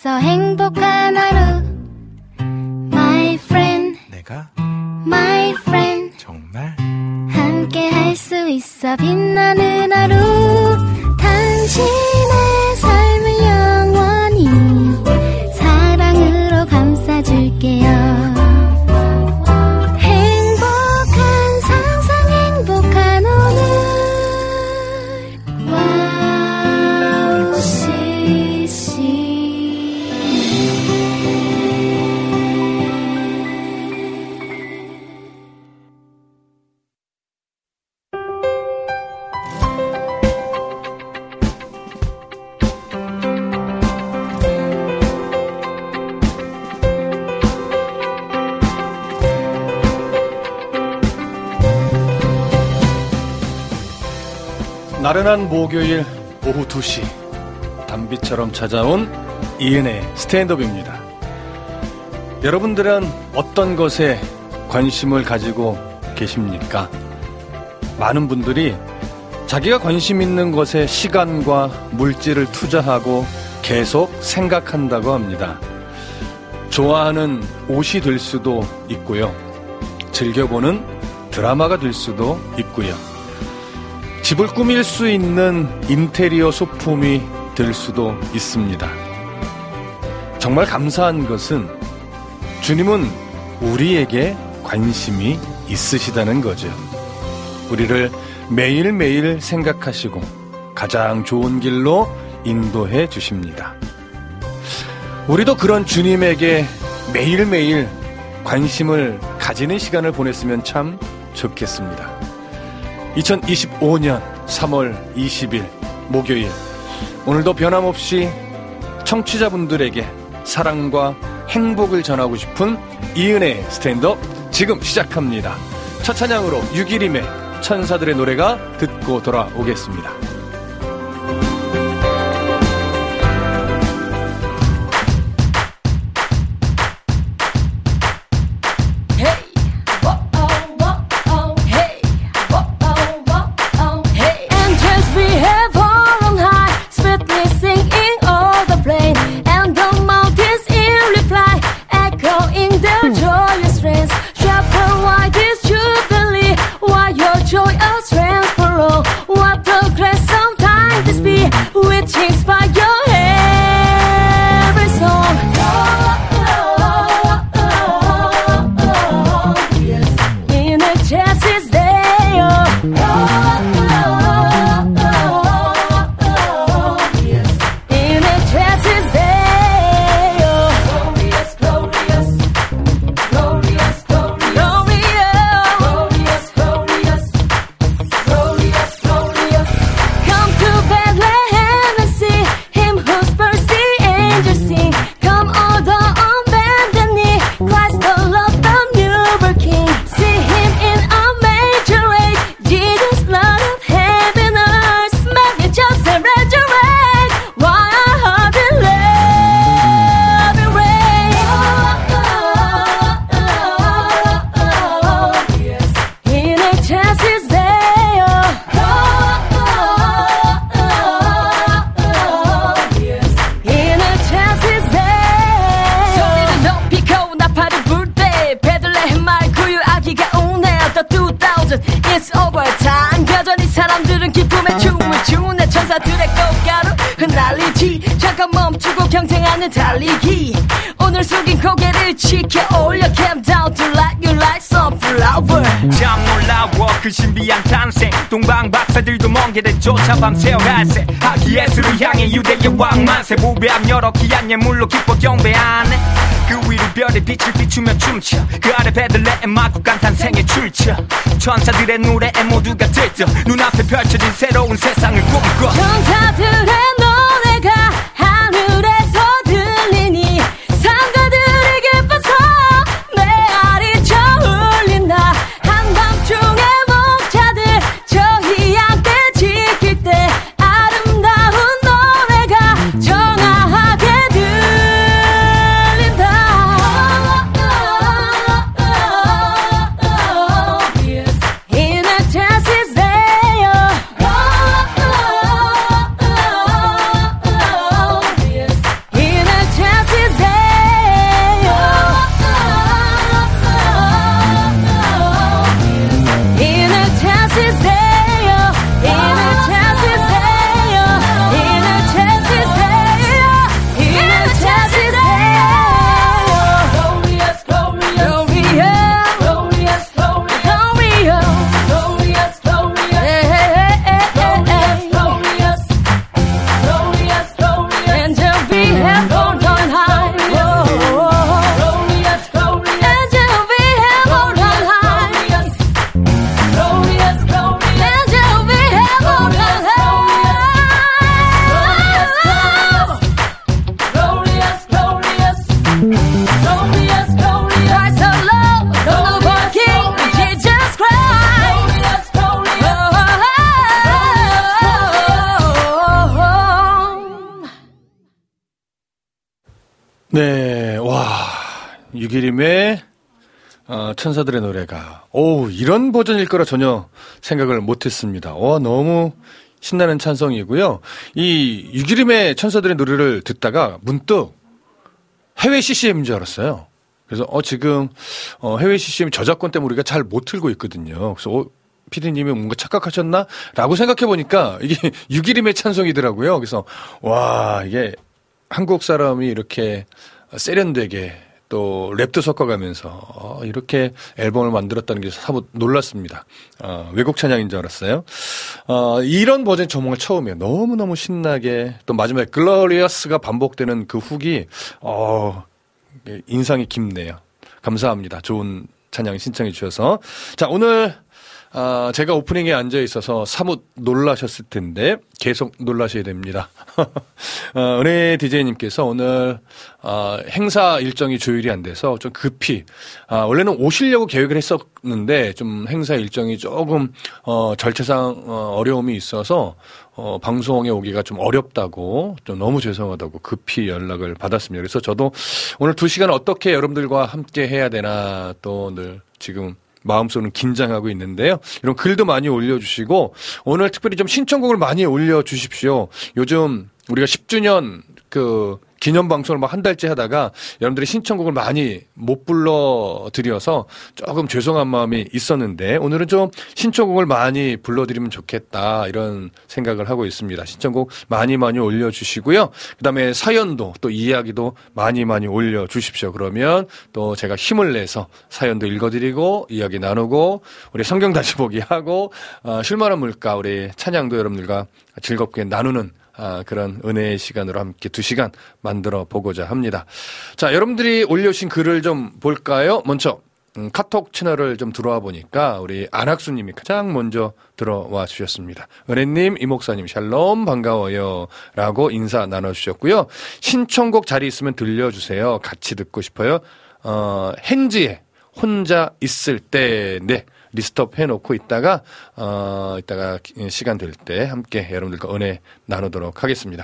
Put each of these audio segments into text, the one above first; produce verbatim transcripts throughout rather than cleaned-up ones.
있어 행복한 하루 My friend 내가 My friend 정말 함께 할 수 있어 빛나는 하루 당신의 삶을 영원히 사랑으로 감싸줄게요 나른한 목요일 오후 두 시 단비처럼 찾아온 이은혜의 스탠드업입니다. 여러분들은 어떤 것에 관심을 가지고 계십니까? 많은 분들이 자기가 관심 있는 것에 시간과 물질을 투자하고 계속 생각한다고 합니다. 좋아하는 옷이 될 수도 있고요. 즐겨보는 드라마가 될 수도 있고요. 집을 꾸밀 수 있는 인테리어 소품이 될 수도 있습니다. 정말 감사한 것은 주님은 우리에게 관심이 있으시다는 거죠. 우리를 매일매일 생각하시고 가장 좋은 길로 인도해 주십니다. 우리도 그런 주님에게 매일매일 관심을 가지는 시간을 보냈으면 참 좋겠습니다. 이천이십오 년 삼월 이십일 목요일 오늘도 변함없이 청취자분들에게 사랑과 행복을 전하고 싶은 이은혜의 스탠드업 지금 시작합니다. 첫 찬양으로 육일임의 천사들의 노래가 듣고 돌아오겠습니다. 달리기 오늘 숙인 고개를 지켜 올려 countdown to light you like sunflower 참 놀라워 그 신비한 탄생 동방 박사들도 먼 길을 쫓아 밤새워 갈새 하기 예술을 향해 유대의 왕만세 무배함 여러 귀한 예물로 기뻐 경배하네 그 위로 별의 빛을 비추며 춤춰 그 아래 베들레헴 마구간 탄생의 출처 천사들의 노래에 모두가 들떠 눈앞에 펼쳐진 새로운 세상을 꿈꿔 천사들의 노래가 하늘에서 들리니 상가들이 기뻐서 메아리쳐 울린다 한밤중에 목자들 저희 함께 지킬 때 아름다운 노래가 정아하게 들린다 In a chance is there 네, 와, 유기림의 어, 천사들의 노래가, 오, 이런 버전일 거라 전혀 생각을 못했습니다. 와, 너무 신나는 찬송이고요. 이 유기림의 천사들의 노래를 듣다가 문득 해외 씨씨엠인 줄 알았어요. 그래서 어 지금 어, 해외 씨씨엠 저작권 때문에 우리가 잘 못 틀고 있거든요. 그래서 어, 피디님이 뭔가 착각하셨나? 라고 생각해 보니까 이게 유기림의 찬송이더라고요. 그래서 와, 이게 한국 사람이 이렇게 세련되게 또 랩도 섞어가면서 어, 이렇게 앨범을 만들었다는 게 사뭇 놀랐습니다. 어, 외국 찬양인 줄 알았어요. 어, 이런 버전 정말 처음이에요. 너무너무 신나게 또 마지막에 글로리어스가 반복되는 그 훅이 어, 인상이 깊네요. 감사합니다. 좋은 찬양 신청해 주셔서. 자, 오늘 아, 제가 오프닝에 앉아 있어서 사뭇 놀라셨을 텐데 계속 놀라셔야 됩니다. 어, 은혜 디제이님께서 오늘 어, 행사 일정이 조율이 안 돼서 좀 급히 아, 원래는 오시려고 계획을 했었는데 좀 행사 일정이 조금 어, 절차상 어, 어려움이 있어서 어, 방송에 오기가 좀 어렵다고 좀 너무 죄송하다고 급히 연락을 받았습니다. 그래서 저도 오늘 두 시간 어떻게 여러분들과 함께 해야 되나 또 늘 지금 마음속으로는 긴장하고 있는데요. 이런 글도 많이 올려주시고 오늘 특별히 좀 신청곡을 많이 올려주십시오. 요즘 우리가 십 주년 그 기념 방송을 막 한 달째 하다가 여러분들이 신청곡을 많이 못 불러드려서 조금 죄송한 마음이 있었는데 오늘은 좀 신청곡을 많이 불러드리면 좋겠다 이런 생각을 하고 있습니다. 신청곡 많이 많이 올려주시고요. 그다음에 사연도 또 이야기도 많이 많이 올려주십시오. 그러면 또 제가 힘을 내서 사연도 읽어드리고 이야기 나누고 우리 성경 다시 보기 하고 어, 쉴만한 물가 우리 찬양도 여러분들과 즐겁게 나누는 아, 그런 은혜의 시간으로 함께 두 시간 만들어 보고자 합니다. 자, 여러분들이 올려주신 글을 좀 볼까요? 먼저 음, 카톡 채널을 좀 들어와 보니까 우리 안학수님이 가장 먼저 들어와 주셨습니다. 은혜님, 이목사님 샬롬 반가워요 라고 인사 나눠주셨고요. 신청곡 자리 있으면 들려주세요. 같이 듣고 싶어요. 어, 행지에 혼자 있을 때 네. 리스트업 해놓고 있다가 어 이따가 시간 될 때 함께 여러분들과 은혜 나누도록 하겠습니다.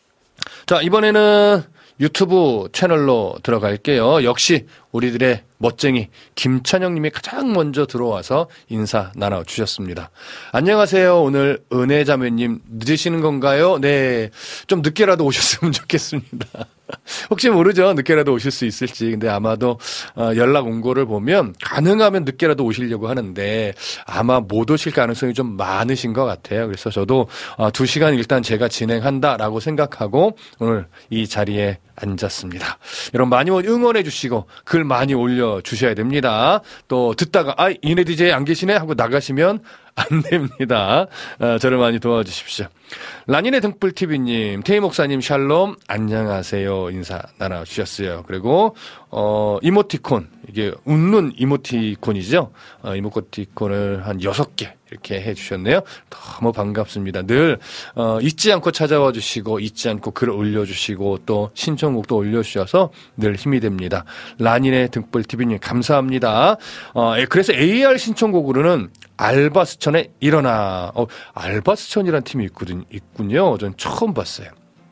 자, 이번에는 유튜브 채널로 들어갈게요. 역시 우리들의 멋쟁이 김찬영님이 가장 먼저 들어와서 인사 나눠주셨습니다. 안녕하세요. 오늘 은혜자매님 늦으시는 건가요? 네, 좀 늦게라도 오셨으면 좋겠습니다. 혹시 모르죠. 늦게라도 오실 수 있을지. 근데 아마도 연락 온 거를 보면 가능하면 늦게라도 오시려고 하는데 아마 못 오실 가능성이 좀 많으신 것 같아요. 그래서 저도 두 시간 일단 제가 진행한다라고 생각하고 오늘 이 자리에 앉았습니다. 여러분 많이 응원해 주시고 글 많이 올려주셔야 됩니다. 또 듣다가 아 이네 디제이 안 계시네 하고 나가시면 안 됩니다. 어, 저를 많이 도와주십시오. 라니네 등불티비님, 태희 목사님 샬롬 안녕하세요 인사 나눠주셨어요. 그리고 어, 이모티콘 이게 웃는 이모티콘이죠. 어, 이모티콘을 한 여섯 개 이렇게 해주셨네요. 너무 반갑습니다. 늘 어, 잊지 않고 찾아와 주시고 잊지 않고 글 올려주시고 또 신청곡도 올려주셔서 늘 힘이 됩니다. 라니네 등불티비님 감사합니다. 어, 그래서 에이알 신청곡으로는 알바스천에 일어나 어, 알바스천이라는 팀이 있거든, 있군요. 전 처음 봤어요.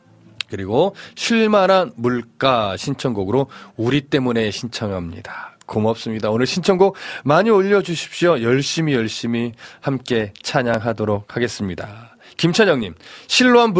그리고 쉴만한 물가 신청곡으로 우리 때문에 신청합니다. 고맙습니다. 오늘 신청곡 많이 올려주십시오. 열심히 열심히 함께 찬양하도록 하겠습니다. 김찬영님, 실로한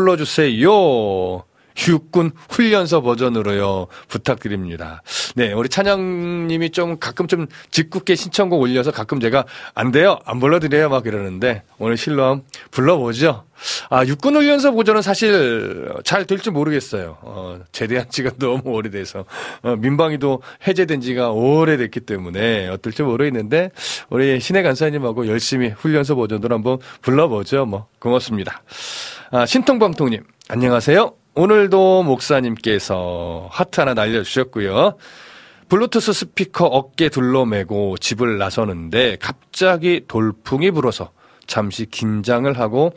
불러주세요. 육군 훈련소 버전으로요. 부탁드립니다. 네, 우리 찬영님이 좀 가끔 좀 짓궂게 신청곡 올려서 가끔 제가 안 돼요, 안 불러드려요 막 이러는데 오늘 실로함 불러보죠. 아, 육군 훈련소 버전은 사실 잘 될지 모르겠어요. 어, 제대한 지가 너무 오래돼서 어, 민방위도 해제된 지가 오래됐기 때문에 어떨지 모르겠는데 우리 신혜 간사님하고 열심히 훈련소 버전으로 한번 불러보죠. 뭐 고맙습니다. 아, 신통방통님 안녕하세요. 오늘도 목사님께서 하트 하나 날려주셨고요. 블루투스 스피커 어깨 둘러매고 집을 나서는데 갑자기 돌풍이 불어서 잠시 긴장을 하고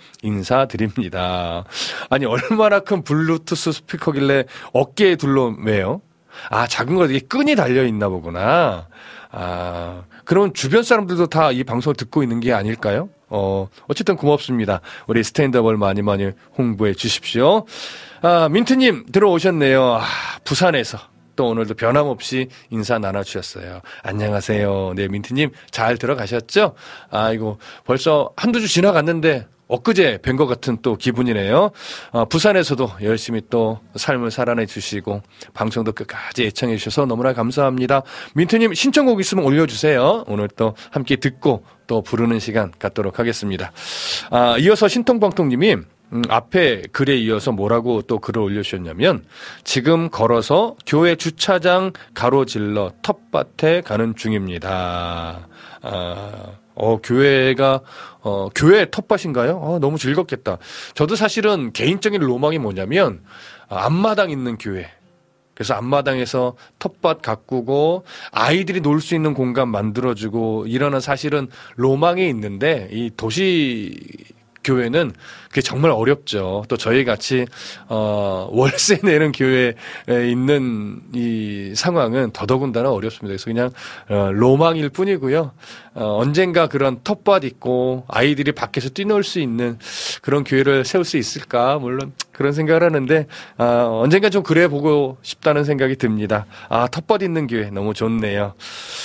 인사드립니다. 아니 얼마나 큰 블루투스 스피커길래 어깨에 둘러매요? 아, 작은 거 되게 끈이 달려있나 보구나. 아, 그럼 주변 사람들도 다 이 방송을 듣고 있는 게 아닐까요? 어, 어쨌든 고맙습니다. 우리 스탠드업을 많이 많이 홍보해 주십시오. 아, 민트님 들어오셨네요. 아, 부산에서 또 오늘도 변함없이 인사 나눠주셨어요. 안녕하세요. 네, 민트님 잘 들어가셨죠? 아이고, 벌써 한두 주 지나갔는데 엊그제 뵌 것 같은 또 기분이네요. 어, 부산에서도 열심히 또 삶을 살아내 주시고 방송도 끝까지 애청해 주셔서 너무나 감사합니다. 민트님 신청곡 있으면 올려주세요. 오늘 또 함께 듣고 또 부르는 시간 갖도록 하겠습니다. 아, 이어서 신통방통님이 음, 앞에 글에 이어서 뭐라고 또 글을 올려주셨냐면 지금 걸어서 교회 주차장 가로질러 텃밭에 가는 중입니다. 아, 어, 교회가, 어, 교회 텃밭인가요? 어, 너무 즐겁겠다. 저도 사실은 개인적인 로망이 뭐냐면, 아, 앞마당 있는 교회. 그래서 앞마당에서 텃밭 가꾸고, 아이들이 놀 수 있는 공간 만들어주고, 이러는 사실은 로망이 있는데, 이 도시, 교회는 그게 정말 어렵죠. 또 저희 같이 어 월세 내는 교회에 있는 이 상황은 더더군다나 어렵습니다. 그래서 그냥 어 로망일 뿐이고요. 어 언젠가 그런 텃밭 있고 아이들이 밖에서 뛰놀 수 있는 그런 교회를 세울 수 있을까? 물론 그런 생각을 하는데 아 언젠가 좀 그래 보고 싶다는 생각이 듭니다. 아 텃밭 있는 교회 너무 좋네요.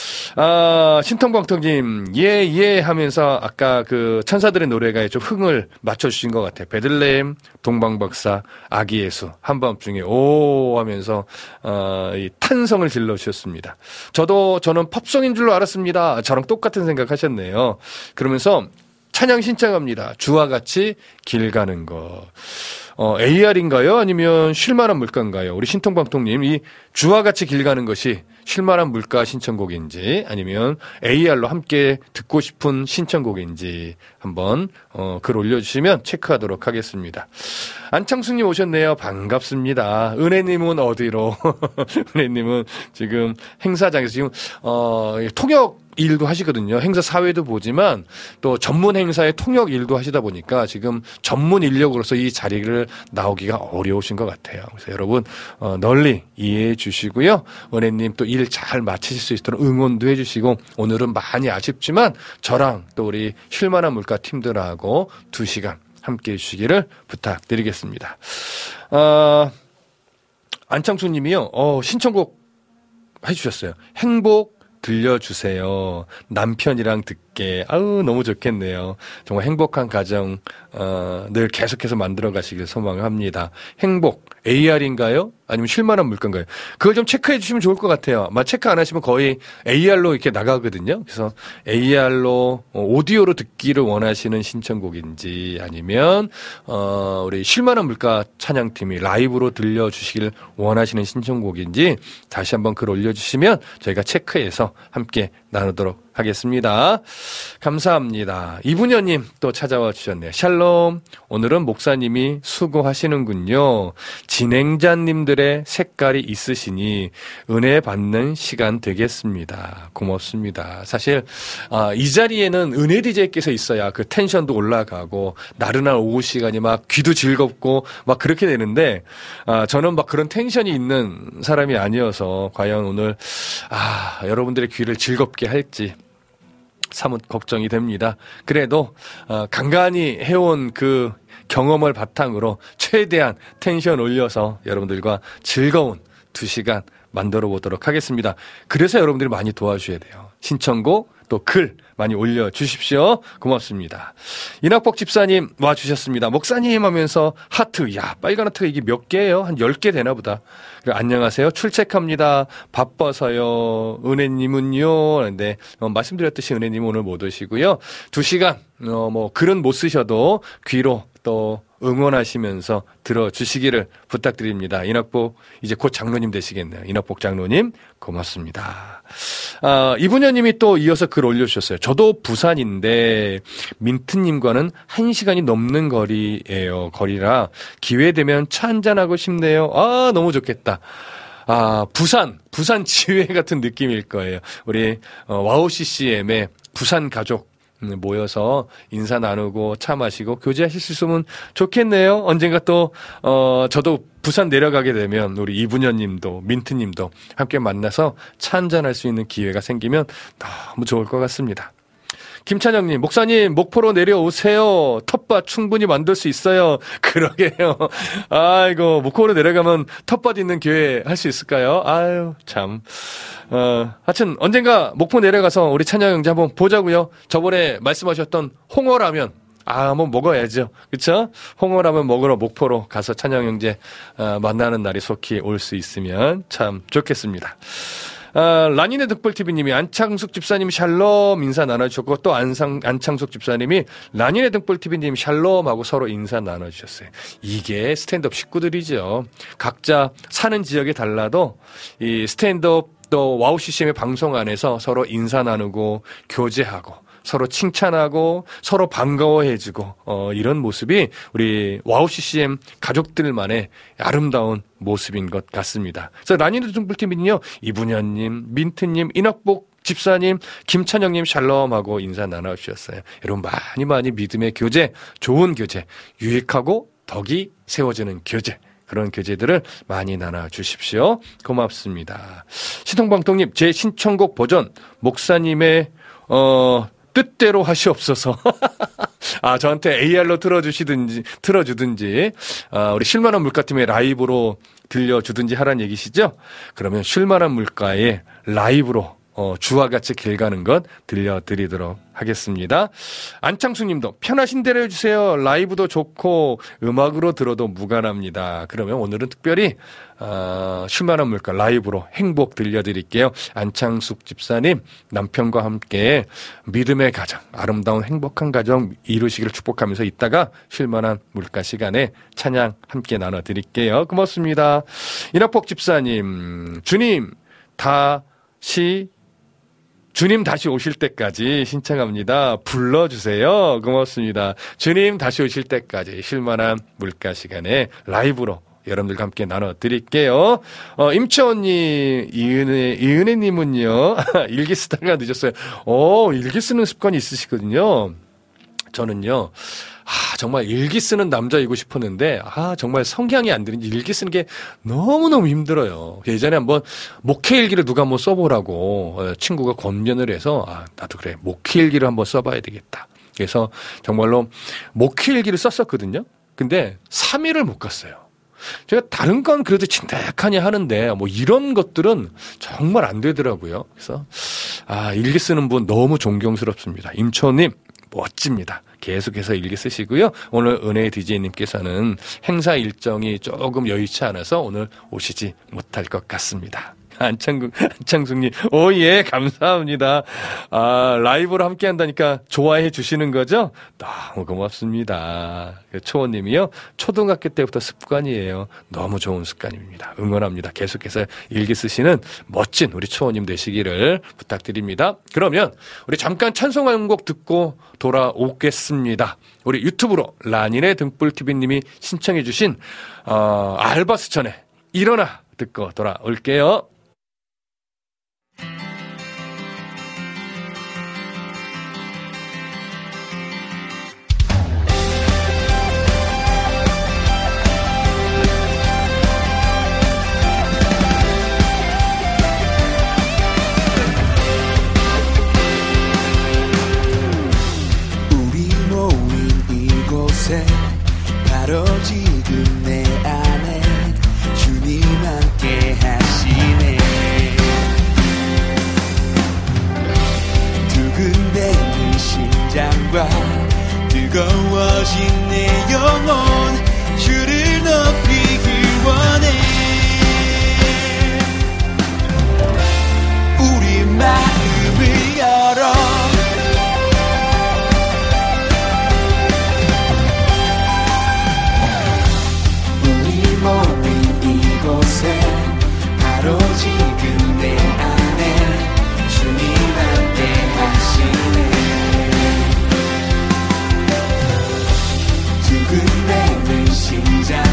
아, 신통방통님, 예, 예 하면서 아까 그 천사들의 노래가에 좀 흥을 맞춰주신 것 같아요. 베들레헴, 동방박사, 아기예수, 한밤중에 오 하면서, 어, 이 탄성을 질러주셨습니다. 저도, 저는 팝송인 줄로 알았습니다. 저랑 똑같은 생각 하셨네요. 그러면서 찬양 신청합니다. 주와 같이 길 가는 것. 어, 에이알인가요? 아니면 쉴만한 물가인가요? 우리 신통방통님, 이 주와 같이 길 가는 것이 쉴만한 물가 신청곡인지 아니면 에이알로 함께 듣고 싶은 신청곡인지 한번 어, 글 올려주시면 체크하도록 하겠습니다. 안창수님 오셨네요. 반갑습니다. 은혜님은 어디로? 은혜님은 지금 행사장에서 지금 어, 통역 일도 하시거든요. 행사 사회도 보지만 또 전문 행사의 통역 일도 하시다 보니까 지금 전문 인력으로서 이 자리를 나오기가 어려우신 것 같아요. 그래서 여러분 어, 널리 이해해 주시고요. 은혜님 또 일 잘 마치실 수 있도록 응원도 해 주시고 오늘은 많이 아쉽지만 저랑 또 우리 쉴만한 물가 팀들하고 두 시간 함께해 주시기를 부탁드리겠습니다. 어, 안창수 님이요. 어, 신청곡 해주셨어요. 행복 들려주세요. 남편이랑 듣게. 아우, 너무 좋겠네요. 정말 행복한 가정, 어, 늘 계속해서 만들어 가시길 소망합니다. 행복, 에이알인가요? 아니면 쉴만한 물가인가요? 그걸 좀 체크해 주시면 좋을 것 같아요. 아마 체크 안 하시면 거의 에이알로 이렇게 나가거든요. 그래서 에이알로, 어, 오디오로 듣기를 원하시는 신청곡인지 아니면, 어, 우리 쉴만한 물가 찬양팀이 라이브로 들려주시길 원하시는 신청곡인지 다시 한번 글 올려주시면 저희가 체크해서 함께 나누도록 하겠습니다. 감사합니다. 이분여님 또 찾아와 주셨네요. 샬롬. 오늘은 목사님이 수고하시는군요. 진행자님들의 색깔이 있으시니 은혜 받는 시간 되겠습니다. 고맙습니다. 사실 아, 이 자리에는 은혜 디제이께서 있어야 그 텐션도 올라가고 나른한 오후 시간이 막 귀도 즐겁고 막 그렇게 되는데 아, 저는 막 그런 텐션이 있는 사람이 아니어서 과연 오늘 아, 여러분들의 귀를 즐겁게 할지 사뭇 걱정이 됩니다. 그래도 어, 간간히 해온 그 경험을 바탕으로 최대한 텐션 올려서 여러분들과 즐거운 두 시간 만들어 보도록 하겠습니다. 그래서 여러분들이 많이 도와주셔야 돼요. 신청곡 또 글 많이 올려주십시오. 고맙습니다. 이낙복 집사님 와주셨습니다. 목사님 하면서 하트. 야, 빨간 하트가 이게 몇 개예요? 한 열 개 되나 보다. 그리고 안녕하세요. 출첵합니다. 바빠서요. 은혜님은요. 그런데 어, 말씀드렸듯이 은혜님 오늘 못 오시고요. 두 시간 어, 뭐 글은 못 쓰셔도 귀로 또 응원하시면서 들어주시기를 부탁드립니다. 이낙복 이제 곧 장로님 되시겠네요. 이낙복 장로님 고맙습니다. 아, 이분여님이 또 이어서 글 올려주셨어요. 저도 부산인데 민트님과는 한 시간이 넘는 거리예요. 거리라 기회되면 차 한잔하고 싶네요. 아 너무 좋겠다. 아 부산 부산 지회 같은 느낌일 거예요. 우리 어, 와우 씨씨엠의 부산 가족 모여서 인사 나누고 차 마시고 교제하실 수 있으면 좋겠네요. 언젠가 또 어, 저도 부산 내려가게 되면 우리 이분여님도 민트님도 함께 만나서 차 한잔할 수 있는 기회가 생기면 너무 좋을 것 같습니다. 김찬영님, 목사님, 목포로 내려오세요. 텃밭 충분히 만들 수 있어요. 그러게요. 아이고, 목포로 내려가면 텃밭 있는 교회 할 수 있을까요? 아유, 참. 어, 하여튼, 언젠가 목포 내려가서 우리 찬영 형제 한번 보자고요. 저번에 말씀하셨던 홍어라면, 아, 한번 먹어야죠. 그쵸? 홍어라면 먹으러 목포로 가서 찬영 형제 어, 만나는 날이 속히 올 수 있으면 참 좋겠습니다. 아, 라니네 등불티비님이 안창숙 집사님 샬롬 인사 나눠주셨고, 또 안상, 안창숙 집사님이 라니네 등불티비님 샬롬하고 서로 인사 나눠주셨어요. 이게 스탠드업 식구들이죠. 각자 사는 지역이 달라도 이 스탠드업 또 와우 씨씨엠의 방송 안에서 서로 인사 나누고 교제하고 서로 칭찬하고 서로 반가워해주고 어, 이런 모습이 우리 와우 씨씨엠 가족들만의 아름다운 모습인 것 같습니다. 그래서 라니네 등불티비는요, 이분현님, 민트님, 인학복 집사님, 김찬영님 샬롬하고 인사 나눠주셨어요. 여러분 많이 많이 믿음의 교제, 좋은 교제, 유익하고 덕이 세워지는 교제, 그런 교제들을 많이 나눠주십시오. 고맙습니다. 시동방통님, 제 신청곡 버전 목사님의 어 뜻대로 하시옵소서. 아, 저한테 에이알로 틀어주시든지, 틀어주든지, 아, 우리 쉴만한 물가팀의 라이브로 들려주든지 하라는 얘기시죠? 그러면 쉴만한 물가에 라이브로, 어, 주와 같이 길 가는 것 들려드리도록 하겠습니다. 안창수 님도 편하신 대로 해주세요. 라이브도 좋고, 음악으로 들어도 무관합니다. 그러면 오늘은 특별히, 어, 쉴만한 물가 라이브로 행복 들려드릴게요. 안창숙 집사님, 남편과 함께 믿음의 가정, 아름다운 행복한 가정 이루시기를 축복하면서 이따가 쉴만한 물가 시간에 찬양 함께 나눠드릴게요. 고맙습니다. 이낙복 집사님, 주님, 다시 주님 다시 오실 때까지 신청합니다. 불러주세요. 고맙습니다. 주님 다시 오실 때까지 쉴만한 물가 시간에 라이브로 여러분들과 함께 나눠드릴게요. 어, 임채원님, 이은혜, 이은혜님은요, 일기 쓰다가 늦었어요. 어, 일기 쓰는 습관이 있으시거든요. 저는요, 아, 정말 일기 쓰는 남자이고 싶었는데, 아, 정말 성향이 안 되는지 일기 쓰는 게 너무너무 힘들어요. 예전에 한번 목회 일기를 누가 한번 써보라고 친구가 권면을 해서, 아, 나도 그래, 목회 일기를 한번 써봐야 되겠다. 그래서 정말로 목회 일기를 썼었거든요. 근데 삼 일을 못 갔어요. 제가 다른 건 그래도 진득하니 하는데, 뭐 이런 것들은 정말 안 되더라고요. 그래서, 아, 일기 쓰는 분 너무 존경스럽습니다. 임초님, 멋집니다. 계속해서 일기 쓰시고요. 오늘 은혜의 디제이님께서는 행사 일정이 조금 여의치 않아서 오늘 오시지 못할 것 같습니다. 안창국, 안창숙님, 오, 예, 감사합니다. 아, 라이브로 함께 한다니까 좋아해 주시는 거죠? 너무 고맙습니다. 초원님이요, 초등학교 때부터 습관이에요. 너무 좋은 습관입니다. 응원합니다. 계속해서 일기 쓰시는 멋진 우리 초원님 되시기를 부탁드립니다. 그러면 우리 잠깐 찬송 한 곡 듣고 돌아오겠습니다. 우리 유튜브로 라니네 등불티비님이 신청해 주신 어, 알바스천의 일어나 듣고 돌아올게요. 바로 지금 내 안에 주님 함께 하시네. 두근대는 심장과 뜨거워진 내 영혼 주를 높이길 원해. 우리 마음을 열어 바로 지금 내 안에 주님 함께 하시네. 두근대는 심장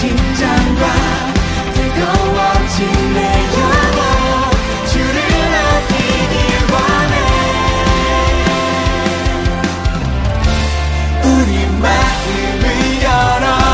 심장과 뜨거워진 내 영혼 주를 아끼길 원해 우리 마음을 열어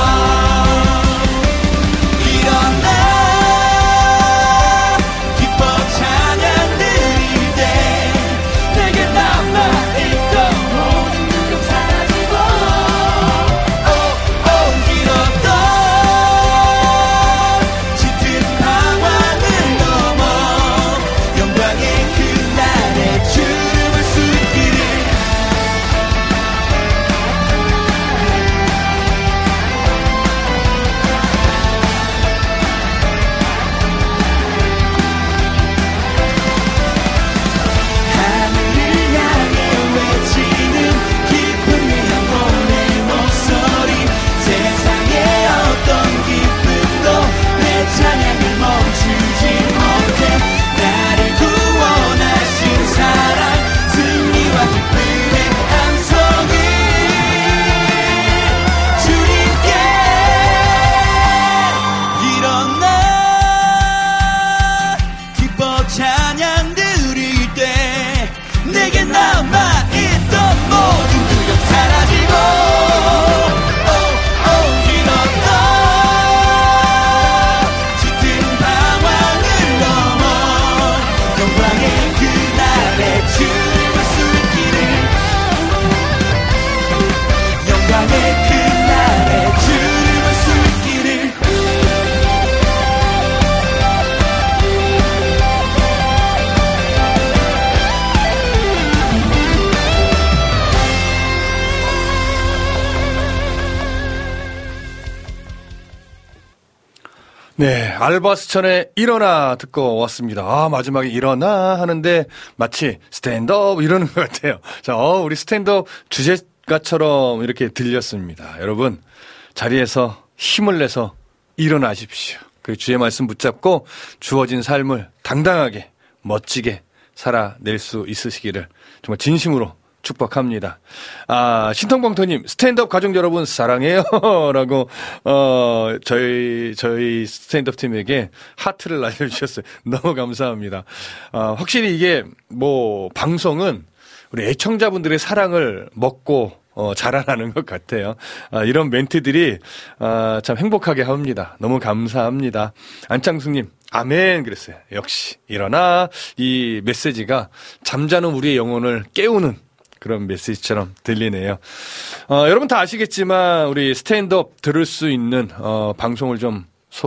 네, 알바스천의 일어나 듣고 왔습니다. 아, 마지막에 일어나 하는데 마치 스탠드업 이러는 것 같아요. 자, 어, 우리 스탠드업 주제가처럼 이렇게 들렸습니다. 여러분, 자리에서 힘을 내서 일어나십시오. 그 주의 말씀 붙잡고 주어진 삶을 당당하게, 멋지게 살아낼 수 있으시기를 정말 진심으로 축복합니다. 아, 신통방토님, 스탠드업 가족 여러분 사랑해요. 라고, 어, 저희, 저희 스탠드업 팀에게 하트를 날려주셨어요. 너무 감사합니다. 아, 확실히 이게 뭐, 방송은 우리 애청자분들의 사랑을 먹고, 어, 자라나는 것 같아요. 아, 이런 멘트들이, 아, 참 행복하게 합니다. 너무 감사합니다. 안창숙님, 아멘 그랬어요. 역시, 일어나. 이 메시지가 잠자는 우리의 영혼을 깨우는 그런 메시지처럼 들리네요. 어, 여러분 다 아시겠지만 우리 스탠드업 들을 수 있는 어, 방송을 좀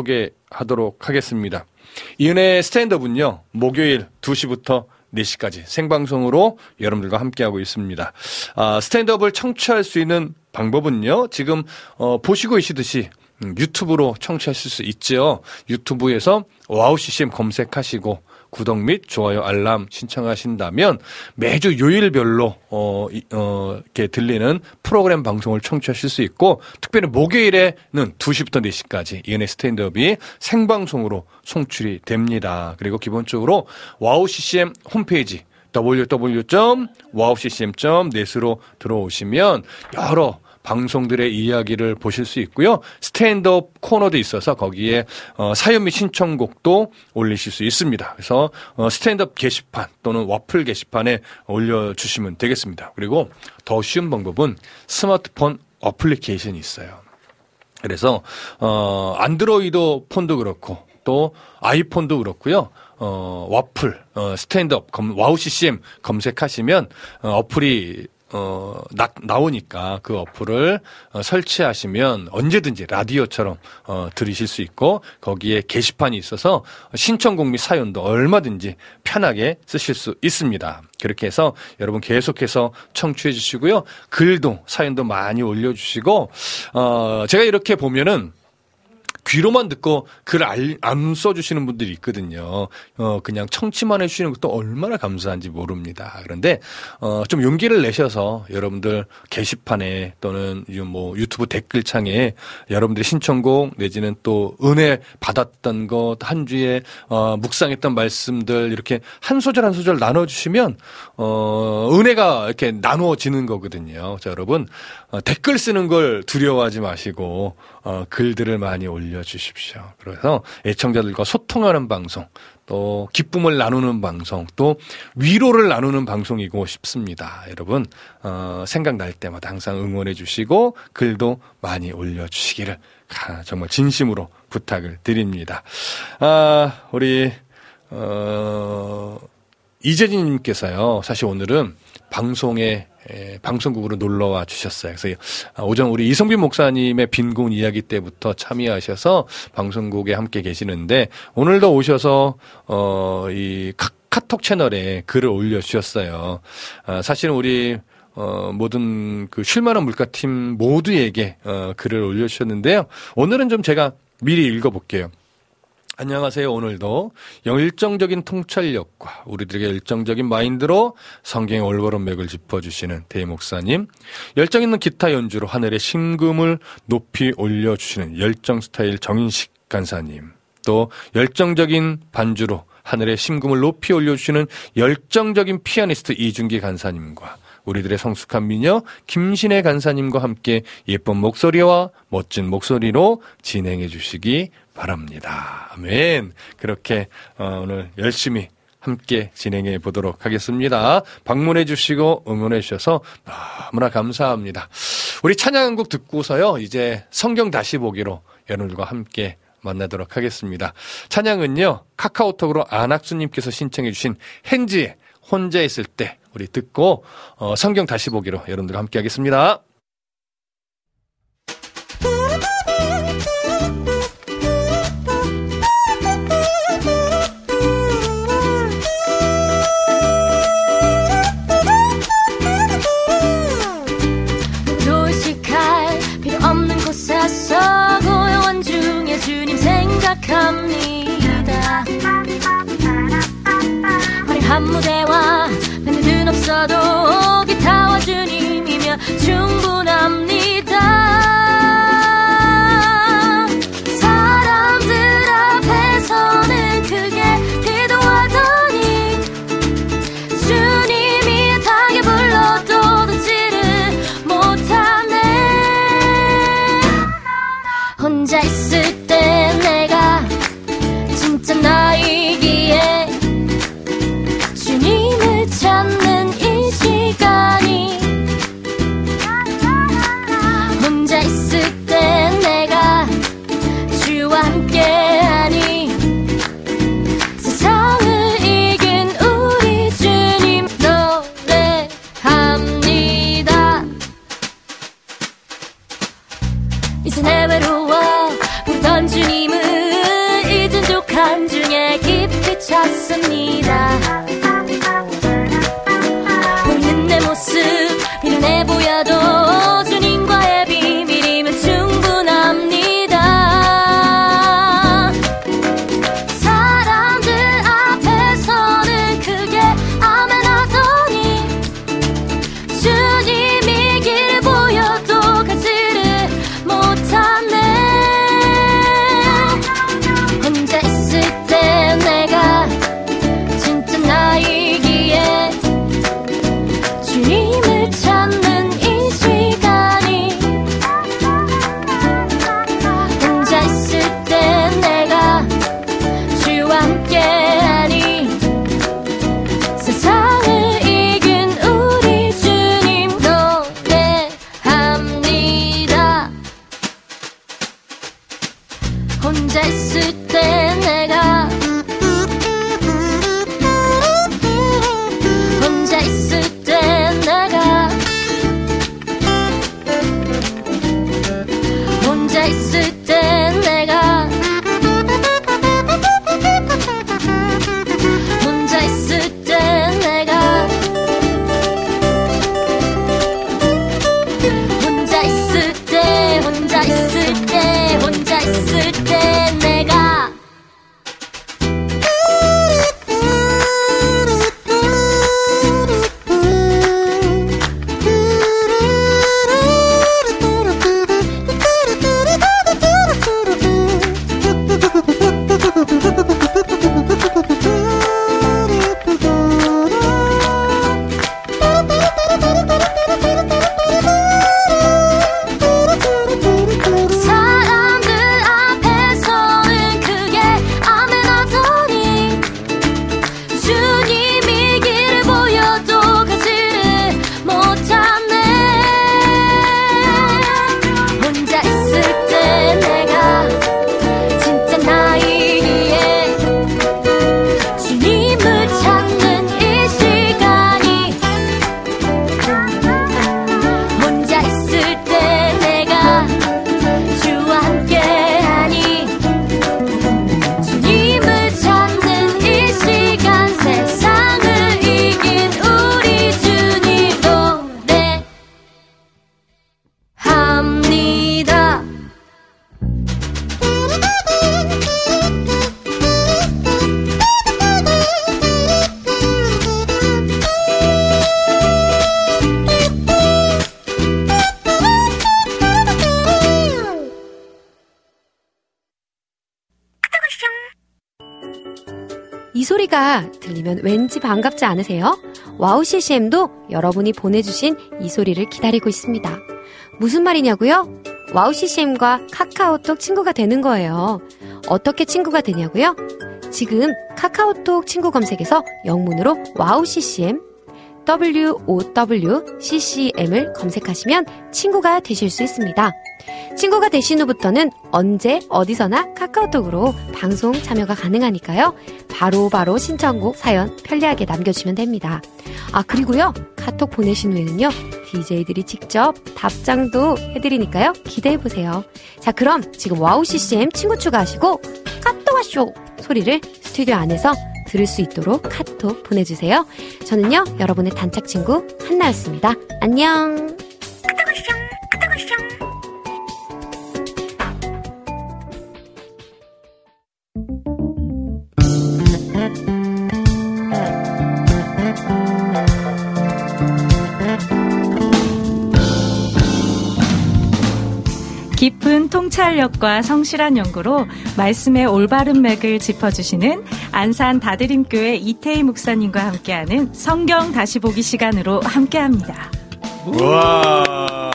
소개하도록 하겠습니다. 이은혜의 스탠드업은요. 목요일 두 시부터 네 시까지 생방송으로 여러분들과 함께하고 있습니다. 아, 스탠드업을 청취할 수 있는 방법은요. 지금 어, 보시고 계시듯이 유튜브로 청취하실 수 있죠. 유튜브에서 와우 씨씨엠 검색하시고 구독 및 좋아요, 알람 신청하신다면 매주 요일별로 어, 어, 이렇게 들리는 프로그램 방송을 청취하실 수 있고 특별히 목요일에는 두 시부터 네 시까지 이은혜 스탠드업이 생방송으로 송출이 됩니다. 그리고 기본적으로 와우 씨씨엠 홈페이지 더블유 더블유 더블유 점 와우 씨씨엠 점 넷으로 들어오시면 여러 방송들의 이야기를 보실 수 있고요. 스탠드업 코너도 있어서 거기에 어, 사연 및 신청곡도 올리실 수 있습니다. 그래서 어, 스탠드업 게시판 또는 와플 게시판에 올려주시면 되겠습니다. 그리고 더 쉬운 방법은 스마트폰 어플리케이션이 있어요. 그래서 어, 안드로이드 폰도 그렇고 또 아이폰도 그렇고요. 어, 와플, 어, 스탠드업, 검, 와우 씨씨엠 검색하시면 어, 어플이 어, 나, 나오니까 그 어플을 어, 설치하시면 언제든지 라디오처럼 어, 들으실 수 있고 거기에 게시판이 있어서 신청곡 및 사연도 얼마든지 편하게 쓰실 수 있습니다. 그렇게 해서 여러분 계속해서 청취해 주시고요. 글도 사연도 많이 올려주시고 어, 제가 이렇게 보면은 귀로만 듣고 글 안 써주시는 분들이 있거든요. 어, 그냥 청취만 해주시는 것도 얼마나 감사한지 모릅니다. 그런데, 어, 좀 용기를 내셔서 여러분들 게시판에 또는 뭐 유튜브 댓글창에 여러분들의 신청곡 내지는 또 은혜 받았던 것, 한 주에, 어, 묵상했던 말씀들 이렇게 한 소절 한 소절 나눠주시면, 어, 은혜가 이렇게 나누어지는 거거든요. 자, 여러분, 어, 댓글 쓰는 걸 두려워하지 마시고, 어, 글들을 많이 올려주십시오. 그래서 애청자들과 소통하는 방송, 또 기쁨을 나누는 방송, 또 위로를 나누는 방송이고 싶습니다. 여러분, 어, 생각날 때마다 항상 응원해 주시고 글도 많이 올려주시기를 정말 진심으로 부탁을 드립니다. 아, 우리 어, 이재진님께서요. 사실 오늘은 방송에 에, 방송국으로 놀러와 주셨어요. 그래서 오전 우리 이성빈 목사님의 빈곤 이야기 때부터 참여하셔서 방송국에 함께 계시는데 오늘도 오셔서 어, 이 카, 카톡 채널에 글을 올려주셨어요. 아, 사실은 우리 어, 모든 그 쉴만한 물가팀 모두에게 어, 글을 올려주셨는데요. 오늘은 좀 제가 미리 읽어볼게요. 안녕하세요. 오늘도 열정적인 통찰력과 우리들에게 열정적인 마인드로 성경의 올바른 맥을 짚어주시는 대목사님, 열정 있는 기타 연주로 하늘의 심금을 높이 올려주시는 열정 스타일 정인식 간사님, 또 열정적인 반주로 하늘의 심금을 높이 올려주시는 열정적인 피아니스트 이준기 간사님과 우리들의 성숙한 미녀 김신혜 간사님과 함께 예쁜 목소리와 멋진 목소리로 진행해 주시기 바랍니다. 아멘. 그렇게 오늘 열심히 함께 진행해 보도록 하겠습니다. 방문해 주시고 응원해 주셔서 너무나 감사합니다. 우리 찬양 한 곡 듣고서요. 이제 성경 다시 보기로 여러분들과 함께 만나도록 하겠습니다. 찬양은요. 카카오톡으로 안학수님께서 신청해 주신 헨지의 혼자 있을 때 우리 듣고 어, 성경 다시 보기로 여러분들과 함께 하겠습니다. 도식할 필요 없는 곳에서 고요한 중에 주님 생각합니다. 화려한 무대와 밴드는 없어도 기타와 주님이면 충분합니다. 사람들 앞에서는 크게 기도하더니 주님이 타게 불러도 듣지를 못하네. 혼자 있을 때 내가 진짜 나이기에 주님을 찾는 이 시간이, 혼자 있을 때 내가 주와 함께하니 세상을 이긴 우리 주님 노래합니다. 이제 내 외로워 부르던 주님을 잊은 족 한 중에 깊이 찾습니다. 보이는 내 모습 미련해 보여도 주님과의 비밀이면 충분합니다. 사람들 앞에서는 크게 아멘하더니 주님이 길 보여도 가지를 못하네. 혼자 있을 때 내가 진짜 나이기에 주님을 찾는 이 시간, 소리가 들리면 왠지 반갑지 않으세요? 와우 씨씨엠도 여러분이 보내주신 이 소리를 기다리고 있습니다. 무슨 말이냐고요? 와우 씨씨엠과 카카오톡 친구가 되는 거예요. 어떻게 친구가 되냐고요? 지금 카카오톡 친구 검색에서 영문으로 와우 씨씨엠 와우 씨씨엠을 검색하시면 친구가 되실 수 있습니다. 친구가 되신 후부터는 언제 어디서나 카카오톡으로 방송 참여가 가능하니까요. 바로바로 바로 신청곡 사연 편리하게 남겨주시면 됩니다. 아 그리고요 카톡 보내신 후에는요 디제이들이 직접 답장도 해드리니까요 기대해보세요. 자 그럼 지금 와우 씨씨엠 친구 추가하시고 카톡와쇼 소리를 스튜디오 안에서 들을 수 있도록 카톡 보내주세요. 저는요 여러분의 단짝 친구 한나였습니다. 안녕. 깊은 통찰력과 성실한 연구로 말씀의 올바른 맥을 짚어주시는 안산 다드림교회 이태희 목사님과 함께하는 성경 다시 보기 시간으로 함께합니다. 우와.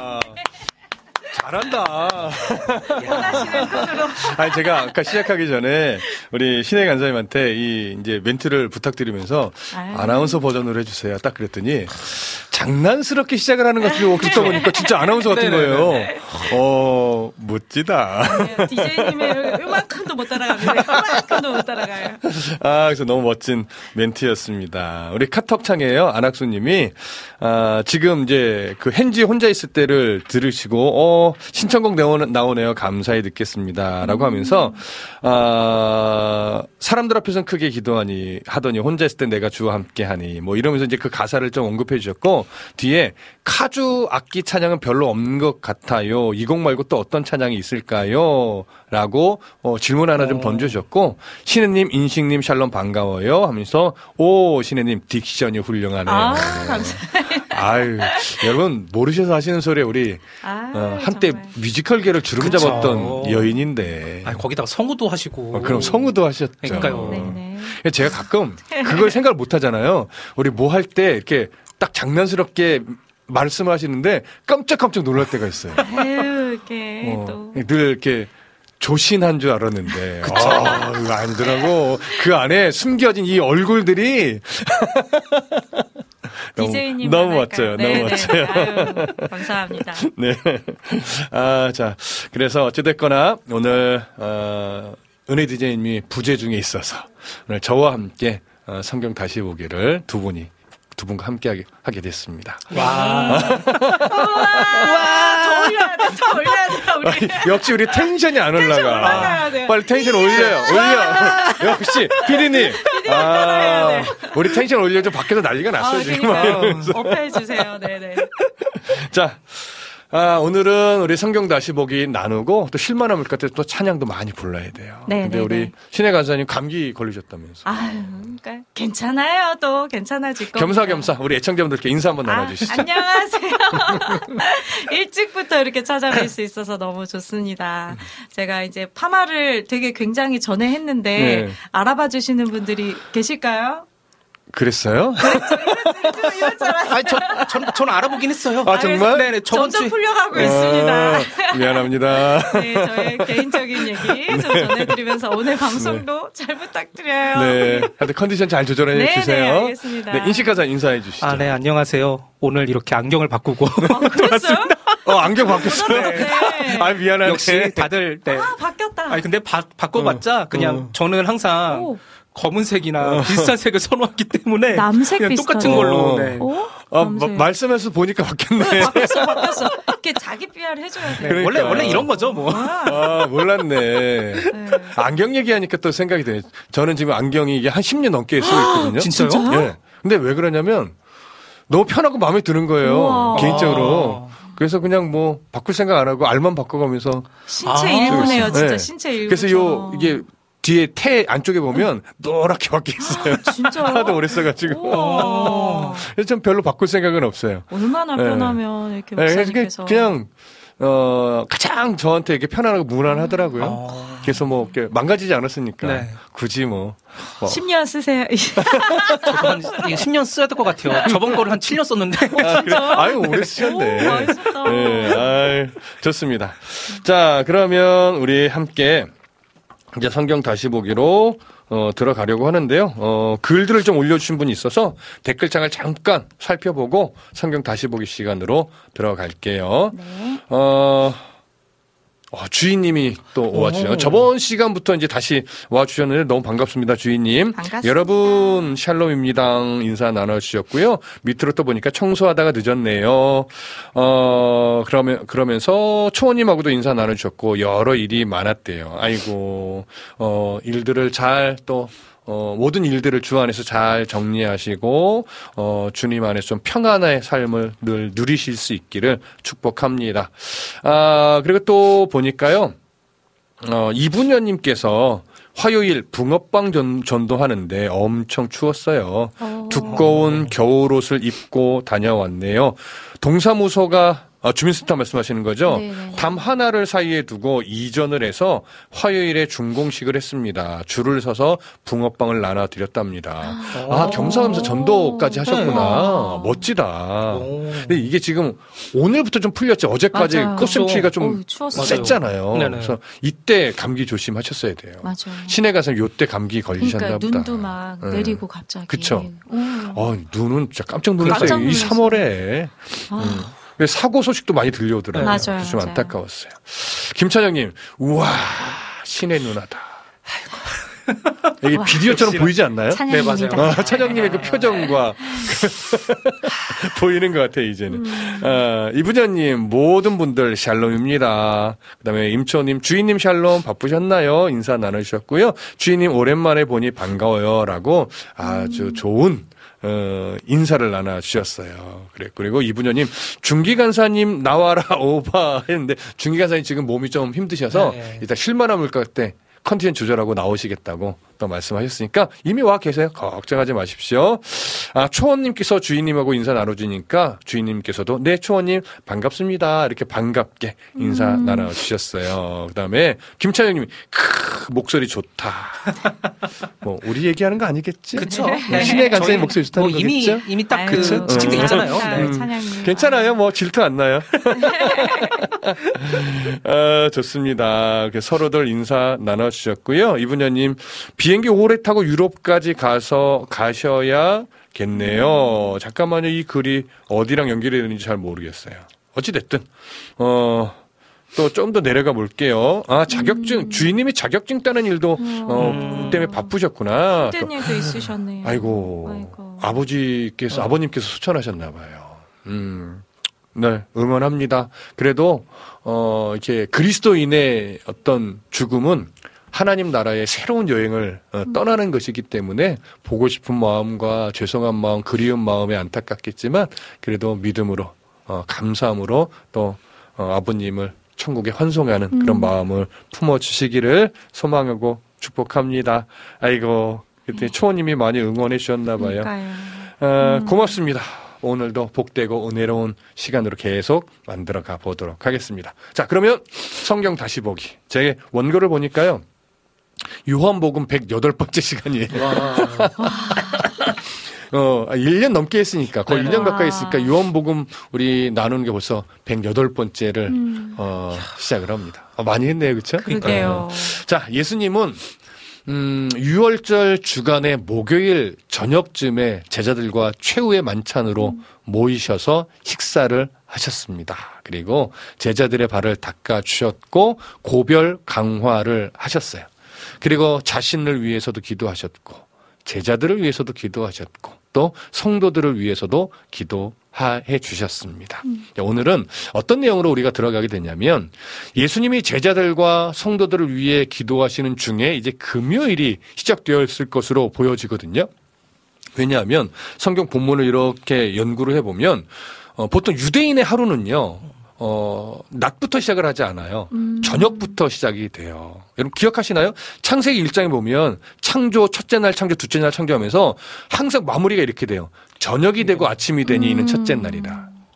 잘한다. 원하시는 톤으로. 아니, 제가 아까 시작하기 전에 우리 신혜 간사님한테 이 이제 멘트를 부탁드리면서 아유. 아나운서 버전으로 해주세요. 딱 그랬더니 장난스럽게 시작을 하는 것 같고 듣다 보니까 진짜 아나운서 같은 거예요. 어, 멋지다. 네, 디제이님의 요만큼도 못 따라갑니다. 요만큼도 못 따라가요. 아, 그래서 너무 멋진 멘트였습니다. 우리 카톡창에요. 안학수님이 아, 지금 이제 그 hen지 혼자 있을 때를 들으시고 어, 신청곡 나오네요. 감사히 듣겠습니다. 라고 하면서 아, 사람들 앞에서는 크게 기도하니 하더니 혼자 있을 때 내가 주와 함께하니 뭐 이러면서 이제 그 가사를 좀 언급해 주셨고 뒤에 카주 악기 찬양은 별로 없는 것 같아요. 이 곡 말고 또 어떤 찬양이 있을까요? 라고 어, 질문 하나 좀 던져주셨고 신혜님, 인식님 샬롬 반가워요 하면서 오 신혜님 딕션이 훌륭하네요. 아, 감사해요. 아유, 여러분 모르셔서 하시는 소리에 우리 아유, 어, 한때 정말. 뮤지컬계를 주름잡았던 그쵸. 여인인데. 아 거기다가 성우도 하시고. 어, 그럼 성우도 하셨죠. 그러니까요. 네네. 제가 가끔 그걸 생각을 못 하잖아요. 우리 뭐 할 때 이렇게 딱 장난스럽게 말씀을 하시는데 깜짝깜짝 놀랄 때가 있어요. 아유, 이렇게 어, 또. 늘 이렇게 조신한 줄 알았는데. 아, 이거 아니더라고. 그 안에 숨겨진 이 얼굴들이. 디제이님 너무, 너무 멋져요. 네, 너무 네, 멋져요. 아유, 감사합니다. 네. 아, 자. 그래서 어찌됐거나 오늘, 어, 은혜 디제이님이 부재 중에 있어서 오늘 저와 함께 어, 성경 다시 보기를 두 분이 두 분과 함께 하게, 하게 됐습니다. 와. 우와, 더 올려야 돼, 더 올려야 돼, 우리. 아니, 역시 우리 텐션이 안 올라가. 올라가야 돼요. 빨리 텐션 올려요. 올려. 역시 피디님. 아, 우리 텐션 올려줘. 밖에서 난리가 났어요 아, 지금. 그러니까요. 업해 주세요. 네네. 자. 아, 오늘은 우리 성경 다시 보기 나누고 또 실만한 물가 때 또 찬양도 많이 불러야 돼요. 네, 근데 네, 우리 네. 신혜 간사님 감기 걸리셨다면서. 아유, 그러니까 괜찮아요. 또 괜찮아질 겁니다. 겸사겸사 우리 애청자분들께 인사 한번 나눠주시죠. 아, 안녕하세요. 일찍부터 이렇게 찾아뵐 수 있어서 너무 좋습니다. 제가 이제 파마를 되게 굉장히 전에 했는데 네. 알아봐 주시는 분들이 계실까요? 그랬어요? 아니 저, 전, 전 알아보긴 했어요. 아, 정말? 네네 저번 점점 주에. 풀려가고 아, 있습니다. 미안합니다. 네, 저의 개인적인 얘기 좀 전해드리면서 오늘 방송도 잘 부탁드려요. 네. 하여튼 컨디션 잘 조절해 네, 주세요. 네, 알겠습니다. 네, 인식가사 인사해 주시죠. 아, 네, 안녕하세요. 오늘 이렇게 안경을 바꾸고. 아, 그랬어요? 어, 안경 바뀌었어요? 네. 아, 미안하네. 역시 다들, 네. 아, 바뀌었다. 아니, 근데 바, 바꿔봤자 어, 그냥 어. 저는 항상 오. 검은색이나 비슷한 색을 선호하기 때문에. 남색 그냥 비슷하네. 똑같은 걸로. 어. 네. 어? 아, 남색. 마, 말씀해서 보니까 바뀌었네. 바뀌었어, 바뀌었어. 이렇게 자기 피아르 해줘야 돼. 네, 그러니까. 원래, 원래 이런 거죠, 뭐. 아, 몰랐네. 네. 안경 얘기하니까 또 생각이 드네. 저는 지금 안경이 이게 한 십 년 넘게 쓰고 있거든요. 진짜요? 진짜요? 네. 근데 왜 그러냐면 너무 편하고 마음에 드는 거예요. 우와. 개인적으로. 그래서 그냥 뭐 바꿀 생각 안 하고 알만 바꿔가면서. 신체 아, 일부네요, 진짜. 네. 신체 일부. 그래서 요 이게 뒤에 태 안쪽에 보면 노랗게 바뀌어 있어요. 진짜요? 하도 오래 써가지고. 우와. 그래서 좀 별로 바꿀 생각은 없어요. 얼마나 네. 편하면 이렇게 네, 그래서 목사님께서. 그냥 어, 가장 저한테 이렇게 편안하고 무난하더라고요. 어. 그래서 뭐, 이렇게 망가지지 않았으니까. 네. 굳이 뭐. 뭐. 십 년 쓰세요. 저도 한 십 년 써야 될 것 같아요. 저번 거를 한 칠 년 썼는데. 아, 그래? 아유, 오래 쓰셨네. 오, 많이 썼다. 네, 아유, 좋습니다. 자, 그러면 우리 함께 이제 성경 다시 보기로 어, 들어가려고 하는데요. 어, 글들을 좀 올려주신 분이 있어서 댓글창을 잠깐 살펴보고 성경 다시 보기 시간으로 들어갈게요. 네. 어, 어, 주인님이 또 와주셔요. 저번 시간부터 이제 다시 와주셨는데 너무 반갑습니다, 주인님. 반갑습니다. 여러분, 샬롬입니다. 인사 나눠주셨고요. 밑으로 또 보니까 청소하다가 늦었네요. 어, 그러면, 그러면서 초원님하고도 인사 나눠주셨고, 여러 일이 많았대요. 아이고, 어, 일들을 잘 또, 어, 모든 일들을 주 안에서 잘 정리하시고, 어, 주님 안에서 좀 평안의 삶을 늘 누리실 수 있기를 축복합니다. 아, 그리고 또 보니까요, 어, 이분녀님께서 화요일 붕어빵 전, 전도하는데 엄청 추웠어요. 오. 두꺼운 겨울옷을 입고 다녀왔네요. 동사무소가 아, 주민센터 말씀하시는 거죠? 네네. 담 하나를 사이에 두고 이전을 해서 화요일에 중공식을 했습니다. 줄을 서서 붕어빵을 나눠드렸답니다. 아, 겸사겸사 전도까지 하셨구나. 네. 멋지다. 오. 근데 이게 지금 오늘부터 좀 풀렸죠. 어제까지 맞아요. 꽃샘추위가 좀 어우, 추웠어요. 셌잖아요. 네네. 그래서 이때 감기 조심하셨어야 돼요. 맞아요. 시내 가서 요때 감기 걸리셨나 그러니까 보다. 눈도 막 네. 내리고 갑자기. 그쵸. 오. 어, 눈은 진짜 깜짝 놀랐어요. 깜짝 이 놀랐어요. 삼월에. 아, 사고 소식도 많이 들려오더라고요. 맞아요, 그래서 좀 맞아요. 안타까웠어요. 김찬영님, 우와, 신의 누나다. 이게 와, 비디오처럼 역시. 보이지 않나요? 찬양입니다. 네, 맞아요. 아, 찬영님의 그 표정과 보이는 것 같아요, 이제는. 음. 아, 이부자님, 모든 분들 샬롬입니다. 그 다음에 임초님, 주인님 샬롬 바쁘셨나요? 인사 나누셨고요. 주인님 오랜만에 보니 반가워요. 라고 아주 음. 좋은 어, 인사를 나눠주셨어요. 그래. 그리고 이분녀님, 중기간사님 나와라, 오바 했는데, 중기간사님 지금 몸이 좀 힘드셔서, 네. 일단 실만한 물가 때 컨디션 조절하고 나오시겠다고 또 말씀하셨으니까, 이미 와 계세요. 걱정하지 마십시오. 아, 초원님께서 주인님하고 인사 나눠주니까, 주인님께서도, 네, 초원님, 반갑습니다. 이렇게 반갑게 인사 음. 나눠주셨어요. 그 다음에, 김찬영님이, 크, 목소리 좋다. 뭐, 우리 얘기하는 거 아니겠지? 그쵸. 네. 신의 간사님 저희 목소리 좋다는 뭐 이미, 거겠죠? 이미 딱 그 아유, 지킨 게 있잖아요. 아, 네. 찬양님. 괜찮아요. 뭐 질투 안 나요. 아, 좋습니다. 이렇게 서로들 인사 나눠주셨고요. 이분녀님 비행기 오래 타고 유럽까지 가서 가셔야겠네요. 잠깐만요. 이 글이 어디랑 연결이 되는지 잘 모르겠어요. 어찌 됐든 어. 또 좀 더 내려가 볼게요. 아, 자격증, 음. 주인님이 자격증 따는 일도, 어, 음. 때문에 바쁘셨구나. 또, 힘든 일도 있으셨네요. 아이고, 아이고. 아버지께서, 어. 아버님께서 소천하셨나봐요. 음, 네, 응원합니다. 그래도, 어, 이렇게 그리스도인의 어떤 죽음은 하나님 나라의 새로운 여행을 어, 떠나는 것이기 때문에 보고 싶은 마음과 죄송한 마음, 그리운 마음에 안타깝겠지만 그래도 믿음으로, 어, 감사함으로 또, 어, 아버님을 천국에 환송하는 그런 음. 마음을 품어주시기를 소망하고 축복합니다. 아이고, 그때 초원님이 많이 응원해 주셨나 봐요. 그러니까요. 어, 음. 고맙습니다. 오늘도 복되고 은혜로운 시간으로 계속 만들어 가 보도록 하겠습니다. 자, 그러면 성경 다시 보기. 제 원고를 보니까요. 요한복음 백여덟 번째 시간이에요. 어, 일 년 넘게 했으니까, 거의 네. 일 년 가까이 와. 했으니까, 요한복음 우리 나누는 게 벌써 백여덟 번째를, 음. 어, 시작을 합니다. 어, 많이 했네요, 그쵸? 그러게요. 어. 자, 예수님은, 음, 유월절 주간의 목요일 저녁쯤에 제자들과 최후의 만찬으로 음. 모이셔서 식사를 하셨습니다. 그리고 제자들의 발을 닦아주셨고, 고별 강화를 하셨어요. 그리고 자신을 위해서도 기도하셨고, 제자들을 위해서도 기도하셨고 또 성도들을 위해서도 기도해 주셨습니다. 음. 오늘은 어떤 내용으로 우리가 들어가게 되냐면 예수님이 제자들과 성도들을 위해 기도하시는 중에 이제 금요일이 시작되었을 것으로 보여지거든요. 왜냐하면 성경 본문을 이렇게 연구를 해보면 어, 보통 유대인의 하루는요. 어, 낮부터 시작을 하지 않아요. 음. 저녁부터 시작이 돼요. 여러분 기억하시나요? 창세기 일 장에 보면 창조, 첫째 날 창조, 둘째 날 창조하면서 항상 마무리가 이렇게 돼요. 저녁이 되고 아침이 되니 이는 첫째 날이다.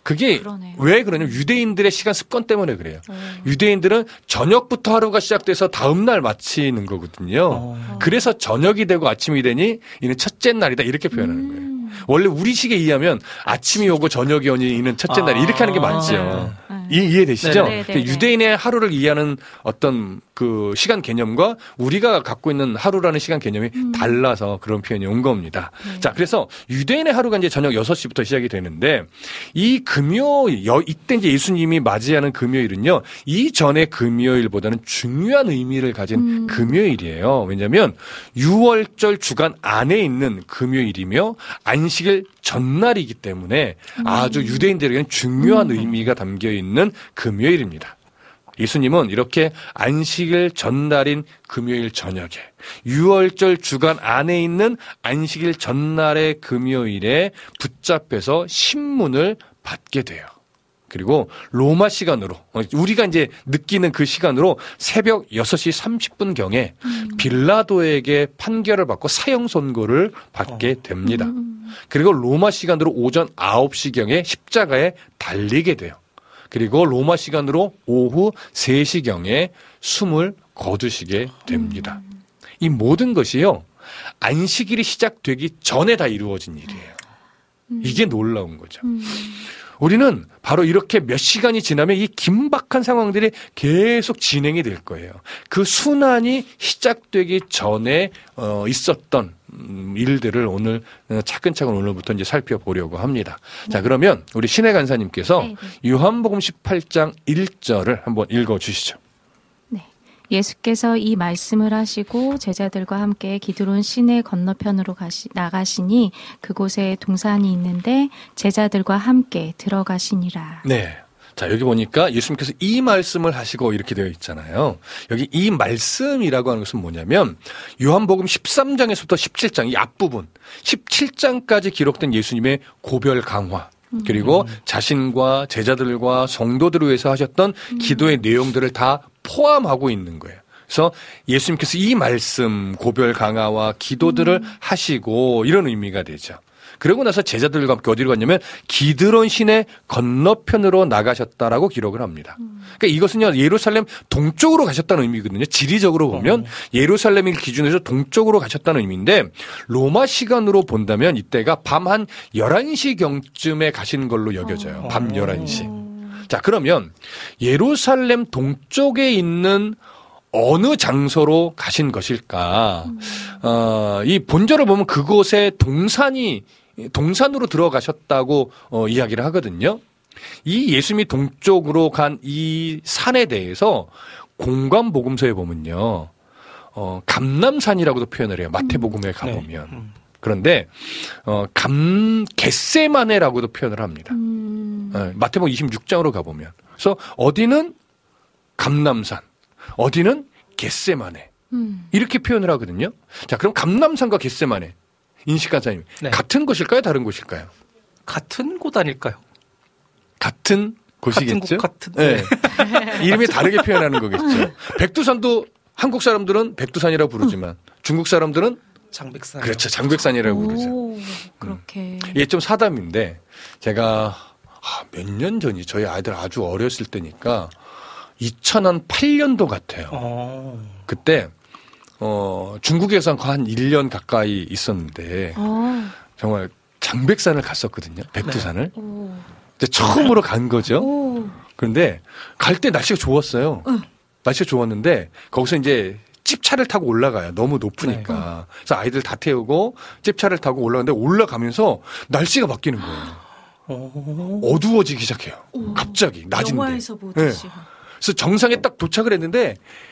그게 그러네요. 왜 그러냐면 유대인들의 시간 습관 때문에 그래요. 어. 유대인들은 저녁부터 하루가 시작돼서 다음날 마치는 거거든요. 어. 그래서 저녁이 되고 아침이 되니 이는 첫째 날이다 이렇게 표현하는 거예요. 음. 원래 우리식에 의하면 아침이 오고 저녁이 오니 이는 첫째 날이 이렇게 하는 게 맞죠. 네. 이, 이해되시죠? 네, 네, 네, 그러니까 네. 유대인의 하루를 이해하는 어떤 그 시간 개념과 우리가 갖고 있는 하루라는 시간 개념이 음. 달라서 그런 표현이 온 겁니다. 네. 자, 그래서 유대인의 하루가 이제 저녁 여섯 시부터 시작이 되는데 이 금요일, 여, 이때 이제 예수님이 맞이하는 금요일은요, 이전의 금요일보다는 중요한 의미를 가진 음. 금요일이에요. 왜냐하면 유월절 주간 안에 있는 금요일이며 안식일 전날이기 때문에 아주 유대인들에게는 중요한 의미가 담겨 있는 금요일입니다. 예수님은 이렇게 안식일 전날인 금요일 저녁에 유월절 주간 안에 있는 안식일 전날의 금요일에 붙잡혀서 신문을 받게 돼요. 그리고 로마 시간으로 우리가 이제 느끼는 그 시간으로 새벽 여섯 시 삼십 분경에 음. 빌라도에게 판결을 받고 사형 선고를 받게 됩니다. 음. 그리고 로마 시간으로 오전 아홉 시경에 십자가에 달리게 돼요. 그리고 로마 시간으로 오후 세 시경에 숨을 거두시게 됩니다. 음. 이 모든 것이요, 안식일이 시작되기 전에 다 이루어진 일이에요. 음. 이게 놀라운 거죠. 음. 우리는 바로 이렇게 몇 시간이 지나면 이 긴박한 상황들이 계속 진행이 될 거예요. 그 순환이 시작되기 전에 어, 있었던 일들을 오늘 차근차근 오늘부터 이제 살펴보려고 합니다. 네. 자, 그러면 우리 신혜 간사님께서 네, 네. 요한복음 십팔 장 일 절을 한번 읽어 주시죠. 예수께서 이 말씀을 하시고 제자들과 함께 기드론 시내 건너편으로 가시, 나가시니 그곳에 동산이 있는데 제자들과 함께 들어가시니라. 네. 자, 여기 보니까 예수님께서 이 말씀을 하시고 이렇게 되어 있잖아요. 여기 이 말씀이라고 하는 것은 뭐냐면 요한복음 십삼 장에서부터 십칠 장, 이 앞부분 십칠 장까지 기록된 예수님의 고별 강화, 그리고 음. 자신과 제자들과 성도들을 위해서 하셨던 음. 기도의 내용들을 다 포함하고 있는 거예요. 그래서 예수님께서 이 말씀, 고별 강화와 기도들을 음. 하시고 이런 의미가 되죠. 그러고 나서 제자들과 함께 어디로 갔냐면 기드론 시내 건너편으로 나가셨다라고 기록을 합니다. 그러니까 이것은요, 예루살렘 동쪽으로 가셨다는 의미거든요. 지리적으로 보면 예루살렘을 기준으로 동쪽으로 가셨다는 의미인데 로마 시간으로 본다면 이때가 밤 한 열한 시경쯤에 가신 걸로 여겨져요. 밤 열한 시. 자, 그러면 예루살렘 동쪽에 있는 어느 장소로 가신 것일까? 음. 어, 이 본절을 보면 그곳에 동산이, 동산으로 들어가셨다고 어, 이야기를 하거든요. 이 예수님이 동쪽으로 간 이 산에 대해서 공관복음서에 보면요, 어, 감람산이라고도 표현을 해요. 마태복음에 가보면. 네. 음. 그런데 어, 감 겟세마네라고도 표현을 합니다. 음. 어, 마태복음 이십육 장으로 가보면. 그래서 어디는 감람산, 어디는 겟세마네. 음. 이렇게 표현을 하거든요. 자, 그럼 감람산과 겟세마네, 인식간사님, 네. 같은 곳일까요? 다른 곳일까요? 같은 곳 아닐까요? 같은 곳이겠죠? 같은 곳 같은. 네. 이름이 다르게 표현하는 거겠죠. 백두산도 한국 사람들은 백두산이라고 부르지만 음. 중국 사람들은 장백산. 그렇죠. 장백산이라고 오, 부르죠. 그렇게. 음. 이게 좀 사담인데 제가 아, 몇 년 전이 저희 아이들 아주 어렸을 때니까 이천팔 년도 같아요. 오. 그때 어, 중국에서 한 일 년 가까이 있었는데 오. 정말 장백산을 갔었거든요. 백두산을. 네. 이제 처음으로 간 거죠. 오. 그런데 갈 때 날씨가 좋았어요. 응. 날씨가 좋았는데 거기서 이제 찝차를 타고 올라가요. 너무 높으니까. 네. 그래서 아이들 다 태우고 찝차를 타고 올라가는데 올라가면서 날씨가 바뀌는 거예요. 오. 어두워지기 시작해요. 오. 갑자기 낮인데. 영화에서 보듯이. 네. 그래서 정상에 딱 도착을 했는데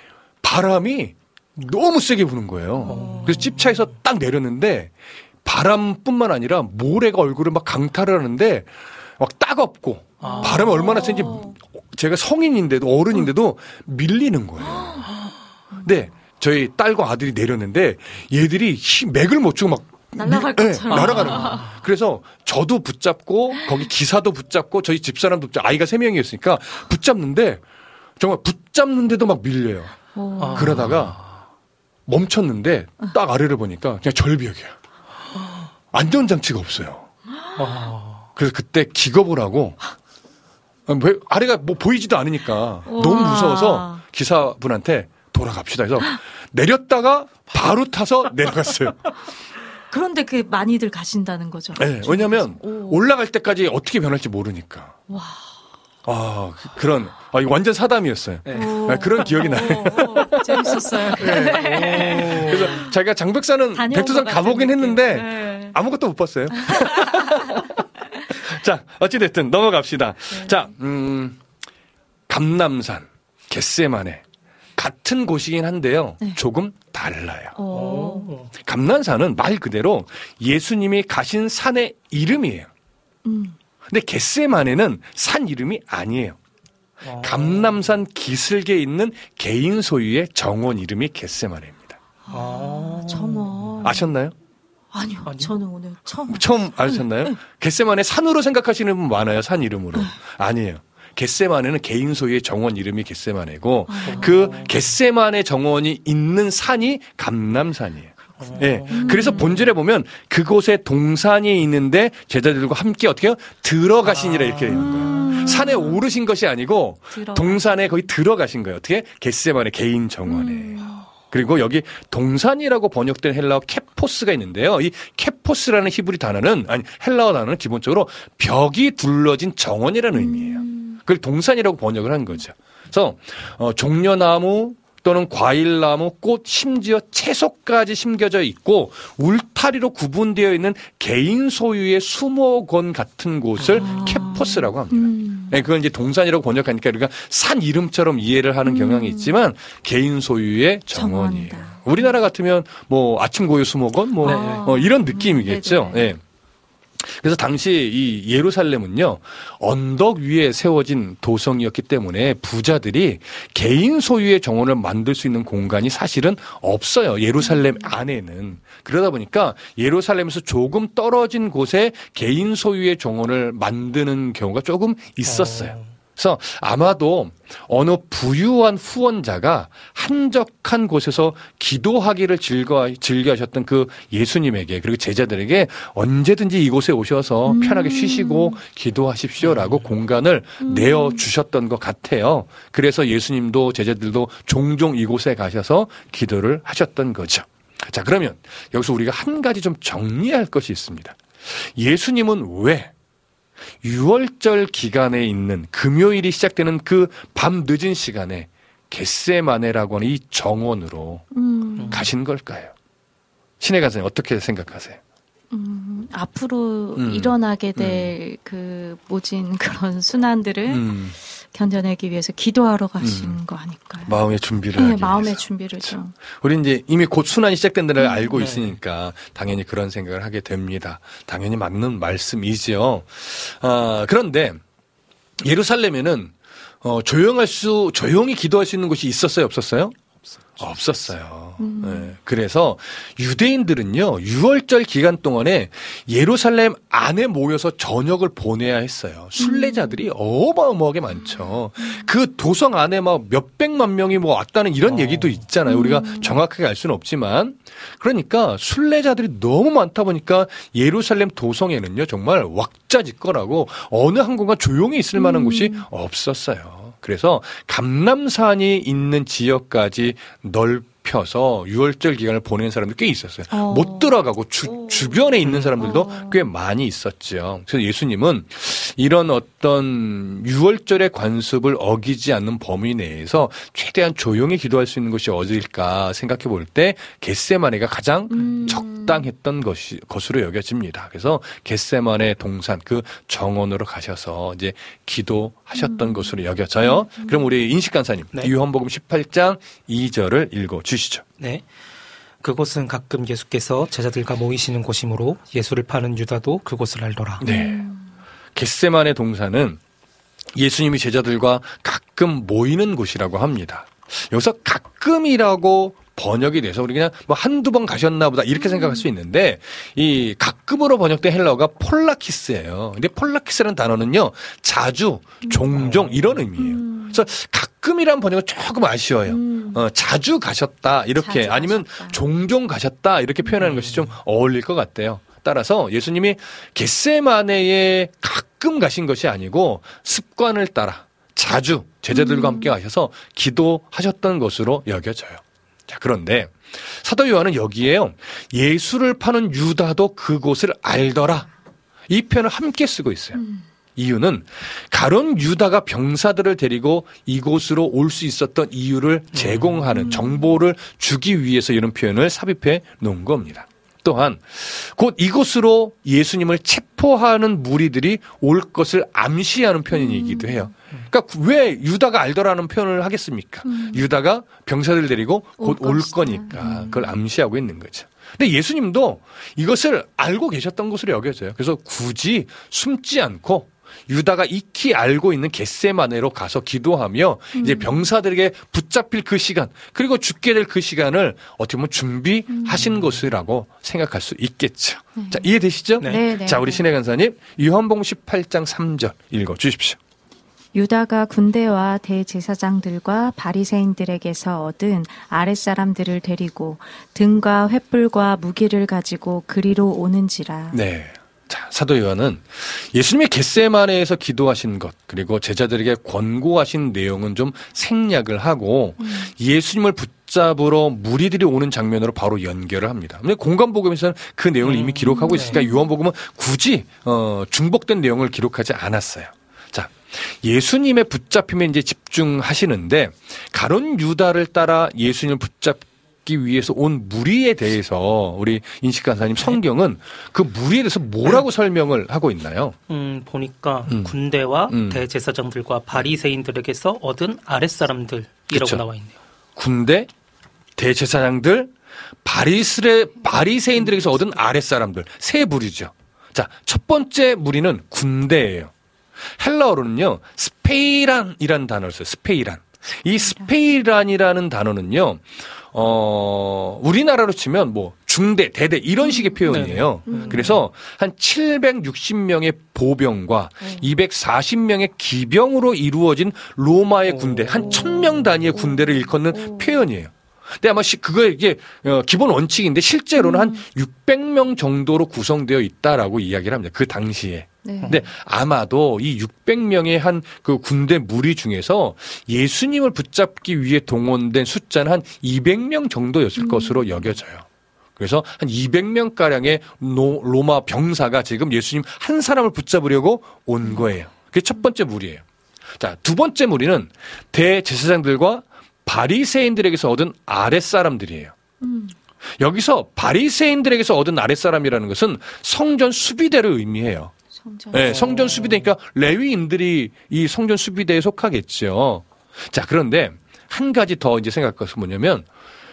바람이 너무 세게 부는 거예요. 오. 그래서 찝차에서 딱 내렸는데 바람뿐만 아니라 모래가 얼굴을 막 강탈을 하는데 막 따갑고 아. 바람이 얼마나 센지 제가 성인인데도 어른인데도 밀리는 거예요. 근데 저희 딸과 아들이 내렸는데 얘들이 힘, 맥을 못 주고 막 날아갈 미, 것처럼. 네, 날아가는 거예요. 그래서 저도 붙잡고 거기 기사도 붙잡고 저희 집사람도 붙잡고 아이가 세 명이었으니까 붙잡는데 정말 붙잡는데도 막 밀려요. 오. 그러다가 멈췄는데 딱 아래를 보니까 그냥 절벽이야. 안전장치가 없어요. 그래서 그때 기겁을 하고 왜 아래가 뭐 보이지도 않으니까 너무 무서워서 기사분한테 돌아갑시다 해서 내렸다가 바로 타서 내려갔어요. 그런데 그 많이들 가신다는 거죠. 네, 왜냐하면 오. 올라갈 때까지 어떻게 변할지 모르니까. 와. 아, 그런 아, 이거 완전 사담이었어요. 네. 아, 그런 기억이 나요. 오, 재밌었어요. 네. 그래서 자기가 장백산은 다녀온 백두산 것 같은 가보긴 느낌. 했는데 네. 아무것도 못 봤어요. 자, 어찌됐든 넘어갑시다. 네. 자, 음, 감람산, 겟세마네. 같은 곳이긴 한데요. 네. 조금 달라요. 오. 감람산은 말 그대로 예수님이 가신 산의 이름이에요. 음. 근데 겟세마네는 산 이름이 아니에요. 감람산 기슭에 있는 개인 소유의 정원 이름이 겟세마네입니다. 아, 정원. 아셨나요? 아니요, 아니요. 저는 오늘 처음. 처음 아셨나요? 겟세마네 산으로 생각하시는 분 많아요. 산 이름으로. 아니에요. 겟세마네는 개인 소유의 정원 이름이 겟세마네고 그 겟세마네 정원이 있는 산이 감람산이에요. 예. 네. 그래서 본절에 보면 그곳에 동산이 있는데 제자들과 함께 어떻게 해요? 들어가시니라 이렇게 되는 거예요. 산에 오르신 것이 아니고 들어가. 동산에 거의 들어가신 거예요. 어떻게? 겟세마네 개인 정원에. 음. 그리고 여기 동산이라고 번역된 헬라어 케포스가 있는데요. 이 케포스라는 히브리 단어는 아니 헬라어 단어는 기본적으로 벽이 둘러진 정원이라는 의미예요. 그걸 동산이라고 번역을 한 거죠. 그래서 어, 종려나무 또는 과일나무, 꽃, 심지어 채소까지 심겨져 있고 울타리로 구분되어 있는 개인 소유의 수목원 같은 곳을 아. 케포스라고 합니다. 음. 네, 그건 이제 동산이라고 번역하니까 우리가 산 이름처럼 이해를 하는 경향이 있지만 개인 소유의 정원이에요. 정원이다. 우리나라 같으면 뭐 아침고요 수목원 뭐 네. 어, 이런 느낌이겠죠. 네. 네. 그래서 당시 이 예루살렘은요 언덕 위에 세워진 도성이었기 때문에 부자들이 개인 소유의 정원을 만들 수 있는 공간이 사실은 없어요. 예루살렘 안에는. 그러다 보니까 예루살렘에서 조금 떨어진 곳에 개인 소유의 정원을 만드는 경우가 조금 있었어요. 그래서 아마도 어느 부유한 후원자가 한적한 곳에서 기도하기를 즐거, 즐겨하셨던 그 예수님에게 그리고 제자들에게 언제든지 이곳에 오셔서 음. 편하게 쉬시고 기도하십시오라고 음. 공간을 음. 내어주셨던 것 같아요. 그래서 예수님도 제자들도 종종 이곳에 가셔서 기도를 하셨던 거죠. 자, 그러면 여기서 우리가 한 가지 좀 정리할 것이 있습니다. 예수님은 왜 유월절 기간에 있는 금요일이 시작되는 그 밤 늦은 시간에 겟세마네라고 하는 이 정원으로 음. 가신 걸까요? 신의 간사님 어떻게 생각하세요? 음, 앞으로 음. 일어나게 될 그 음. 모진 그런 순환들을 음. 견뎌내기 위해서 기도하러 가신 음. 거 아닐까요? 마음의 준비를 네, 하기 마음의 위해서. 준비를 좀. 우리 이제 이미 곧 순환이 시작된다는 걸 음. 알고 네. 있으니까 당연히 그런 생각을 하게 됩니다. 당연히 맞는 말씀이죠. 아, 그런데 예루살렘에는 어, 조용할 수 조용히 기도할 수 있는 곳이 있었어요, 없었어요? 없었어요. 음. 네. 그래서 유대인들은요, 유월절 기간 동안에 예루살렘 안에 모여서 저녁을 보내야 했어요. 순례자들이 음. 어마어마하게 많죠. 음. 그 도성 안에 막 몇백만 명이 뭐 왔다는 이런 어. 얘기도 있잖아요. 우리가 음. 정확하게 알 수는 없지만. 그러니까 순례자들이 너무 많다 보니까 예루살렘 도성에는요, 정말 왁자지껄하고 어느 한 곳가 조용히 있을 만한 음. 곳이 없었어요. 그래서 감람산이 있는 지역까지 넓혀서 유월절 기간을 보낸 사람들이 꽤 있었어요. 어. 못 들어가고 주, 주변에 있는 사람들도 어. 꽤 많이 있었죠. 그래서 예수님은 이런 어떤 유월절의 관습을 어기지 않는 범위 내에서 최대한 조용히 기도할 수 있는 곳이 어딜까 생각해 볼 때 겟세마네가 가장 음. 적당했던 것이, 것으로 여겨집니다. 그래서 겟세마네 동산 그 정원으로 가셔서 이제 기도하셨던 음. 것으로 여겨져요. 음. 그럼 우리 인식 간사님 네. 요한복음 십팔 장 이 절을 읽어 주시죠. 네. 그곳은 가끔 예수께서 제자들과 모이시는 곳이므로 예수를 파는 유다도 그곳을 알더라. 네. 겟세마네 동산은 예수님이 제자들과 가끔 모이는 곳이라고 합니다. 여기서 가끔이라고 번역이 돼서 우리 그냥 뭐 한두 번 가셨나 보다 이렇게 생각할 수 있는데 이 가끔으로 번역된 헬라어가 폴라키스예요. 근데 폴라키스라는 단어는요. 자주, 종종 이런 의미예요. 그래서 가끔이란 번역은 조금 아쉬워요. 음. 어, 자주 가셨다 이렇게 자주 아니면 가셨다. 종종 가셨다 이렇게 표현하는 음. 것이 좀 어울릴 것 같아요. 따라서 예수님이 겟세마네에 가끔 가끔 가신 것이 아니고 습관을 따라 자주 제자들과 함께 가셔서 기도하셨던 것으로 여겨져요. 자, 그런데 사도 요한은 여기에요. 예수를 파는 유다도 그곳을 알더라. 이 표현을 함께 쓰고 있어요. 음. 이유는 가룟 유다가 병사들을 데리고 이곳으로 올 수 있었던 이유를 제공하는 정보를 주기 위해서 이런 표현을 삽입해 놓은 겁니다. 또한 곧 이곳으로 예수님을 체포하는 무리들이 올 것을 암시하는 표현이기도 해요. 그러니까 왜 유다가 알더라는 표현을 하겠습니까? 음. 유다가 병사들 데리고 곧 올 거니까 그걸 암시하고 있는 거죠. 근데 예수님도 이것을 알고 계셨던 것으로 여겨져요. 그래서 굳이 숨지 않고 유다가 익히 알고 있는 겟세마네로 가서 기도하며 음. 이제 병사들에게 붙잡힐 그 시간 그리고 죽게 될 그 시간을 어떻게 보면 준비하신 음. 것이라고 생각할 수 있겠죠. 네. 자, 이해되시죠? 네. 네. 자, 우리 신혜 간사님 요한복음 십팔 장 삼 절 읽어 주십시오. 유다가 군대와 대제사장들과 바리새인들에게서 얻은 아랫사람들을 데리고 등과 횃불과 무기를 가지고 그리로 오는지라. 네. 자, 사도 요한은 예수님의 겟세마네에서 기도하신 것 그리고 제자들에게 권고하신 내용은 좀 생략을 하고 음. 예수님을 붙잡으러 무리들이 오는 장면으로 바로 연결을 합니다. 근데 공간복음에서는 그 내용을 이미 기록하고 있으니까 네. 요한복음은 굳이 어, 중복된 내용을 기록하지 않았어요. 자, 예수님의 붙잡힘에 이제 집중하시는데 가룟 유다를 따라 예수님을 붙잡기 위해서 온 무리에 대해서 우리 인식 간사님 성경은 그 무리에 대해서 뭐라고 설명을 하고 있나요? 음, 보니까 음. 군대와 음. 대제사장들과 바리새인들에게서 얻은 아랫사람들이라고 그쵸. 나와 있네요. 군대, 대제사장들, 바리스레, 바리새인들에게서 얻은 아랫사람들 세 부류죠. 자, 첫 번째 무리는 군대예요. 헬라어로는요, 스페이란이라는 단어를 써요. 스페이란. 이 스페이란이라는 단어는요, 어, 우리나라로 치면 뭐 중대, 대대 이런 식의 표현이에요. 음. 그래서 한 칠백육십 명의 보병과 음. 이백사십 명의 기병으로 이루어진 로마의 군대, 한 천 명 단위의 군대를 일컫는 오. 표현이에요. 근데 아마 그거 이게 기본 원칙인데 실제로는 음. 한 육백 명 정도로 구성되어 있다라고 이야기를 합니다. 그 당시에. 네. 근데 아마도 이 육백 명의 한 그 군대 무리 중에서 예수님을 붙잡기 위해 동원된 숫자는 한 이백 명 정도였을 음. 것으로 여겨져요. 그래서 한 이백 명가량의 로마 병사가 지금 예수님 한 사람을 붙잡으려고 온 거예요. 그게 첫 번째 무리예요. 자, 두 번째 무리는 대제사장들과 바리새인들에게서 얻은 아랫사람들이에요. 음. 여기서 바리새인들에게서 얻은 아랫사람이라는 것은 성전 수비대를 의미해요. 성전. 네, 성전 수비대니까 레위인들이 이 성전 수비대에 속하겠죠. 자, 그런데 한 가지 더 이제 생각할 것은 뭐냐면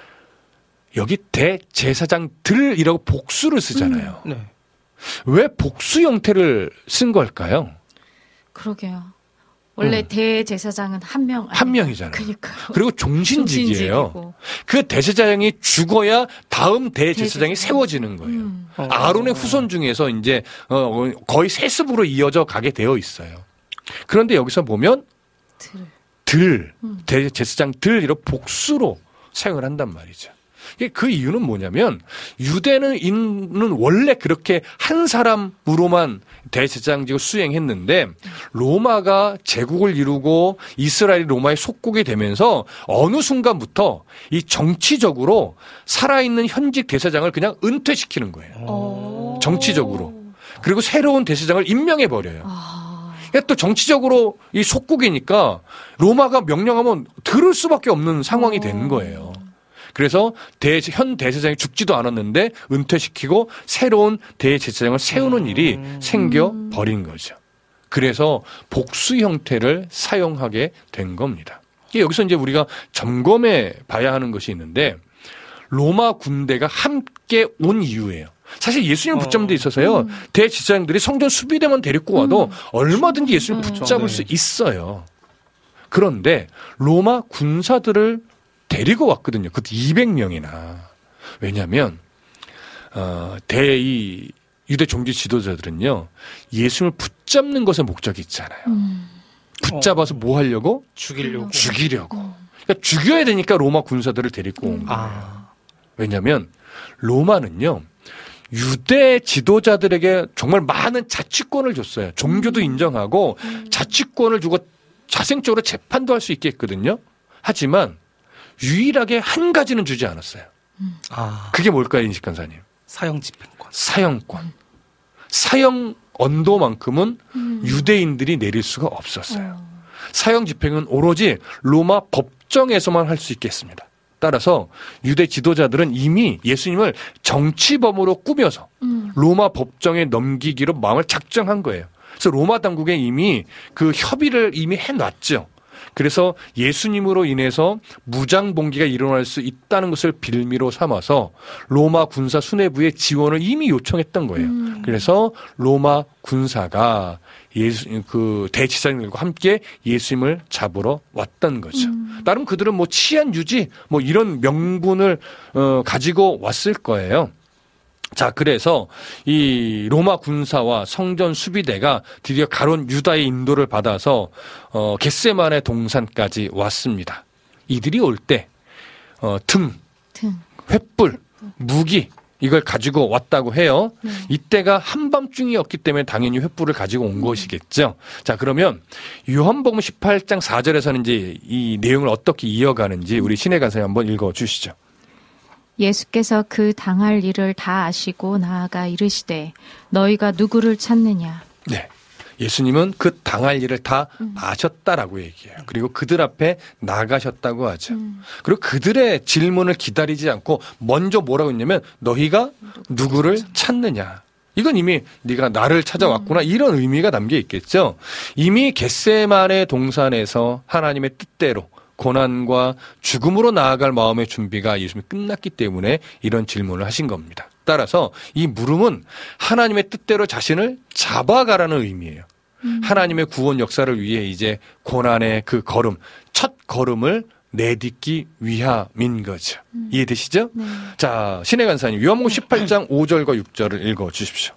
여기 대제사장들이라고 복수를 쓰잖아요. 음. 네. 왜 복수 형태를 쓴 걸까요? 그러게요. 원래 음. 대제사장은 한 명. 한 명이잖아요. 그러니까. 그리고 종신직이에요. 그 대제사장이 죽어야 다음 대제사장이 대제사장. 세워지는 거예요. 음. 아론의 후손 중에서 이제 거의 세습으로 이어져 가게 되어 있어요. 그런데 여기서 보면 들, 들 음. 대제사장들 이런 복수로 사용을 한단 말이죠. 그 이유는 뭐냐면 유대는 원래 그렇게 한 사람으로만 대제사장직을 수행했는데 로마가 제국을 이루고 이스라엘이 로마의 속국이 되면서 어느 순간부터 이 정치적으로 살아있는 현직 대제사장을 그냥 은퇴시키는 거예요. 오. 정치적으로. 그리고 새로운 대제사장을 임명해 버려요. 아. 또 정치적으로 이 속국이니까 로마가 명령하면 들을 수밖에 없는 상황이 된 거예요. 그래서 대, 현 대제사장이 죽지도 않았는데 은퇴시키고 새로운 대제사장을 세우는 일이 음. 생겨버린 거죠. 그래서 복수 형태를 사용하게 된 겁니다. 여기서 이제 우리가 점검해 봐야 하는 것이 있는데 로마 군대가 함께 온 이유예요. 사실 예수님을 붙잡는 데 있어서요. 음. 대제사장들이 성전 수비대만 데리고 와도 음. 얼마든지 예수님을 붙잡을 네. 수 있어요. 그런데 로마 군사들을 데리고 왔거든요. 그것도 이백 명이나. 왜냐하면 어, 대이 유대 종교 지도자들은요. 예수님을 붙잡는 것에 목적이 있잖아요. 음. 붙잡아서 뭐 하려고? 죽이려고. 죽이려고. 그러니까 죽여야 되니까 로마 군사들을 데리고 온 거예요. 아. 왜냐하면 로마는요. 유대 지도자들에게 정말 많은 자치권을 줬어요. 종교도 인정하고 자치권을 주고 자생적으로 재판도 할 수 있게 했거든요. 하지만 유일하게 한 가지는 주지 않았어요. 아, 그게 뭘까요, 인식 간사님? 사형 집행권. 사형권. 사형 언도만큼은 유대인들이 내릴 수가 없었어요. 사형 집행은 오로지 로마 법정에서만 할 수 있게 했습니다. 따라서 유대 지도자들은 이미 예수님을 정치범으로 꾸며서 로마 법정에 넘기기로 마음을 작정한 거예요. 그래서 로마 당국에 이미 그 협의를 이미 해놨죠. 그래서 예수님으로 인해서 무장봉기가 일어날 수 있다는 것을 빌미로 삼아서 로마 군사 수뇌부의 지원을 이미 요청했던 거예요. 음. 그래서 로마 군사가 예수 그 대지사님들과 함께 예수님을 잡으러 왔던 거죠. 음. 나름 그들은 뭐 치안 유지 뭐 이런 명분을 어, 가지고 왔을 거예요. 자, 그래서 이 로마 군사와 성전 수비대가 드디어 가론 유다의 인도를 받아서 어, 겟세마네 동산까지 왔습니다. 이들이 올 때 어, 등, 등, 횃불, 무기 이걸 가지고 왔다고 해요. 네. 이때가 한밤중이었기 때문에 당연히 횃불을 가지고 온 음. 것이겠죠. 자, 그러면 요한복음 십팔 장 사 절에서는 이제 이 내용을 어떻게 이어가는지 우리 신의 간사님 한번 읽어 주시죠. 예수께서 그 당할 일을 다 아시고 나아가 이르시되 너희가 누구를 찾느냐. 네. 예수님은 그 당할 일을 다 음. 아셨다라고 얘기해요. 그리고 그들 앞에 나가셨다고 하죠. 음. 그리고 그들의 질문을 기다리지 않고 먼저 뭐라고 했냐면 너희가 누구를 찾느냐. 이건 이미 네가 나를 찾아왔구나. 음. 이런 의미가 담겨 있겠죠. 이미 겟세마네 동산에서 하나님의 뜻대로 고난과 죽음으로 나아갈 마음의 준비가 예수님이 끝났기 때문에 이런 질문을 하신 겁니다. 따라서 이 물음은 하나님의 뜻대로 자신을 잡아가라는 의미예요. 음. 하나님의 구원 역사를 위해 이제 고난의 그 걸음, 첫 걸음을 내딛기 위함인 거죠. 음. 이해되시죠? 네. 자, 신의 간사님 요한복음 십팔 장 오 절과 육 절을 읽어 주십시오.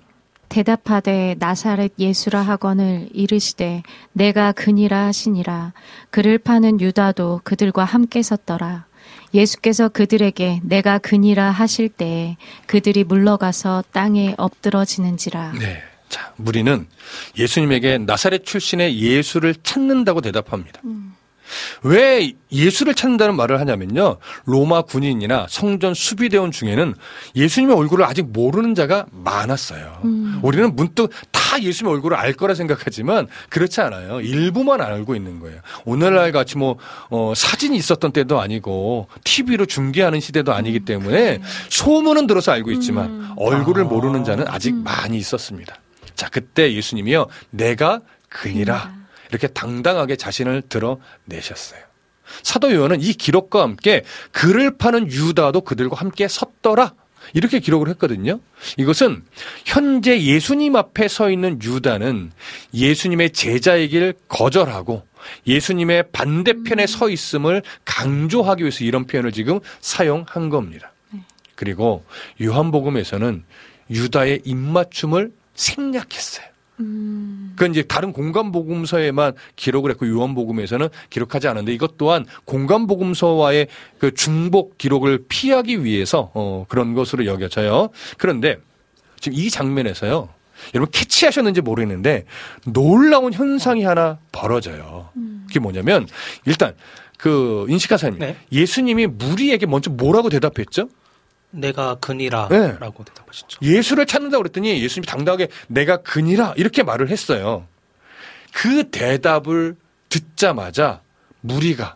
대답하되 나사렛 예수라 하거늘 이르시되 내가 그니라 하시니라. 그를 파는 유다도 그들과 함께 섰더라. 예수께서 그들에게 내가 그니라 하실 때에 그들이 물러가서 땅에 엎드러지는지라. 네. 자, 무리는 예수님에게 나사렛 출신의 예수를 찾는다고 대답합니다. 음. 왜 예수를 찾는다는 말을 하냐면요. 로마 군인이나 성전 수비대원 중에는 예수님의 얼굴을 아직 모르는 자가 많았어요. 음. 우리는 문득 다 예수님의 얼굴을 알 거라 생각하지만 그렇지 않아요. 일부만 알고 있는 거예요. 오늘날 같이 뭐 어, 사진이 있었던 때도 아니고 티비로 중계하는 시대도 아니기 때문에 소문은 들어서 알고 있지만 음. 얼굴을 모르는 자는 아직 음. 많이 있었습니다. 자, 그때 예수님이요. 내가 그니라. 이렇게 당당하게 자신을 드러내셨어요. 사도 요한은 이 기록과 함께 그를 파는 유다도 그들과 함께 섰더라. 이렇게 기록을 했거든요. 이것은 현재 예수님 앞에 서 있는 유다는 예수님의 제자이길 거절하고 예수님의 반대편에 서 있음을 강조하기 위해서 이런 표현을 지금 사용한 겁니다. 그리고 요한복음에서는 유다의 입맞춤을 생략했어요. 음. 그건 이제 다른 공간복음서에만 기록을 했고 요한복음에서는 기록하지 않았는데 이것 또한 공간복음서와의 그 중복 기록을 피하기 위해서 어, 그런 것으로 여겨져요. 그런데 지금 이 장면에서요. 여러분 캐치하셨는지 모르겠는데 놀라운 현상이 하나 벌어져요. 음. 그게 뭐냐면 일단 그 인식하사님 네. 예수님이 무리에게 먼저 뭐라고 대답했죠? 내가 그니라 네. 라고 대답하셨죠. 예수를 찾는다고 그랬더니 예수님이 당당하게 내가 그니라 이렇게 말을 했어요. 그 대답을 듣자마자 무리가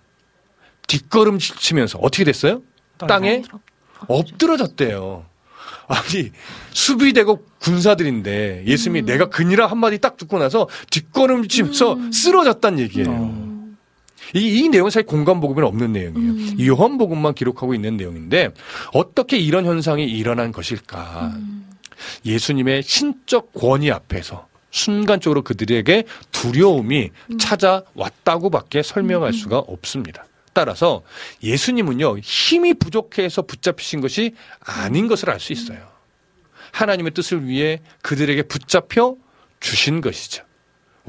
뒷걸음치면서 어떻게 됐어요? 땅에 엎드러졌대요. 아니 수비대고 군사들인데 예수님이 음. 내가 그니라 한마디 딱 듣고 나서 뒷걸음치면서 음. 쓰러졌다는 얘기예요. 음. 이, 이 내용은 사실 공간복음에는 없는 내용이에요. 음. 이 요한복음만 기록하고 있는 내용인데 어떻게 이런 현상이 일어난 것일까. 음. 예수님의 신적 권위 앞에서 순간적으로 그들에게 두려움이 음. 찾아왔다고밖에 설명할 음. 수가 없습니다. 따라서 예수님은요. 힘이 부족해서 붙잡히신 것이 아닌 것을 알 수 있어요. 하나님의 뜻을 위해 그들에게 붙잡혀 주신 것이죠.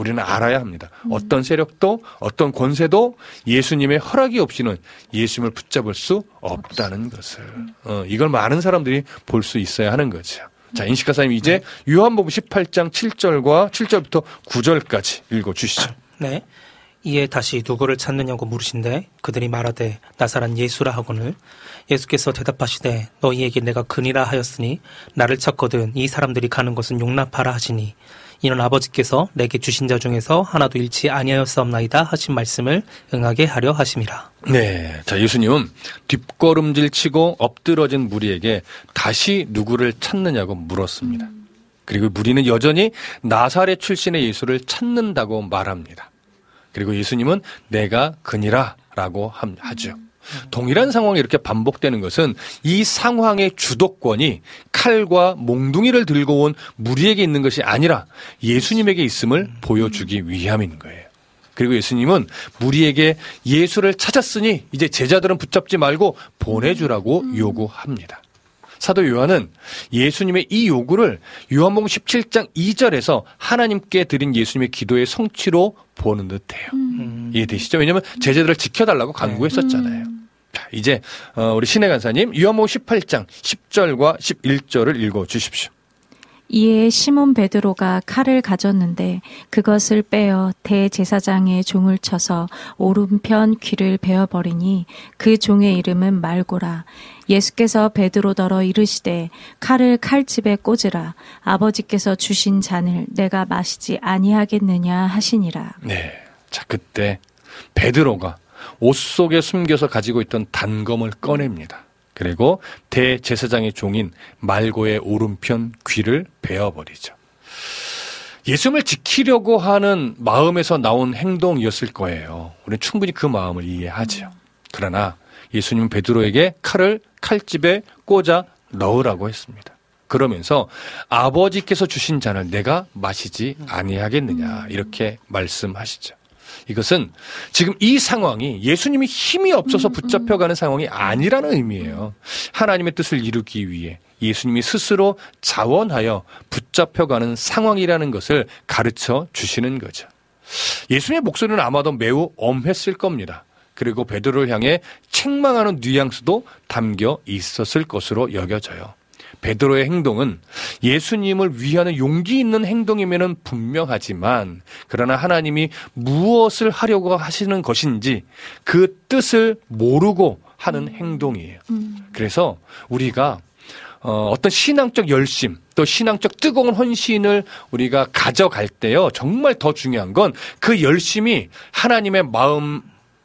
우리는 알아야 합니다. 음. 어떤 세력도 어떤 권세도 예수님의 허락이 없이는 예수님을 붙잡을 수 없다는 것을 어, 이걸 많은 사람들이 볼 수 있어야 하는 거죠. 자, 인식가사님 이제 네. 요한복음 십팔 장 칠 절과 칠 절부터 구 절까지 읽어주시죠. 네. 이에 다시 누구를 찾느냐고 물으신대 그들이 말하되 나사렛 예수라 하거늘 예수께서 대답하시되 너희에게 내가 그니라 하였으니 나를 찾거든 이 사람들이 가는 것은 용납하라 하시니 이는 아버지께서 내게 주신 자 중에서 하나도 잃지 아니하였사옵나이다 하신 말씀을 응하게 하려 하심이라. 네, 자 예수님은 뒷걸음질 치고 엎드러진 무리에게 다시 누구를 찾느냐고 물었습니다. 음. 그리고 무리는 여전히 나사렛 출신의 예수를 찾는다고 말합니다. 그리고 예수님은 내가 그니라 라고 하죠. 동일한 상황이 이렇게 반복되는 것은 이 상황의 주도권이 칼과 몽둥이를 들고 온 무리에게 있는 것이 아니라 예수님에게 있음을 보여주기 위함인 거예요. 그리고 예수님은 무리에게 예수를 찾았으니 이제 제자들은 붙잡지 말고 보내주라고 요구합니다. 사도 요한은 예수님의 이 요구를 요한복음 십칠 장 이 절에서 하나님께 드린 예수님의 기도의 성취로 보는 듯해요. 음. 이해되시죠? 왜냐하면 제자들을 지켜달라고 간구했었잖아요. 음. 자, 이제 우리 신혜 간사님 요한복음 십팔 장 십 절과 십일 절을 읽어주십시오. 이에 시몬 베드로가 칼을 가졌는데 그것을 빼어 대제사장의 종을 쳐서 오른편 귀를 베어버리니 그 종의 이름은 말고라. 예수께서 베드로더러 이르시되 칼을 칼집에 꽂으라. 아버지께서 주신 잔을 내가 마시지 아니하겠느냐 하시니라. 네, 자 그때 베드로가 옷 속에 숨겨서 가지고 있던 단검을 꺼냅니다. 그리고 대제사장의 종인 말고의 오른편 귀를 베어버리죠. 예수님을 지키려고 하는 마음에서 나온 행동이었을 거예요. 우리는 충분히 그 마음을 이해하죠. 그러나 예수님은 베드로에게 칼을 칼집에 꽂아 넣으라고 했습니다. 그러면서 아버지께서 주신 잔을 내가 마시지 아니하겠느냐 이렇게 말씀하시죠. 이것은 지금 이 상황이 예수님이 힘이 없어서 붙잡혀가는 상황이 아니라는 의미예요. 하나님의 뜻을 이루기 위해 예수님이 스스로 자원하여 붙잡혀가는 상황이라는 것을 가르쳐 주시는 거죠. 예수님의 목소리는 아마도 매우 엄했을 겁니다. 그리고 베드로를 향해 책망하는 뉘앙스도 담겨 있었을 것으로 여겨져요. 베드로의 행동은 예수님을 위하는 용기 있는 행동이면은 분명하지만 그러나 하나님이 무엇을 하려고 하시는 것인지 그 뜻을 모르고 하는 행동이에요. 그래서 우리가 어, 어떤 신앙적 열심 또 신앙적 뜨거운 헌신을 우리가 가져갈 때요 정말 더 중요한 건 그 열심이 하나님의 마음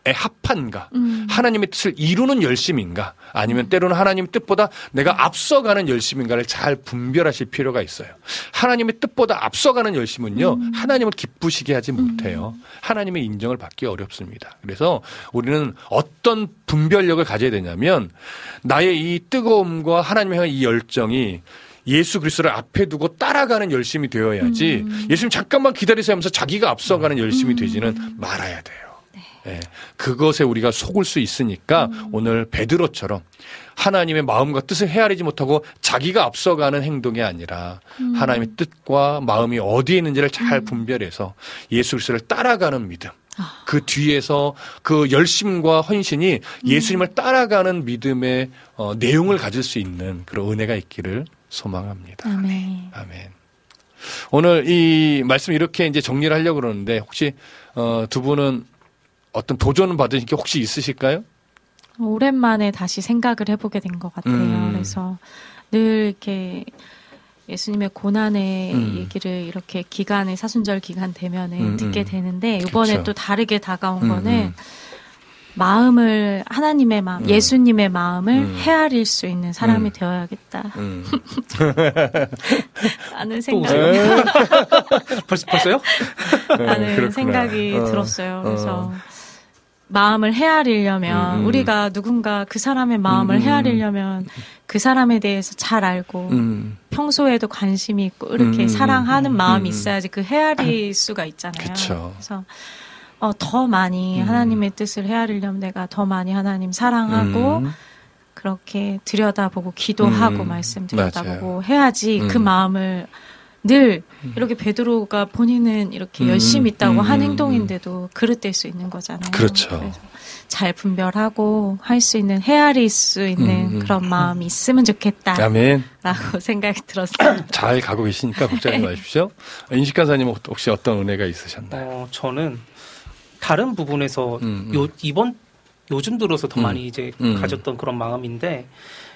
합한가 음. 하나님의 뜻을 이루는 열심인가 아니면 때로는 하나님의 뜻보다 내가 앞서가는 열심인가를 잘 분별하실 필요가 있어요. 하나님의 뜻보다 앞서가는 열심은요 음. 하나님을 기쁘시게 하지 못해요. 음. 하나님의 인정을 받기 어렵습니다. 그래서 우리는 어떤 분별력을 가져야 되냐면 나의 이 뜨거움과 하나님의 향한 이 열정이 예수 그리스도를 앞에 두고 따라가는 열심이 되어야지 음. 예수님 잠깐만 기다리세요 하면서 자기가 앞서가는 열심이 음. 되지는 말아야 돼요. 네, 그것에 우리가 속을 수 있으니까 음. 오늘 베드로처럼 하나님의 마음과 뜻을 헤아리지 못하고 자기가 앞서가는 행동이 아니라 음. 하나님의 뜻과 마음이 어디에 있는지를 잘 분별해서 예수 그리스도를 따라가는 믿음 아. 그 뒤에서 그 열심과 헌신이 예수님을 따라가는 믿음의 어, 내용을 가질 수 있는 그런 은혜가 있기를 소망합니다. 아멘. 아멘. 오늘 이 말씀 이렇게 이제 정리를 하려고 그러는데 혹시 어, 두 분은 어떤 도전을 받으신 게 혹시 있으실까요? 오랜만에 다시 생각을 해보게 된 것 같아요. 음. 그래서 늘 이렇게 예수님의 고난의 음. 얘기를 이렇게 기간에 사순절 기간 되면은 음. 듣게 되는데 이번에 그렇죠. 또 다르게 다가온 음. 거는 마음을 하나님의 마음, 음. 예수님의 마음을 음. 헤아릴 수 있는 사람이 음. 되어야겠다. 음. 라는 또 생각. 벌써 벌써요? 라는 그렇구나. 생각이 어. 들었어요. 그래서 어. 마음을 헤아리려면 음. 우리가 누군가 그 사람의 마음을 음. 헤아리려면 그 사람에 대해서 잘 알고 음. 평소에도 관심이 있고 이렇게 음. 사랑하는 마음이 음. 있어야지 그 헤아릴 수가 있잖아요. 그쵸. 그래서 어, 더 많이 음. 하나님의 뜻을 헤아리려면 내가 더 많이 하나님 사랑하고 음. 그렇게 들여다보고 기도하고 음. 말씀 들여다보고 맞아요. 해야지 음. 그 마음을 늘 이렇게 베드로가 본인은 이렇게 음, 열심히 있다고 음, 한 음, 행동인데도 그릇될 수 있는 거잖아요. 그렇죠. 그래서 잘 분별하고 할 수 있는 헤아릴 수 있는 음, 음. 그런 마음이 있으면 좋겠다. 아멘. 라고 생각이 들었어요. 잘 가고 계시니까 걱정하지 마십시오. 인식 간사님 혹시 어떤 은혜가 있으셨나요? 어, 저는 다른 부분에서 음, 음. 요, 이번 요즘 들어서 더 음, 많이 이제 음. 가졌던 그런 마음인데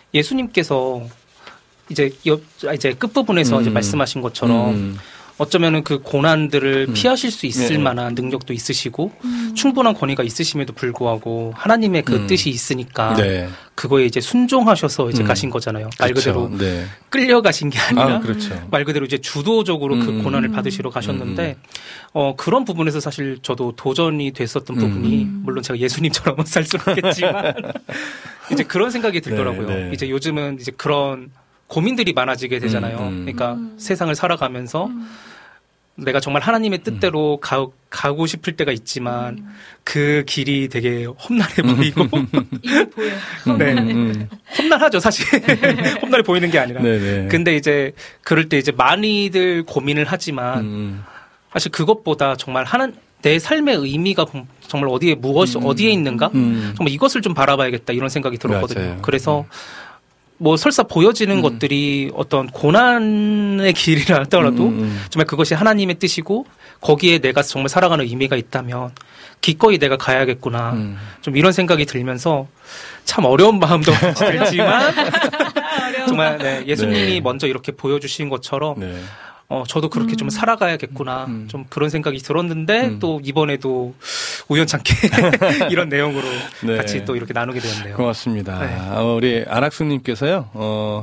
예수님께서 이제 옆, 이제 끝부분에서 음. 이제 말씀하신 것처럼 음. 어쩌면은 그 고난들을 음. 피하실 수 있을 네. 만한 능력도 있으시고 충분한 권위가 있으심에도 불구하고 하나님의 그 음. 뜻이 있으니까 네. 그거에 이제 순종하셔서 이제 음. 가신 거잖아요. 말 그렇죠. 그대로 네. 끌려가신 게 아니라 아, 그렇죠. 말 그대로 이제 주도적으로 그 음. 고난을 받으시러 가셨는데 어 그런 부분에서 사실 저도 도전이 됐었던 음. 부분이 물론 제가 예수님처럼은 살 수는 없겠지만 이제 그런 생각이 들더라고요. 네, 네. 이제 요즘은 이제 그런 고민들이 많아지게 되잖아요. 음, 음. 그러니까 세상을 살아가면서 내가 정말 하나님의 뜻대로 가, 가고 싶을 때가 있지만 그 길이 되게 험난해 보이고 이미 보여. 네. 음, 음. 험난하죠 사실. 험난해 보이는 게 아니라. 네네. 근데 이제 그럴 때 이제 많이들 고민을 하지만 음. 사실 그것보다 정말 하나 내 삶의 의미가 정말 어디에 무엇이 음. 어디에 있는가? 음. 정말 이것을 좀 바라봐야겠다 이런 생각이 들었거든요. 맞아요. 그래서 뭐 설사 보여지는 음. 것들이 어떤 고난의 길이라 하더라도 음, 음. 정말 그것이 하나님의 뜻이고 거기에 내가 정말 살아가는 의미가 있다면 기꺼이 내가 가야겠구나. 음. 좀 이런 생각이 들면서 참 어려운 마음도 들지만 정말 네, 예수님이 네. 먼저 이렇게 보여주신 것처럼 네. 어, 저도 그렇게 음. 좀 살아가야겠구나. 음. 좀 그런 생각이 들었는데 음. 또 이번에도 우연찮게 이런 내용으로 네. 같이 또 이렇게 나누게 되었네요. 고맙습니다. 네. 어, 우리 안학수님께서요, 어,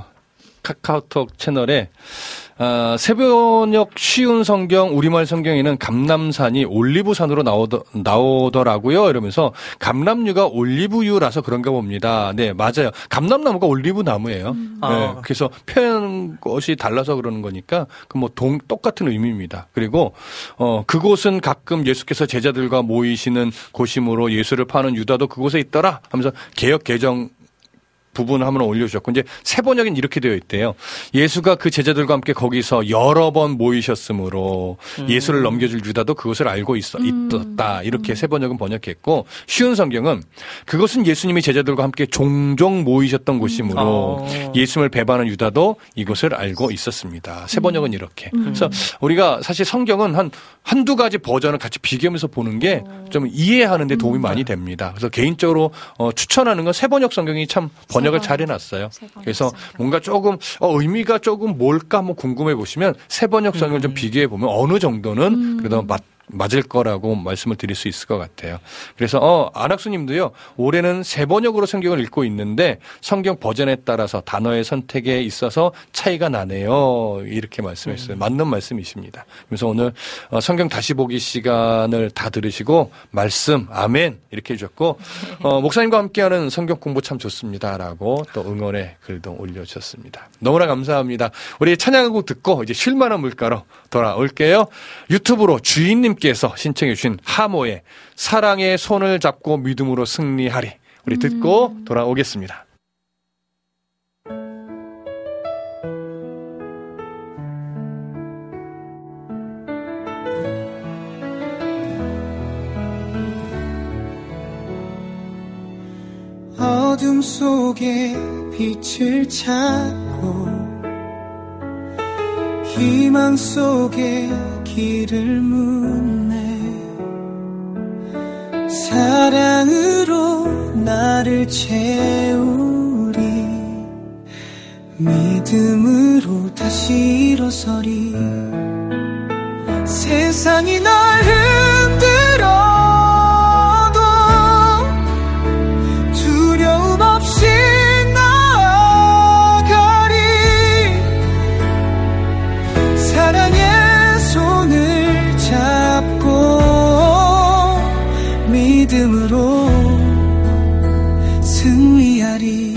카카오톡 채널에 아, 세번역 쉬운 성경 우리말 성경에는 감람산이 올리브산으로 나오더, 나오더라고요. 이러면서 감람류가 올리브유라서 그런가 봅니다. 네, 맞아요. 감람나무가 올리브 나무예요. 네, 아. 그래서 표현 것이 달라서 그러는 거니까 그 뭐 동 똑같은 의미입니다. 그리고 어 그곳은 가끔 예수께서 제자들과 모이시는 곳이므로 예수를 파는 유다도 그곳에 있더라 하면서 개역 개정 부분 한번 올려주셨고 이제 세 번역엔 이렇게 되어 있대요. 예수가 그 제자들과 함께 거기서 여러 번 모이셨으므로 음. 예수를 넘겨줄 유다도 그것을 알고 있어, 있었다. 이렇게 세 번역은 번역했고 쉬운 성경은 그것은 예수님이 제자들과 함께 종종 모이셨던 곳이므로 어. 예수님을 배반하는 유다도 이것을 알고 있었습니다. 세 번역은 이렇게. 그래서 우리가 사실 성경은 한 한두 가지 버전을 같이 비교하면서 보는 게 좀 이해하는 데 도움이 많이 됩니다. 그래서 개인적으로 어, 추천하는 건 세 번역 성경이 참 번역을 잘 해놨어요. 그래서 뭔가 조금 어, 의미가 조금 뭘까 한번 궁금해 보시면 세 번역 성경을 좀 비교해 보면 어느 정도는 그래도 맞 맞을 거라고 말씀을 드릴 수 있을 것 같아요. 그래서 어 안학수님도요. 올해는 세 번역으로 성경을 읽고 있는데 성경 버전에 따라서 단어의 선택에 있어서 차이가 나네요. 이렇게 말씀했어요. 맞는 말씀이십니다. 그래서 오늘 성경 다시 보기 시간을 다 들으시고 말씀 아멘 이렇게 해주셨고 어, 목사님과 함께하는 성경 공부 참 좋습니다라고 또 응원의 글도 올려주셨습니다. 너무나 감사합니다. 우리 찬양곡 듣고 이제 쉴만한 물가로 돌아올게요. 유튜브로 주인님 께서 신청해 주신 하모의 사랑의 손을 잡고 믿음으로 승리하리 우리 듣고 돌아오겠습니다. 어둠 속에 빛을 찾고 희망 속에 길을 묻네 사랑으로 나를 채우리 믿음으로 다시 일어서리 세상이 날 흔들어도 두려움 없이 나아가리 사랑의 손을 잡고 믿음으로 승리하리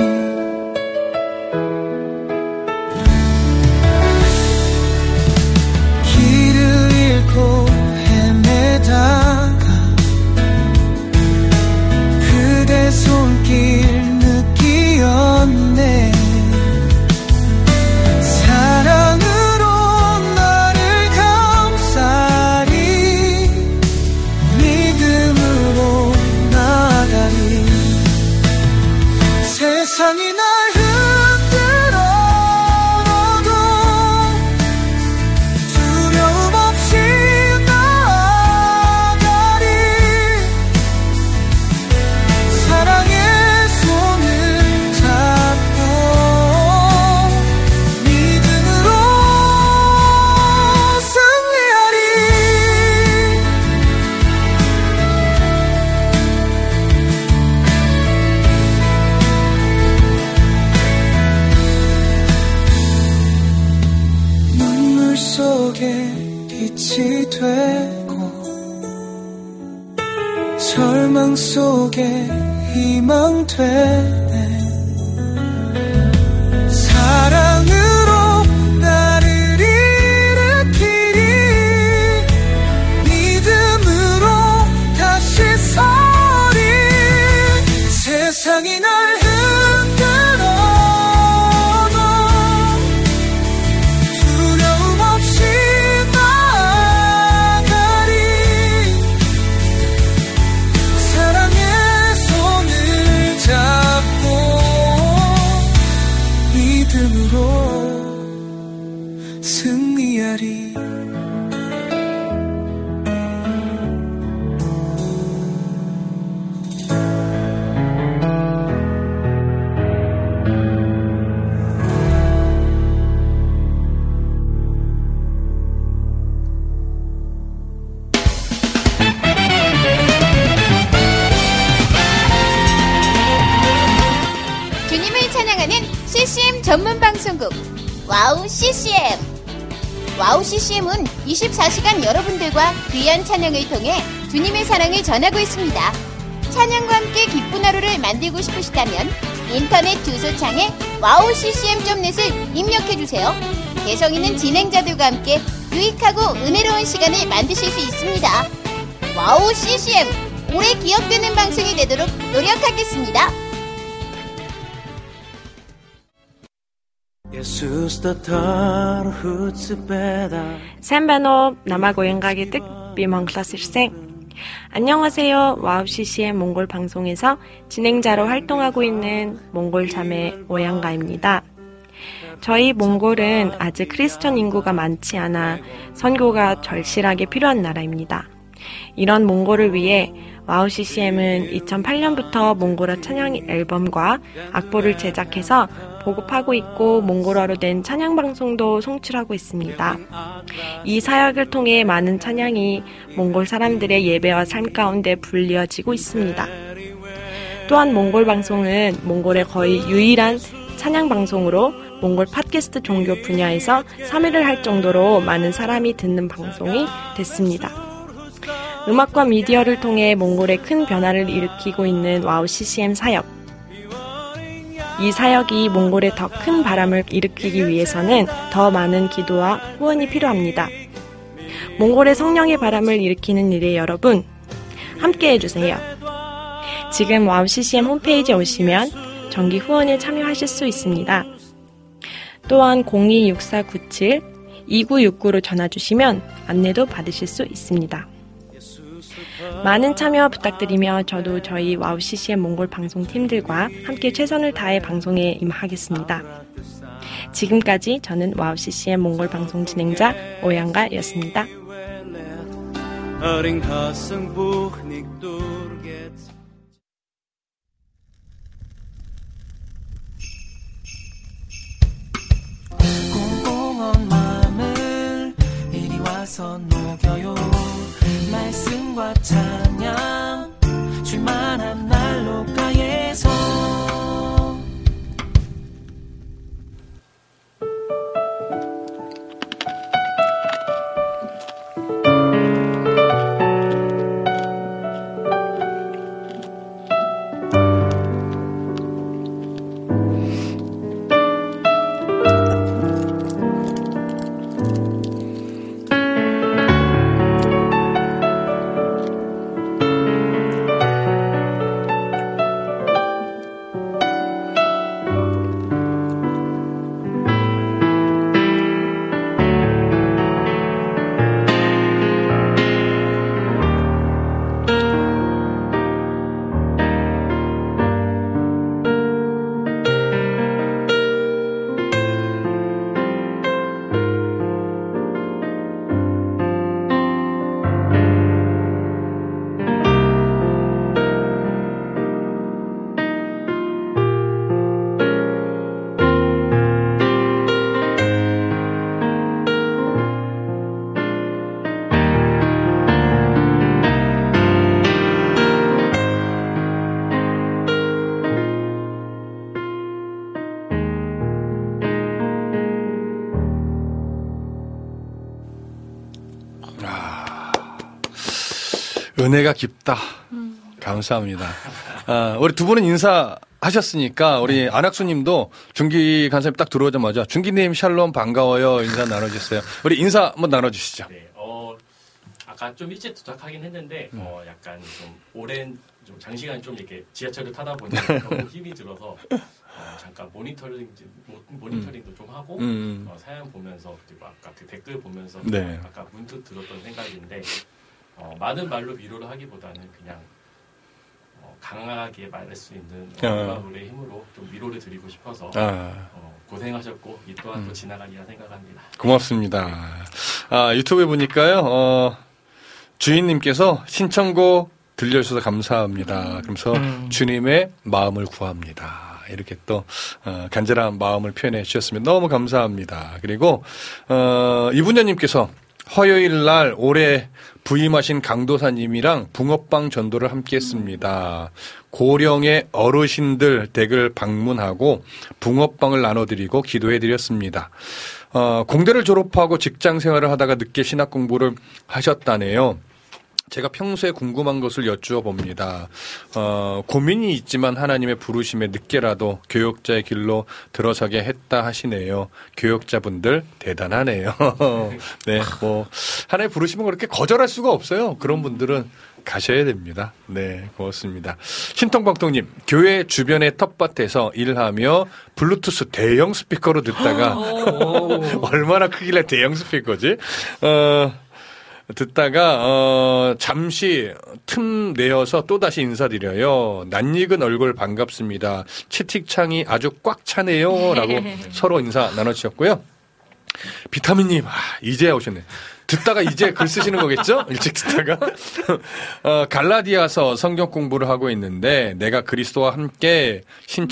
길을 잃고 헤매다가 그대 손길 느끼었네 사랑으로 날 절망 속에 희망되네. 사랑으로 나를 일으키리. 믿음으로 다시 서리. 세상이 날 흔들어도 두려움 없이 나아가리. 사랑의 손을 잡고 믿음으로 승리하리. 주님을 찬양하는 씨씨엠 전문 방송국 와우 씨씨엠. 와우 씨씨엠은 이십사 시간 여러분들과 귀한 찬양을 통해 주님의 사랑을 전하고 있습니다. 찬양과 함께 기쁜 하루를 만들고 싶으시다면 인터넷 주소창에 와우 씨씨엠 닷 넷을 입력해주세요. 개성 있는 진행자들과 함께 유익하고 은혜로운 시간을 만드실 수 있습니다. 와우 씨씨엠, 오래 기억되는 방송이 되도록 노력하겠습니다. Сайн байна уу? Намайг уянгаа гэдэг. Би Монголоос ирсэн. 안녕하세요. 와우 씨씨엠 몽골 방송에서 진행자로 활동하고 있는 몽골 자매 오양가입니다. 저희 몽골은 아직 크리스천 인구가 많지 않아 선교가 절실하게 필요한 나라입니다. 이런 몽골을 위해 와우 씨씨엠은 이천팔 년부터 몽골어 찬양 앨범과 악보를 제작해서 보급하고 있고 몽골어로 된 찬양 방송도 송출하고 있습니다. 이 사역을 통해 많은 찬양이 몽골 사람들의 예배와 삶 가운데 불리어지고 있습니다. 또한 몽골 방송은 몽골의 거의 유일한 찬양 방송으로 몽골 팟캐스트 종교 분야에서 삼 위를 할 정도로 많은 사람이 듣는 방송이 됐습니다. 음악과 미디어를 통해 몽골에 큰 변화를 일으키고 있는 와우 씨씨엠 사역. 이 사역이 몽골에 더 큰 바람을 일으키기 위해서는 더 많은 기도와 후원이 필요합니다. 몽골의 성령의 바람을 일으키는 일에 여러분, 함께 해주세요. 지금 와우 씨씨엠 홈페이지에 오시면 정기 후원에 참여하실 수 있습니다. 또한 공이 육사 구칠 이구육구로 전화주시면 안내도 받으실 수 있습니다. 많은 참여 부탁드리며 저도 저희 와우 씨씨엠 몽골 방송팀들과 함께 최선을 다해 방송에 임하겠습니다. 지금까지 저는 와우 씨씨엠 몽골 방송 진행자 오양가였습니다. 공공한 마음을 이리 와서 녹여요. 말씀과 찬양 줄만한 난로가에서 은혜가 깊다. 음. 감사합니다. 아, 우리 두 분은 인사하셨으니까 우리 안학수님도 준기 간사님 딱 들어오자마자 준기님 샬롬 반가워요 인사 나눠주세요. 우리 인사 한번 나눠주시죠. 네, 어, 아까 좀 일찍 도착하긴 했는데 음. 어, 약간 좀 오랜 좀 장시간 좀 이렇게 지하철을 타다 보니까 너무 힘이 들어서 어, 잠깐 모니터링 모니터링도 음. 좀 하고 음. 어, 사연 보면서 그리고 아까 그 댓글 보면서 네. 아까 문득 들었던 생각인데 어, 많은 말로 위로를 하기보다는 그냥 어, 강하게 말할 수 있는 어, 노래의 힘으로 좀 위로를 드리고 싶어서 아. 어, 고생하셨고 이 또한 음. 또 지나가리라 생각합니다. 고맙습니다. 아, 유튜브에 보니까요, 어, 주인님께서 신청곡 들려주셔서 감사합니다. 그러면서 음. 주님의 마음을 구합니다. 이렇게 또 어, 간절한 마음을 표현해 주셨으면 너무 감사합니다. 그리고 어, 이분녀님께서 화요일 날 올해 부임하신 강도사님이랑 붕어빵 전도를 함께 했습니다. 고령의 어르신들 댁을 방문하고 붕어빵을 나눠드리고 기도해드렸습니다. 어, 공대를 졸업하고 직장 생활을 하다가 늦게 신학 공부를 하셨다네요. 제가 평소에 궁금한 것을 여쭈어 봅니다. 어, 고민이 있지만 하나님의 부르심에 늦게라도 교역자의 길로 들어서게 했다 하시네요. 교역자분들 대단하네요. 네, 뭐 하나님의 부르심은 그렇게 거절할 수가 없어요. 그런 분들은 가셔야 됩니다. 네, 고맙습니다. 신통방통님, 교회 주변의 텃밭에서 일하며 블루투스 대형 스피커로 듣다가 얼마나 크길래 대형 스피커지? 어. 듣다가 어 잠시 틈 내어서 또다시 인사드려요. 낯익은 얼굴 반갑습니다. 채팅창이 아주 꽉 차네요. 라고 서로 인사 나눠주셨고요. 비타민님, 아, 이제 오셨네. 듣다가 이제 글 쓰시는 거겠죠? 일찍 듣다가. 어, 갈라디아서 성경 공부를 하고 있는데 내가 그리스도와 함께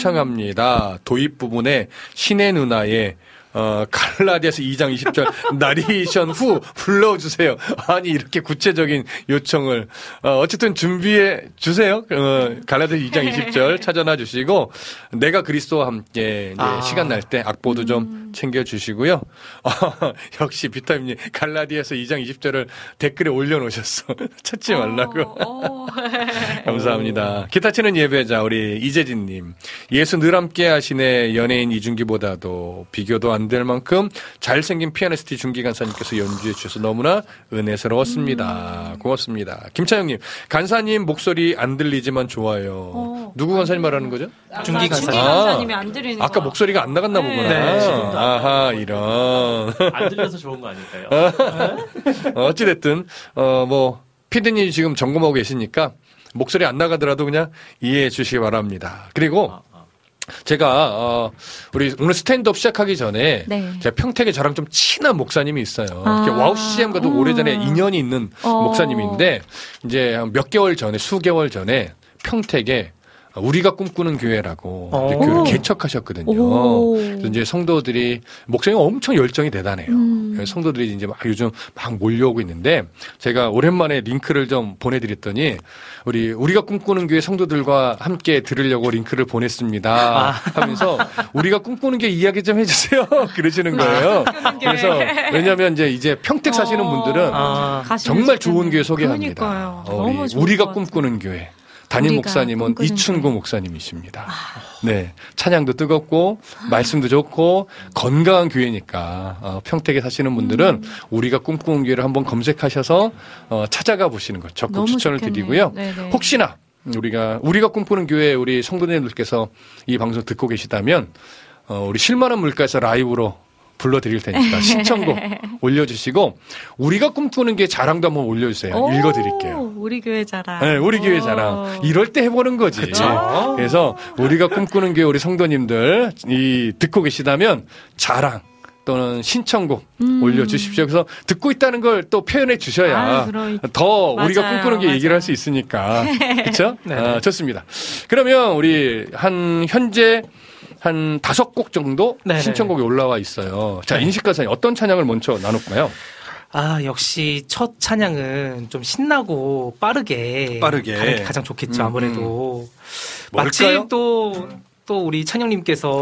신청합니다. 도입 부분에 신의 누나의 어, 갈라디아서 이 장 이십 절 나레이션 후 불러주세요. 아니 이렇게 구체적인 요청을 어, 어쨌든 준비해 주세요. 어, 갈라디아서 이 장 이십 절 찾아놔 주시고 내가 그리스도와 함께 이제 아. 시간 날 때 악보도 좀 음. 챙겨주시고요. 어, 역시 비타민님 갈라디아서 이 장 이십 절을 댓글에 올려놓으셨어. 찾지 말라고. 오, 오. 감사합니다. 기타 치는 예배자 우리 이재진님. 예수 늘 함께 하시네. 연예인 이준기보다도 비교도 안 될 만큼 잘생긴 피아니스트 준기 간사님께서 연주해 주셔서 너무나 은혜스러웠습니다. 음. 고맙습니다. 김차영님, 간사님 목소리 안 들리지만 좋아요. 어. 누구 간사님 말하는 거죠? 아, 준기 간사님. 아, 간사님이 안 들리는 아까 거. 목소리가 안 나갔나 네. 보구나. 네. 아하, 이런. 안 들려서 좋은 거 아닐까요? 어찌됐든, 어, 뭐, 피디님이 지금 점검하고 계시니까 목소리 안 나가더라도 그냥 이해해 주시기 바랍니다. 그리고 아. 제가 어 우리 오늘 스탠드업 시작하기 전에 네. 제가 평택에 저랑 좀 친한 목사님이 있어요. 아. 와우 씨씨엠과도 음. 오래전에 인연이 있는 어. 목사님인데 이제 몇 개월 전에 수개월 전에 평택에 우리가 꿈꾸는 교회라고 교회를 개척하셨거든요. 오. 그래서 이제 성도들이 목사님 엄청 열정이 대단해요. 음. 성도들이 이제 막 요즘 막 몰려오고 있는데 제가 오랜만에 링크를 좀 보내드렸더니 우리 우리가 꿈꾸는 교회 성도들과 함께 들으려고 링크를 보냈습니다. 아. 하면서 우리가 꿈꾸는 교회 이야기 좀 해주세요. 그러시는 거예요. 그래서 왜냐하면 이제 이제 평택 사시는 분들은 아. 정말 좋은 교회 소개합니다. 어, 우리, 우리가 꿈꾸는 교회. 담임 목사님은 이춘구 목사님이십니다. 아. 네. 찬양도 뜨겁고, 말씀도 좋고, 건강한 교회니까, 어, 평택에 사시는 분들은 음. 우리가 꿈꾸는 교회를 한번 검색하셔서, 어, 찾아가 보시는 걸 적극 추천을 좋겠네요. 드리고요. 네네. 혹시나, 우리가, 우리가 꿈꾸는 교회 우리 성도님들께서 이 방송 듣고 계시다면, 어, 우리 쉴만한 물가에서 라이브로 불러드릴 테니까 신청곡 올려주시고 우리가 꿈꾸는 게 자랑도 한번 올려주세요. 오, 읽어드릴게요. 우리 교회 자랑. 네, 우리 교회 자랑. 이럴 때 해보는 거지. 그쵸? 그래서 우리가 꿈꾸는 교회 우리 성도님들 이 듣고 계시다면 자랑 또는 신청곡 음. 올려주십시오. 그래서 듣고 있다는 걸 또 표현해 주셔야 아, 더 맞아요, 우리가 꿈꾸는 게 맞아요. 얘기를 할 수 있으니까. 그렇죠? 아, 좋습니다. 그러면 우리 한 현재 한 다섯 곡 정도 네네. 신청곡이 올라와 있어요. 자, 네. 인식가사님 어떤 찬양을 먼저 나눌까요? 아, 역시 첫 찬양은 좀 신나고 빠르게. 빠르게. 가는 게 가장 좋겠죠, 아무래도. 음. 마침 또, 또 우리 찬영님께서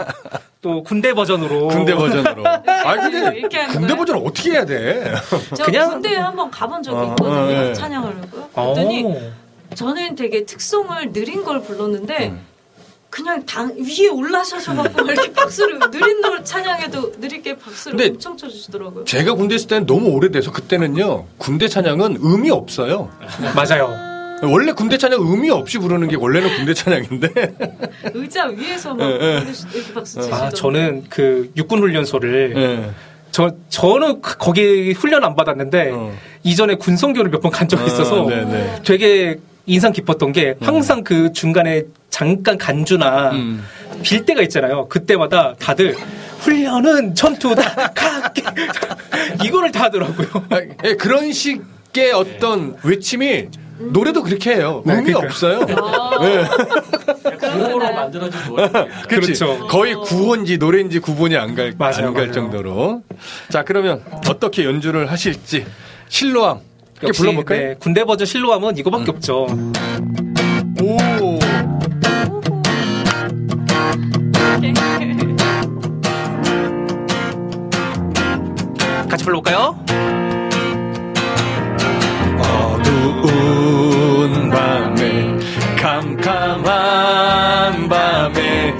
또 군대 버전으로. 군대 버전으로. 아, 근데 군대 버전을 어떻게 해야 돼? 저 그냥 군대에 한번 가본 적이 있거든요. 어, 네. 찬양을. 그랬더니 저는 되게 특성을 느린 걸 불렀는데 음. 그냥 당 위에 올라서셔갖고 이렇게 박수를 느린 노래 찬양에도 느리게 박수를 엄청 쳐주시더라고요. 제가 군대 있을 때는 너무 오래돼서 그때는요 군대 찬양은 음이 없어요. 맞아요. 원래 군대 찬양 음이 없이 부르는 게 원래는 군대 찬양인데 의자 위에서 막 이렇게 박수 치시더라고요. 아, 저는 그 육군 훈련소를 네. 저 저는 거기 훈련 안 받았는데 어. 이전에 군성교를 몇 번 간 적이 있어서 어, 되게 인상 깊었던 게 항상 음. 그 중간에 잠깐 간주나 음. 빌 때가 있잖아요. 그때마다 다들 훈련은 전투다 가게 이거를 다 하더라고요. 아, 예, 그런 식의 어떤 외침이 음. 노래도 그렇게 해요. 네, 음이 그러니까. 없어요. 아~ 네. 구호로 만들어진 노래. 그렇죠. 거의 구호인지 노래인지 구분이 안 갈 안 갈 정도로. 자 그러면 어떻게 연주를 하실지 실로암. 역시 불러볼까요? 네, 군대 버전 실로암은 이거밖에 음. 없죠. 오. 같이 불러볼까요? 어두운 밤에 캄캄한 밤에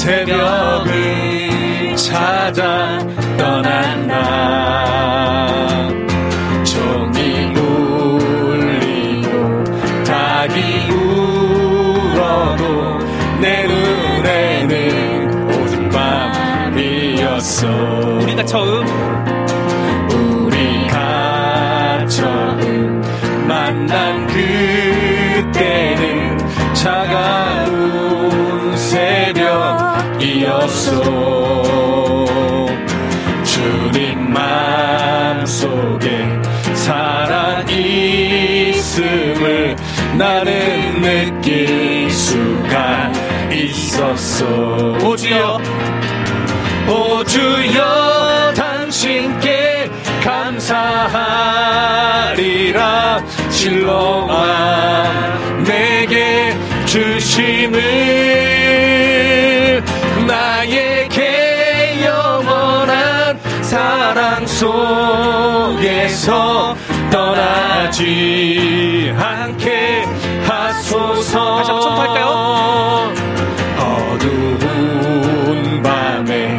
새벽을 찾아 떠난 나 종이 울리고 닭이 울어도 내 눈에는 오직 밤이었어. 우리가 처음 우리가 처음 만난 그때는 차가운 새벽이었어. 주님 마음속에 살아있음을 나는 느낄 수가 있었어. 오 주여 오 주여 당신께 감사하리라. 실로암 내게 주심을 나에게 영원한 사랑 속에서 떠나지 않게 하소서. 다시 한번 할까요? 어두운 밤에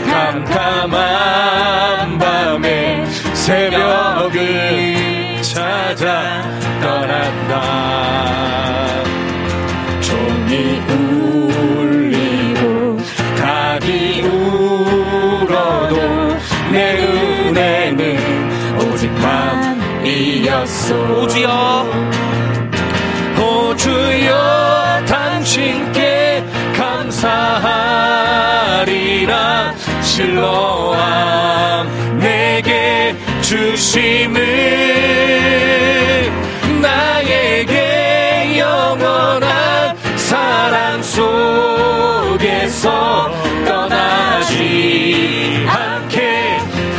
캄캄한 밤에 새벽을 찾아 떠난다. 종이 울리고 닭이 울어도 내 눈에는 오직 밤이었어. 오 주여 오 주여 당신께 감사하리라. 실로암 내게 주심을 나에게 영원한 사랑 속에서 떠나지 않게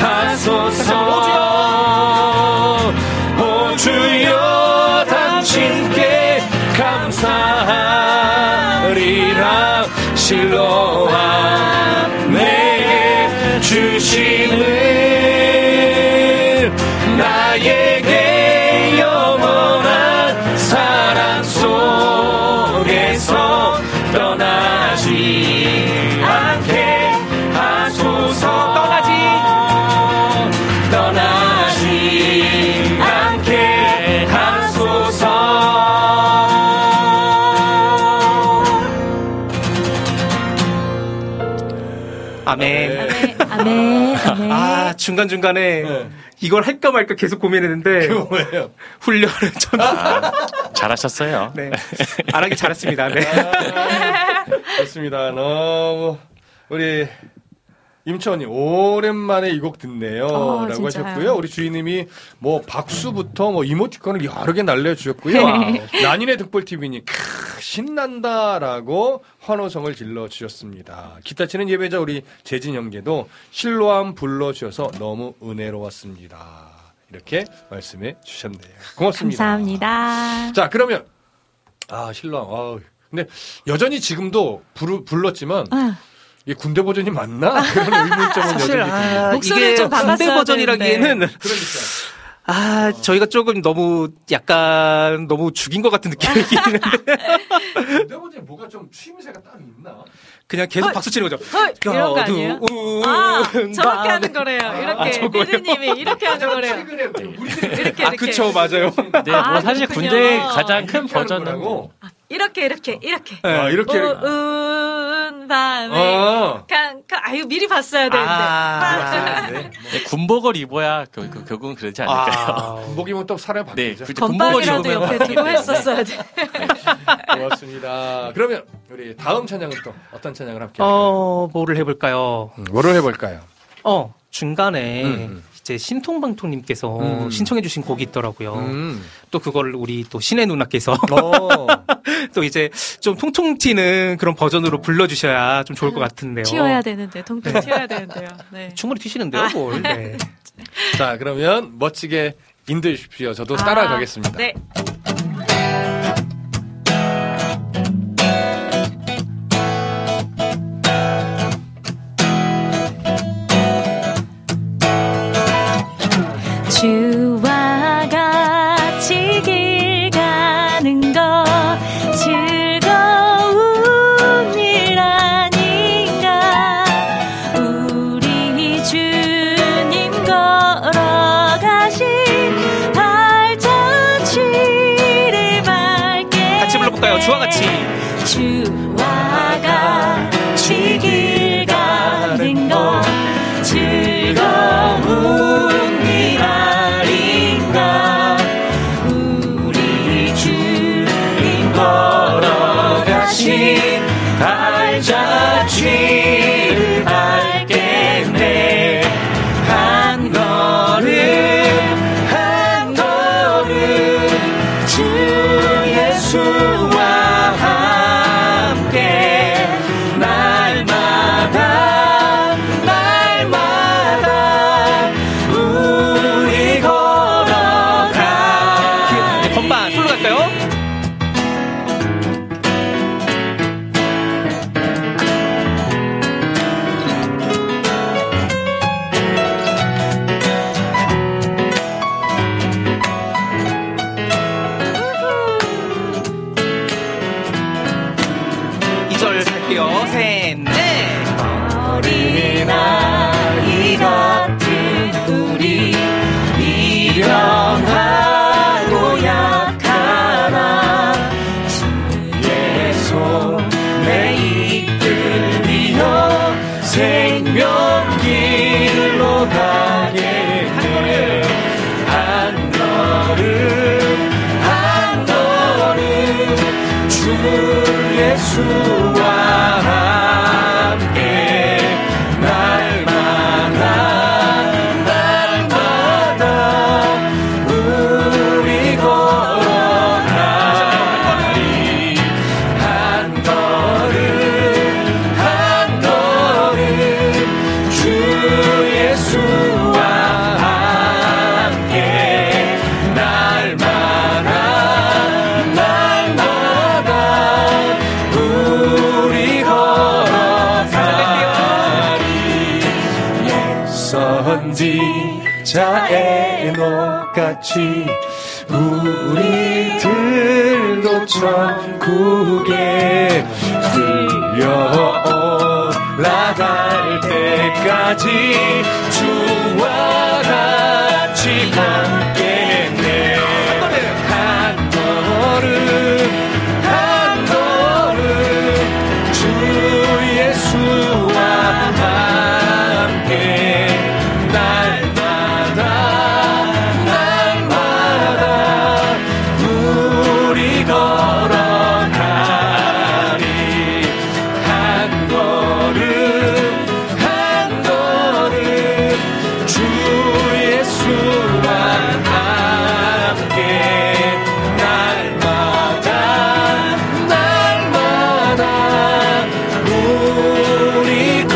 하소서. 오 주여 당신께 감사하리라. 실로암 내게 주심을 나에게 영원한 사랑 속에서 떠나지 않게 하소서. 떠나지 떠나지 않게 하소서. 아멘. 아멘. 아멘. 아 중간 중간에 네. 이걸 할까 말까 계속 고민했는데. 그거 뭐예요? 훈련을 전. 아, 잘하셨어요. 네. 안 하기 잘했습니다. 네. 아, 좋습니다. 너무 우리 임천님 오랜만에 이 곡 듣네요. 어, 라고 진짜요? 하셨고요. 우리 주인님이 뭐 박수부터 뭐 이모티콘을 여러 개 날려주셨고요. 난인의 득볼티비님 신난다라고 환호성을 질러주셨습니다. 기타 치는 예배자 우리 재진영께도 실로암 불러주셔서 너무 은혜로웠습니다. 이렇게 말씀해 주셨네요. 고맙습니다. 감사합니다. 자 그러면 아 실로암 아 근데 여전히 지금도 부르, 불렀지만 아. 이게 군대 버전이 맞나? 그런 의문점은 사실 여전히 아, 목소리를 이게 좀 군대 바꿨어야 버전이라기에는 그러니까 아, 저희가 조금 너무 약간 너무 죽인 것 같은 느낌이 있는데. 근데 뭐가 좀 추임새가 따로 있나? 그냥 계속 박수 치는 거죠. 헐, 이런 거 아니에요? 아, 저렇게 하는 거래요. 이렇게 아, 피디님이 이렇게 하는 거래요. 이렇게 이렇게. 아, 그쵸, 맞아요. 네, 뭐 아, 사실 그렇군요. 군대의 가장 큰 버전은 아, 이렇게 이렇게 이렇게. 아, 이렇게. 우은 밤에 어. 강, 강, 아유 미리 봤어야 되는데. 아, 네, 군복을 입어야 그, 그, 결국은 그러지 않을까요? 아, 군복이면 또 살아야 네, 바뀌죠. 굳이 건빵이라도 군복을 옆에 입으면 두고 했었어야 돼. 고맙습니다. 그러면 우리 다음 찬양은 또 어떤 찬양을 함께 할까요? 어, 뭐를 해볼까요? 음, 뭐를 해볼까요? 어, 중간에 음. 이제 신통방통님께서 음. 신청해주신 곡이 있더라고요. 음. 또 그걸 우리 또 신의 누나께서 어. 또 이제 좀 통통 튀는 그런 버전으로 불러주셔야 좀 좋을 것 같은데요. 튀어야 되는데 통통 튀어야 되는데요. 네. 충분히 튀시는데요, 아. 뭘. 네. 자, 그러면 멋지게 인도해 주십시오. 저도 따라가겠습니다. 아, 네. 주와 같이 길 가는 거 즐거운 일 아닌가. 우리 주님 걸어가신 발자취를 밟게. 같이 불러볼까요? 주와 같이. 주와 같이 길 가는 거 즐거운 일 아닌가. 우리 주님 걸어가신 발자취를 밟겠네. 한 걸음 한 걸음 주 예수와 함께 날마다 날마다 우리 걸어가. 네, 건반 풀로 갈까요? 이 절 할게요. 셋, 넷. 어린아이 같은 우리 미련하고 약하나 주의 손에 이끌리어 생명길로 가겠네. 한 걸음 한 걸음 주 예수와 함께 날마다 날마다 우리 걸어가리. 한 걸음 한 걸음 주 예수와 함께 날마다 날마다 우리 걸어가리. 선지자 에녹같이 우리들도 천국에 들려 올라갈 때까지 주와 같이 함께네. 한 걸음 한 걸음 주 예수와 함께 날마다 날마다 우리 걸어가리. 한 걸음 한 걸음 주 예수와 함께 날마다 날마다 우리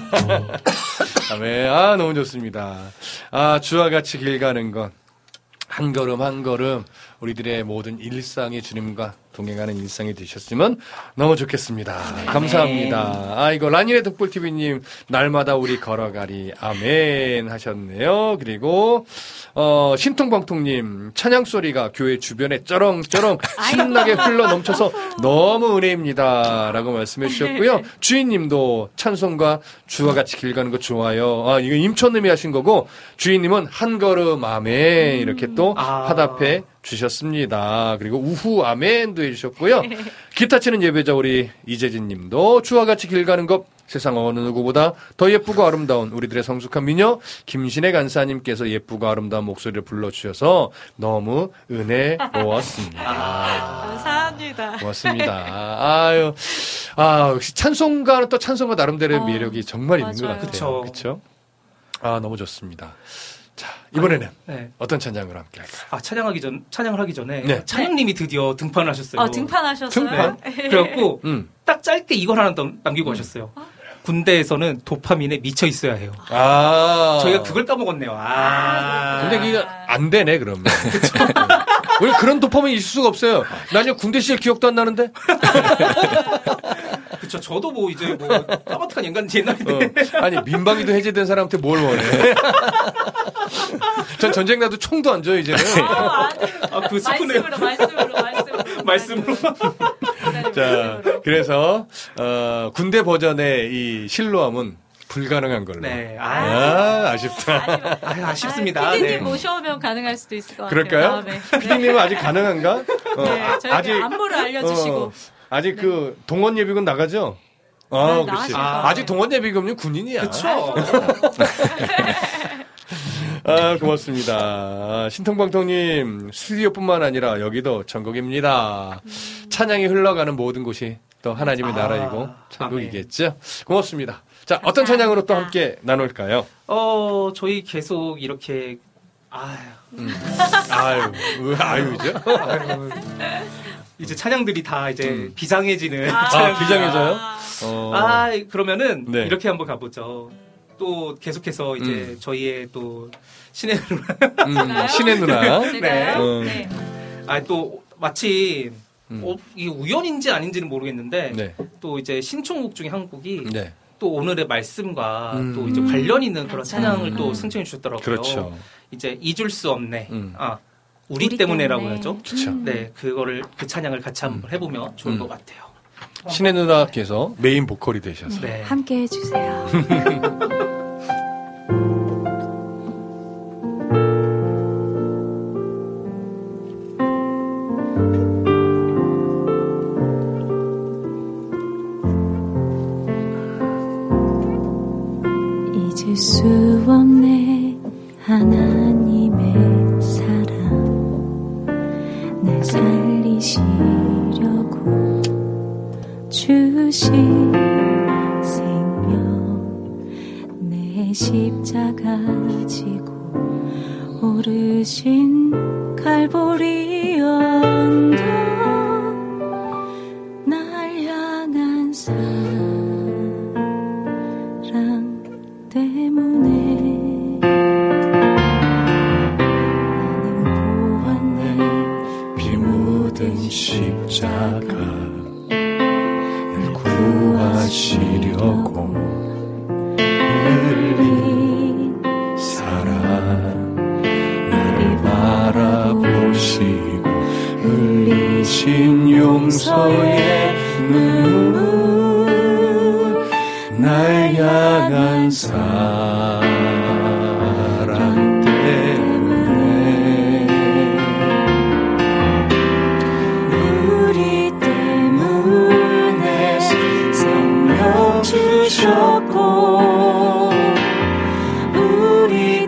아멘. 아, 너무 좋습니다. 아, 주와 같이 길 가는 건. 한 걸음 한 걸음 우리들의 모든 일상이 주님과 동행하는 일상이 되셨으면 너무 좋겠습니다. 네. 감사합니다. 아이고 라니네 덕불티비님 날마다 우리 걸어가리 아멘 하셨네요. 그리고 어, 신통방통님 찬양 소리가 교회 주변에 쩌렁쩌렁 신나게 흘러 넘쳐서 너무 은혜입니다. 라고 말씀해 주셨고요. 주인님도 찬송과 주와 같이 길 가는 거 좋아요. 아, 이거 임천님이 하신 거고 주인님은 한 걸음 아멘 이렇게 또 아. 화답해 주셨습니다. 그리고 우후 아멘도 해주셨고요. 기타 치는 예배자 우리 이재진 님도 주와 같이 길 가는 것 세상 어느 누구보다 더 예쁘고 아름다운 우리들의 성숙한 미녀 김신혜 간사님께서 예쁘고 아름다운 목소리를 불러주셔서 너무 은혜로웠습니다. 아, 감사합니다. 고맙습니다. 아유, 아, 역시 찬송가는 또 찬송가 나름대로의 어, 매력이 정말 맞아요. 있는 것 같아요. 그렇죠? 아, 너무 좋습니다. 자, 이번에는 아니, 네. 어떤 찬양으로 함께 할까요? 아, 찬양하기 전, 찬양을 하기 전에 네. 찬양님이 드디어 등판을 하셨어요. 아, 등판하셨어요? 등판? 네. 그래갖고 음. 딱 짧게 이걸 하나 남기고 음. 하셨어요. 어? 군대에서는 도파민에 미쳐 있어야 해요. 아. 저희가 그걸 까먹었네요. 아. 근데 그게 안 되네, 그러면. 우리 그런 도파민이 있을 수가 없어요. 나는 군대 시절 기억도 안 나는데? 그쵸. 저도 뭐 이제 뭐 까마득한 인간지 옛날인데. 어. 아니, 민방위도 해제된 사람한테 뭘 원해? 전 전쟁 나도 총도 안 줘요, 이제는. 아, 아, 그 스푼에요. 말씀으로, 말씀으로, 말씀으로. 말씀으로. 자, 그래서, 어, 군대 버전의 이 실로함은 불가능한 걸로. 네. 아, 아 아쉽다. 아, 아쉽습니다. 아, 피디님 네. 모셔오면 가능할 수도 있을 것 그럴까요? 같아요. 그럴까요? 피디님은 아직 가능한가? 어, 네, 저희가 아직, 안무를 알려주시고. 어, 아직 네. 그 동원 예비군 나가죠? 아, 네, 그렇지. 아, 아직 동원 예비군은 군인이야. 그렇죠. 아, 고맙습니다. 아, 신통방통님, 스튜디오뿐만 아니라 여기도 천국입니다. 음. 찬양이 흘러가는 모든 곳이 또 하나님의 아, 나라이고 천국이겠죠. 아멘. 고맙습니다. 자, 어떤 찬양으로 또 함께 나눌까요? 어, 저희 계속 이렇게, 아유. 음. 아유, 아유죠? 아유. 이제 찬양들이 다 이제 음. 비장해지는. 아, 아 비장해져요? 어. 아, 그러면은 네. 이렇게 한번 가보죠. 또 계속해서 이제 음. 저희의 또 신의 누나. 음, 신의 누나. 네. 음. 네. 아, 또 마침 음. 어, 이게 우연인지 아닌지는 모르겠는데 네. 또 이제 신청곡 중에 한 곡이 네. 또 오늘의 말씀과 음. 또 이제 관련 있는 그런 찬양을 음. 또 신청해 주셨더라고요. 그렇죠. 이제 잊을 수 없네. 음. 아, 우리, 우리 때문에라고 때문에. 하죠. 그렇죠. 네, 그거를 그 찬양을 같이 한번 해보면 좋을 음. 것 같아요. 신의 누나께서 메인 보컬이 되셔서 네. 함께 해주세요. 잊을 수 없네 하나님의 사랑 날 살리시려고 주신 생명 내 십자가 지고 오르신 갈보리 언덕 날 향한 사랑 때문에 나는 보았네 피 묻은 십자가 날 구하시려고 흘린 사랑 나를 바라보시고 흘리신 용서의 눈물 날 향한 사랑 때문에 우리 때문에 생명 주셨고 우리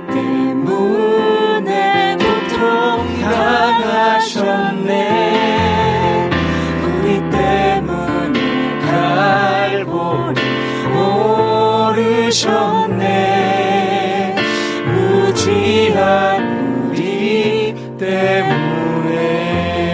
때문에 고통 당하셨네 우리 때문에 갈보리 오르셨네 무지한 우리 때문에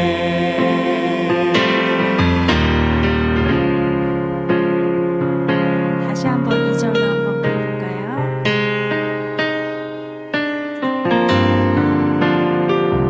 다시 한번 이 절로 한번 불러볼까요?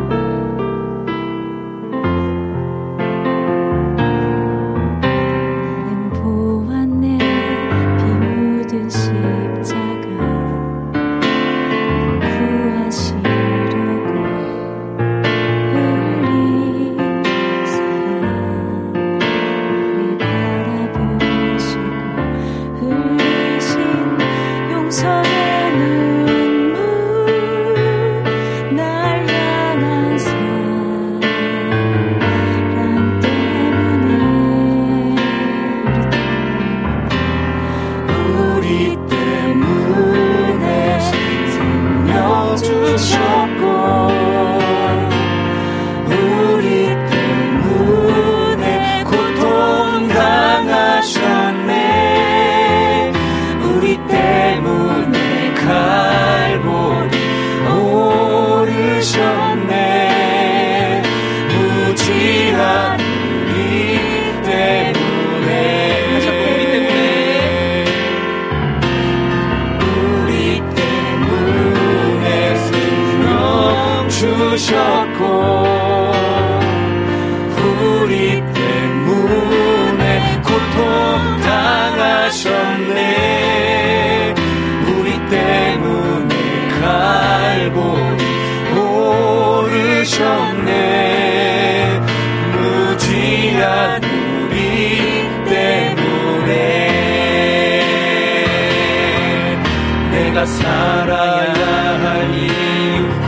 내가 살아야 할 이유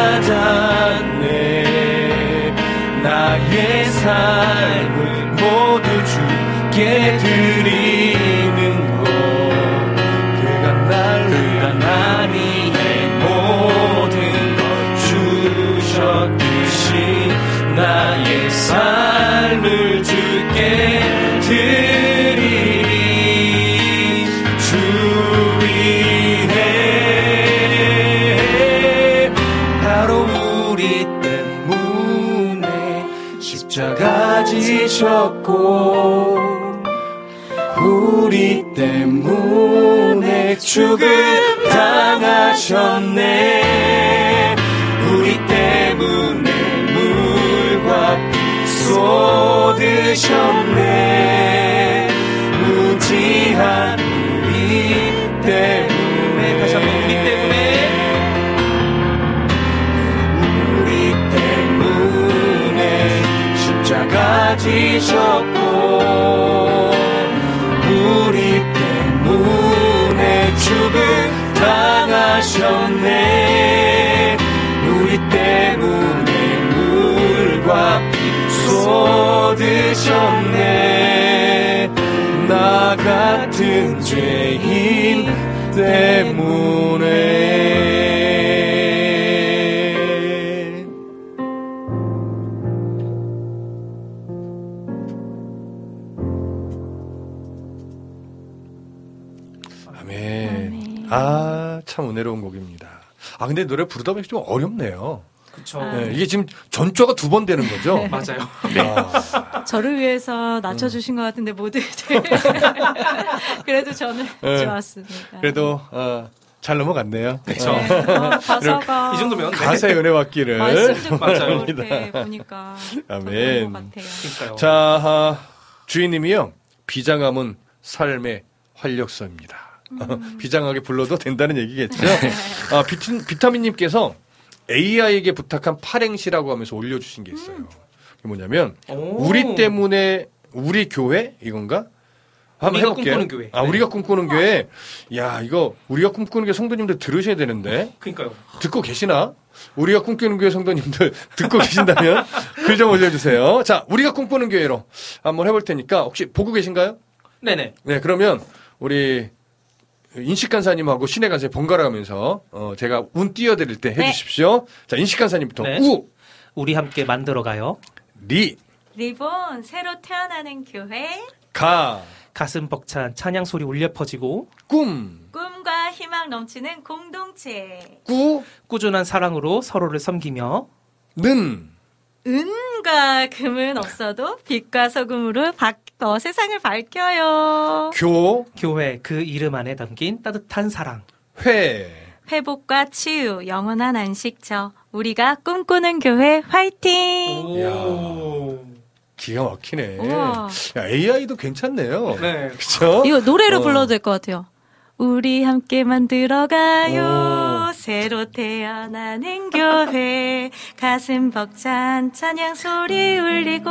찾았네. 나의 삶을 모두 주께 드리는 것, 그가 날 위한 나니의 모든 것 주셨듯이 나의 삶을 주께 드리리. 주 위해 바로 우리 때문에 십자가 지셨고 우리 때문에 죽음 당하셨네. 우리 때문에 물과 피 쏟으셨네. 무지한 우리 때문에, 다시 한번 우리 때문에, 우리 때문에 십자가 지셨고 우리 때문에 죽음 당하셨네. 우리 때문에 물과 피 쏟으셨네. 나 같은 죄인 때문에. 아멘. 아, 참 은혜로운 곡입니다. 아, 근데 노래 부르다 보니까 좀 어렵네요. 그렇죠. 네, 이게 지금 전조가 두 번 되는 거죠? 네. 맞아요. 아. 저를 위해서 낮춰주신 것 같은데 모두들. 그래도 저는 네. 좋았습니다. 그래도 어, 잘 넘어갔네요. 그렇죠. 네. 어, 가사가 이 정도면 가사의 은혜 받기를. 말씀도 맞아요. 이렇게 보니까 아멘. 것 같아요. 그러니까요. 자, 아, 주인님이요. 비장함은 삶의 활력소입니다. 음. 비장하게 불러도 된다는 얘기겠죠. 아, 비트, 비타민님께서 에이아이에게 부탁한 팔행시라고 하면서 올려주신 게 있어요. 그게 뭐냐면 오. 우리 때문에 우리 교회 이건가? 한번 우리가 해볼게요. 꿈꾸는 교회. 아, 네. 우리가 꿈꾸는 교회. 야, 이거 우리가 꿈꾸는 교회 성도님들 들으셔야 되는데. 그러니까요. 듣고 계시나? 우리가 꿈꾸는 교회 성도님들 듣고 계신다면 글 좀 올려주세요. 자, 우리가 꿈꾸는 교회로 한번 해볼 테니까 혹시 보고 계신가요? 네네. 네, 그러면 우리 인식 간사님하고 신혜 간사님 번갈아 가면서 어, 제가 운 띄워드릴 때 네. 해주십시오. 자, 인식 간사님부터 네. 우, 우리 함께 만들어가요. 리, 리본 새로 태어나는 교회 가, 가슴 벅찬 찬양 소리 울려 퍼지고 꿈, 꿈과 희망 넘치는 공동체 꾸, 꾸준한 사랑으로 서로를 섬기며 는, 은과 금은 없어도 빛과 소금으로 바, 어, 세상을 밝혀요. 교, 교회 그 이름 안에 담긴 따뜻한 사랑. 회. 회복과 치유, 영원한 안식처. 우리가 꿈꾸는 교회 화이팅! 오. 기가 막히네. 우와. 야, 에이아이도 괜찮네요. 네. 그쵸? 이거 노래로 어. 불러도 될 것 같아요. 우리 함께 만들어가요. 오. 새로 태어나는 교회. 가슴 벅찬 찬양 소리 울리고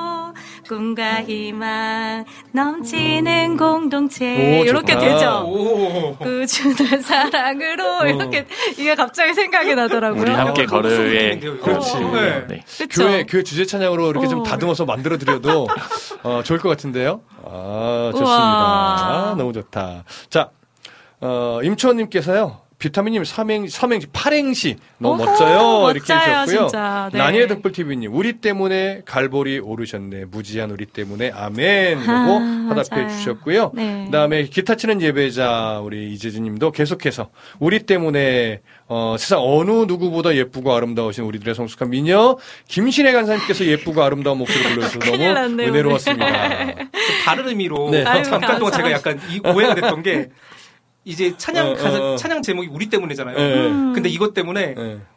꿈과 희망 넘치는 공동체. 오, 이렇게 좋다. 되죠. 오. 꾸준한 사랑으로 어. 이렇게 이게 갑자기 생각이 나더라고요. 우리 함께 어, 걸으의 그렇지. 네. 네. 그쵸? 교회, 교회 주제 찬양으로 이렇게 좀 어. 다듬어서 만들어드려도 어, 좋을 것 같은데요. 아, 좋습니다. 우와. 아, 너무 좋다. 자, 어, 임초원님께서요. 비타민님 삼행, 삼행시, 팔행시. 너무 오호, 멋져요. 이렇게 멋져요, 해주셨고요. 진짜. 네. 난이의 덕불티비님. 우리 때문에 갈보리 오르셨네. 무지한 우리 때문에 아멘. 라고 아, 화답해 맞아요. 주셨고요. 네. 그 다음에 기타 치는 예배자 우리 이재진 님도 계속해서 우리 때문에 어, 세상 어느 누구보다 예쁘고 아름다우신 우리들의 성숙한 미녀 김신혜 간사님께서 예쁘고 아름다운 목소리 불러주셔서 큰일 너무 났네, 은혜로웠습니다. 좀 다른 의미로 네. 아유, 잠깐 동안 제가 약간 이 오해가 됐던 게 이제 찬양 어, 가사, 어, 어. 찬양 제목이 우리 때문이잖아요. 네. 음. 근데 이것 때문에 네.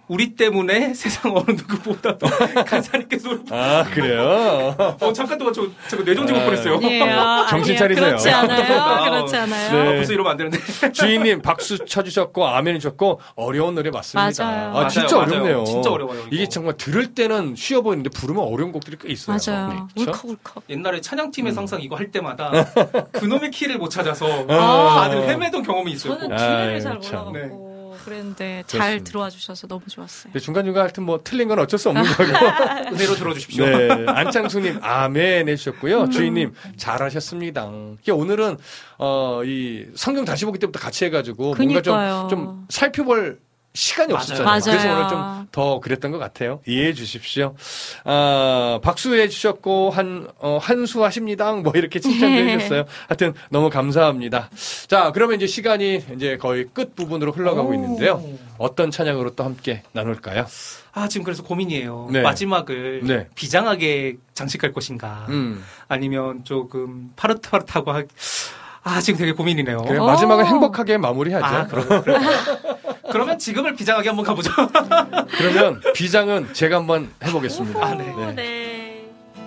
우리 때문에 세상 어느 누구보다도 간사님께서 아 그래요? 어 잠깐 동안 저 제가 뇌정지가 뻔했어요. 예, 아, 정신 아니야, 차리세요. 그렇지 않아요. 그렇지 않아요. 네. 아, 벌써 이러면 안 되는데. 주인님 박수 쳐주셨고 아멘 해주셨고 어려운 노래 맞습니다. 맞아요. 아 진짜 맞아요, 어렵네요. 맞아요. 진짜 어려워요. 이거. 이게 정말 들을 때는 쉬워 보이는데 부르면 어려운 곡들이 꽤 있어요. 맞아요. 네, 그렇죠? 울컥울컥. 옛날에 찬양팀에서 음. 항상 이거 할 때마다 그놈의 키를 못 찾아서 아. 다들 헤매던 경험이 있어요. 저는 아, 기회를 잘 참. 몰라갖고 그랬는데 잘 그렇습니다. 들어와 주셔서 너무 좋았어요. 네, 중간중간 하여튼 뭐 틀린 건 어쩔 수 없는 거고. 은혜로 들어주십시오. 네, 안창수님 아멘 해주셨고요. 음. 주인님 잘하셨습니다. 이게 오늘은 어, 이 성경 다시 보기 때부터 같이 해가지고 뭔가 그니까요. 좀, 좀 살펴볼 시간이 맞아요. 없었잖아요. 맞아요. 그래서 오늘 좀 더 그랬던 것 같아요. 이해해 주십시오. 아, 박수해 주셨고 한 어, 한수하십니다. 뭐 이렇게 칭찬해 주셨어요. 하여튼 너무 감사합니다. 자, 그러면 이제 시간이 이제 거의 끝 부분으로 흘러가고 오. 있는데요. 어떤 찬양으로 또 함께 나눌까요? 아 지금 그래서 고민이에요. 네. 마지막을 네. 비장하게 장식할 것인가, 음. 아니면 조금 파릇파릇하고 하... 아 지금 되게 고민이네요. 그래, 오. 마지막은 행복하게 마무리하죠. 아, 그럼, 그럼. 그러면 지금을 비장하게 한번 가보죠. 그러면 비장은 제가 한번 해보겠습니다. 아, 네. 오, 네.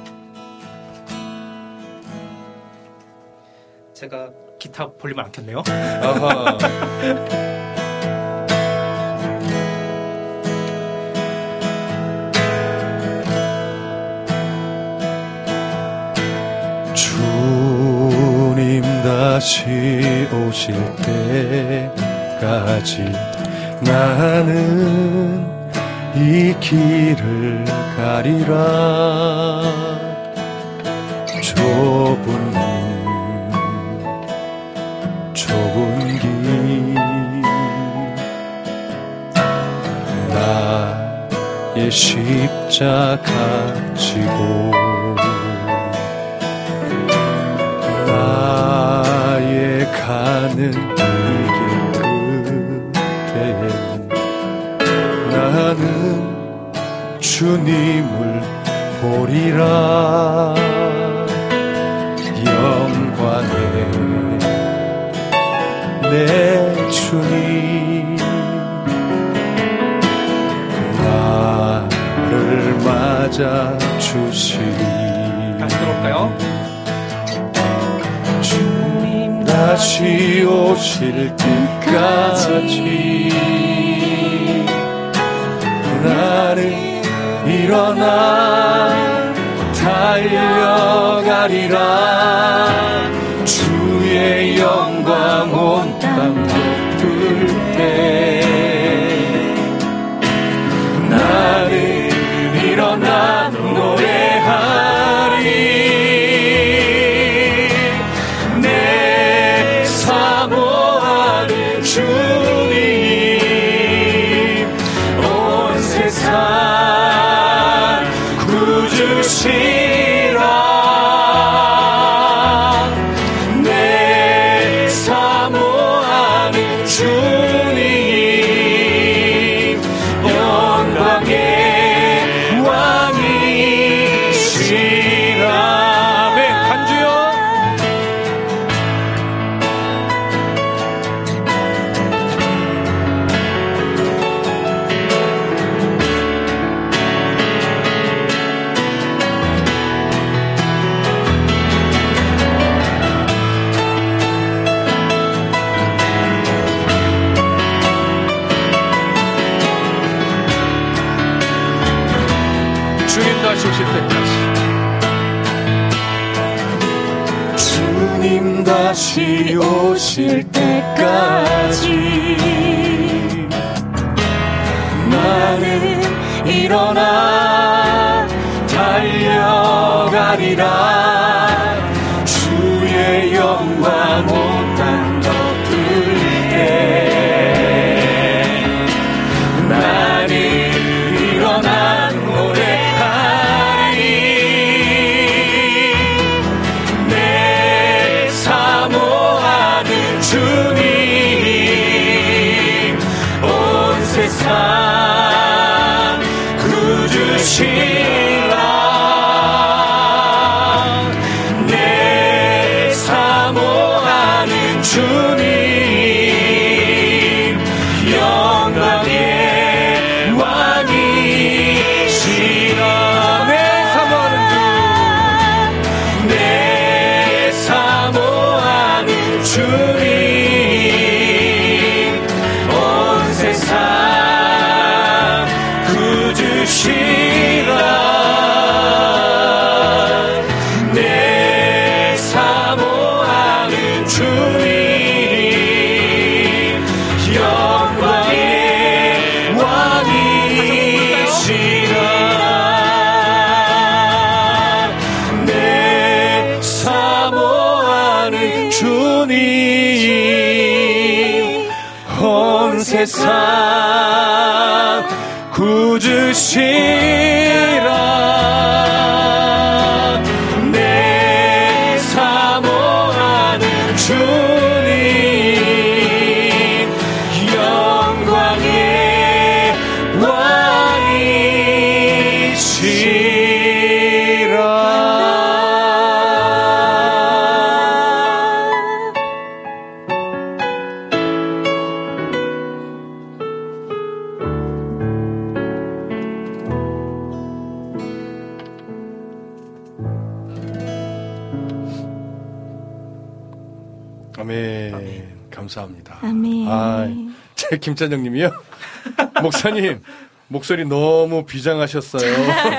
제가 기타 볼륨을 안 켰네요. 아하. 주님 다시 오실 때까지 나는 이 길을 가리라. 좁은 좁은 길 나의 십자가 지고 나의 가는 이 길 끝에는 나는 주님을 보리라. 영광의 내 주님 나를 맞아 주시리. 다시 들어볼까요? 주님 다시 오실 때까지 나는 일어나 달려가리라. 주의 영광 온 땅 덮을 때 나는 일어나 노래하리. 내 사모하는 주님 온 세상 구주시라. 내 사모하는 주님 영광의 왕이시라. 아멘. 간주요. 주님 다시 오실 때까지 주님 다시 오실 때까지 나는 일어나 달려가리라. 주의 영광 온 땅 덮을 때 나는 일어나 노래하리. 내 사모하는 주님 온 세상 구주시라. 내 사모하는 주님 영광의 왕 주님 온 세상 구주시라 내 사모하는 주님 영광의 왕이시라 내 사모하는 주님 온 세상 구주시라 내 사모하는 주님 영광의 아멘. 감사합니다. 아멘. 아, 제 김찬정님이요. 목사님 목소리 너무 비장하셨어요.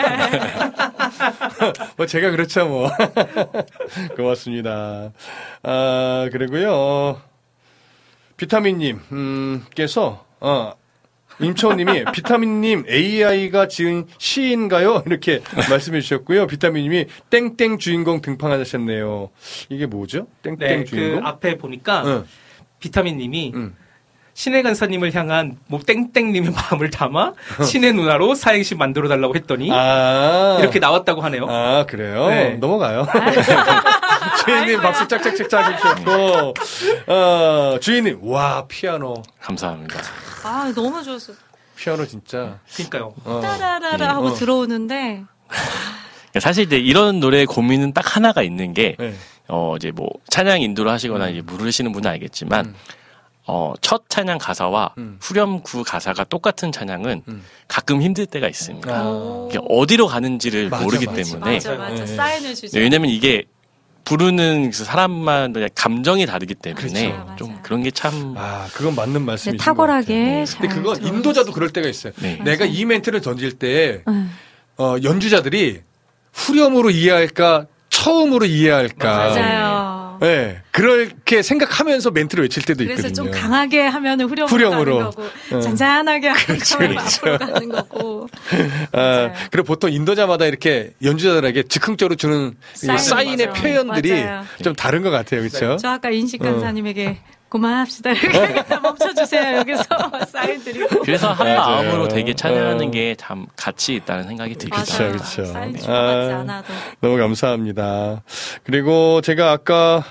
뭐 제가 그렇죠 뭐. 고맙습니다. 아 그리고요 비타민님 음,께서 어. 임초원님이 비타민님 에이아이가 지은 시인가요? 이렇게 말씀해 주셨고요. 비타민님이 땡땡 주인공 등판하셨네요. 이게 뭐죠? 땡땡 네, 주인공? 그 앞에 보니까 응. 비타민님이 응. 신의 간사님을 향한 뭐 땡땡님의 마음을 담아 신의 누나로 사행시 만들어 달라고 했더니 아~ 이렇게 나왔다고 하네요. 아 그래요? 네. 넘어가요. 주인님 박수 짝짝짝짝 해주셨고 어, 주인님 와 피아노 감사합니다. 아 너무 좋았어요. 피아노 진짜. 그러니까요. 어. 따라라라 하고 어. 들어오는데 사실 이제 이런 노래의 고민은 딱 하나가 있는 게 네. 어 이제 뭐 찬양 인도를 하시거나 이제 부르시는 분은 알겠지만. 음. 어, 첫 찬양 가사와 음. 후렴구 가사가 똑같은 찬양은 음. 가끔 힘들 때가 있습니다. 아. 이게 어디로 가는지를 맞아, 모르기 맞아. 때문에. 맞아 맞아 네. 사인을 주죠. 네, 왜냐면 이게 부르는 사람마다 감정이 다르기 때문에 그렇죠. 좀 맞아요. 그런 게 참. 아 그건 맞는 말씀이신 네, 탁월하게 것 같아요. 잘 근데 그건 들어가셨어요. 인도자도 그럴 때가 있어요. 네. 내가 이 멘트를 던질 때 네. 어, 연주자들이 후렴으로 이해할까 처음으로 이해할까. 맞아요. 네, 그렇게 생각하면서 멘트를 외칠 때도 그래서 있거든요. 좀 강하게 하면은 후렴으로, 후렴으로. 가는 거고 어. 잔잔하게 하면 그렇죠, 처음에 그렇죠. 앞으로 가는 거고. 아, 맞아요. 그리고 보통 인도자마다 이렇게 연주자들에게 즉흥적으로 주는 사인, 사인의 맞아요. 표현들이 맞아요. 좀 다른 것 같아요, 그렇죠? 저 아까 인식 어. 간사님에게 고마합시다 이렇게 멈춰주세요 여기서 사인 드리고. 그래서 한 맞아요. 마음으로 되게 찬양하는 어. 게 참 가치 있다는 생각이 들긴 그쵸, 합니다. 그쵸. 사인 아. 주고받지 않아도. 너무 감사합니다. 그리고 제가 아까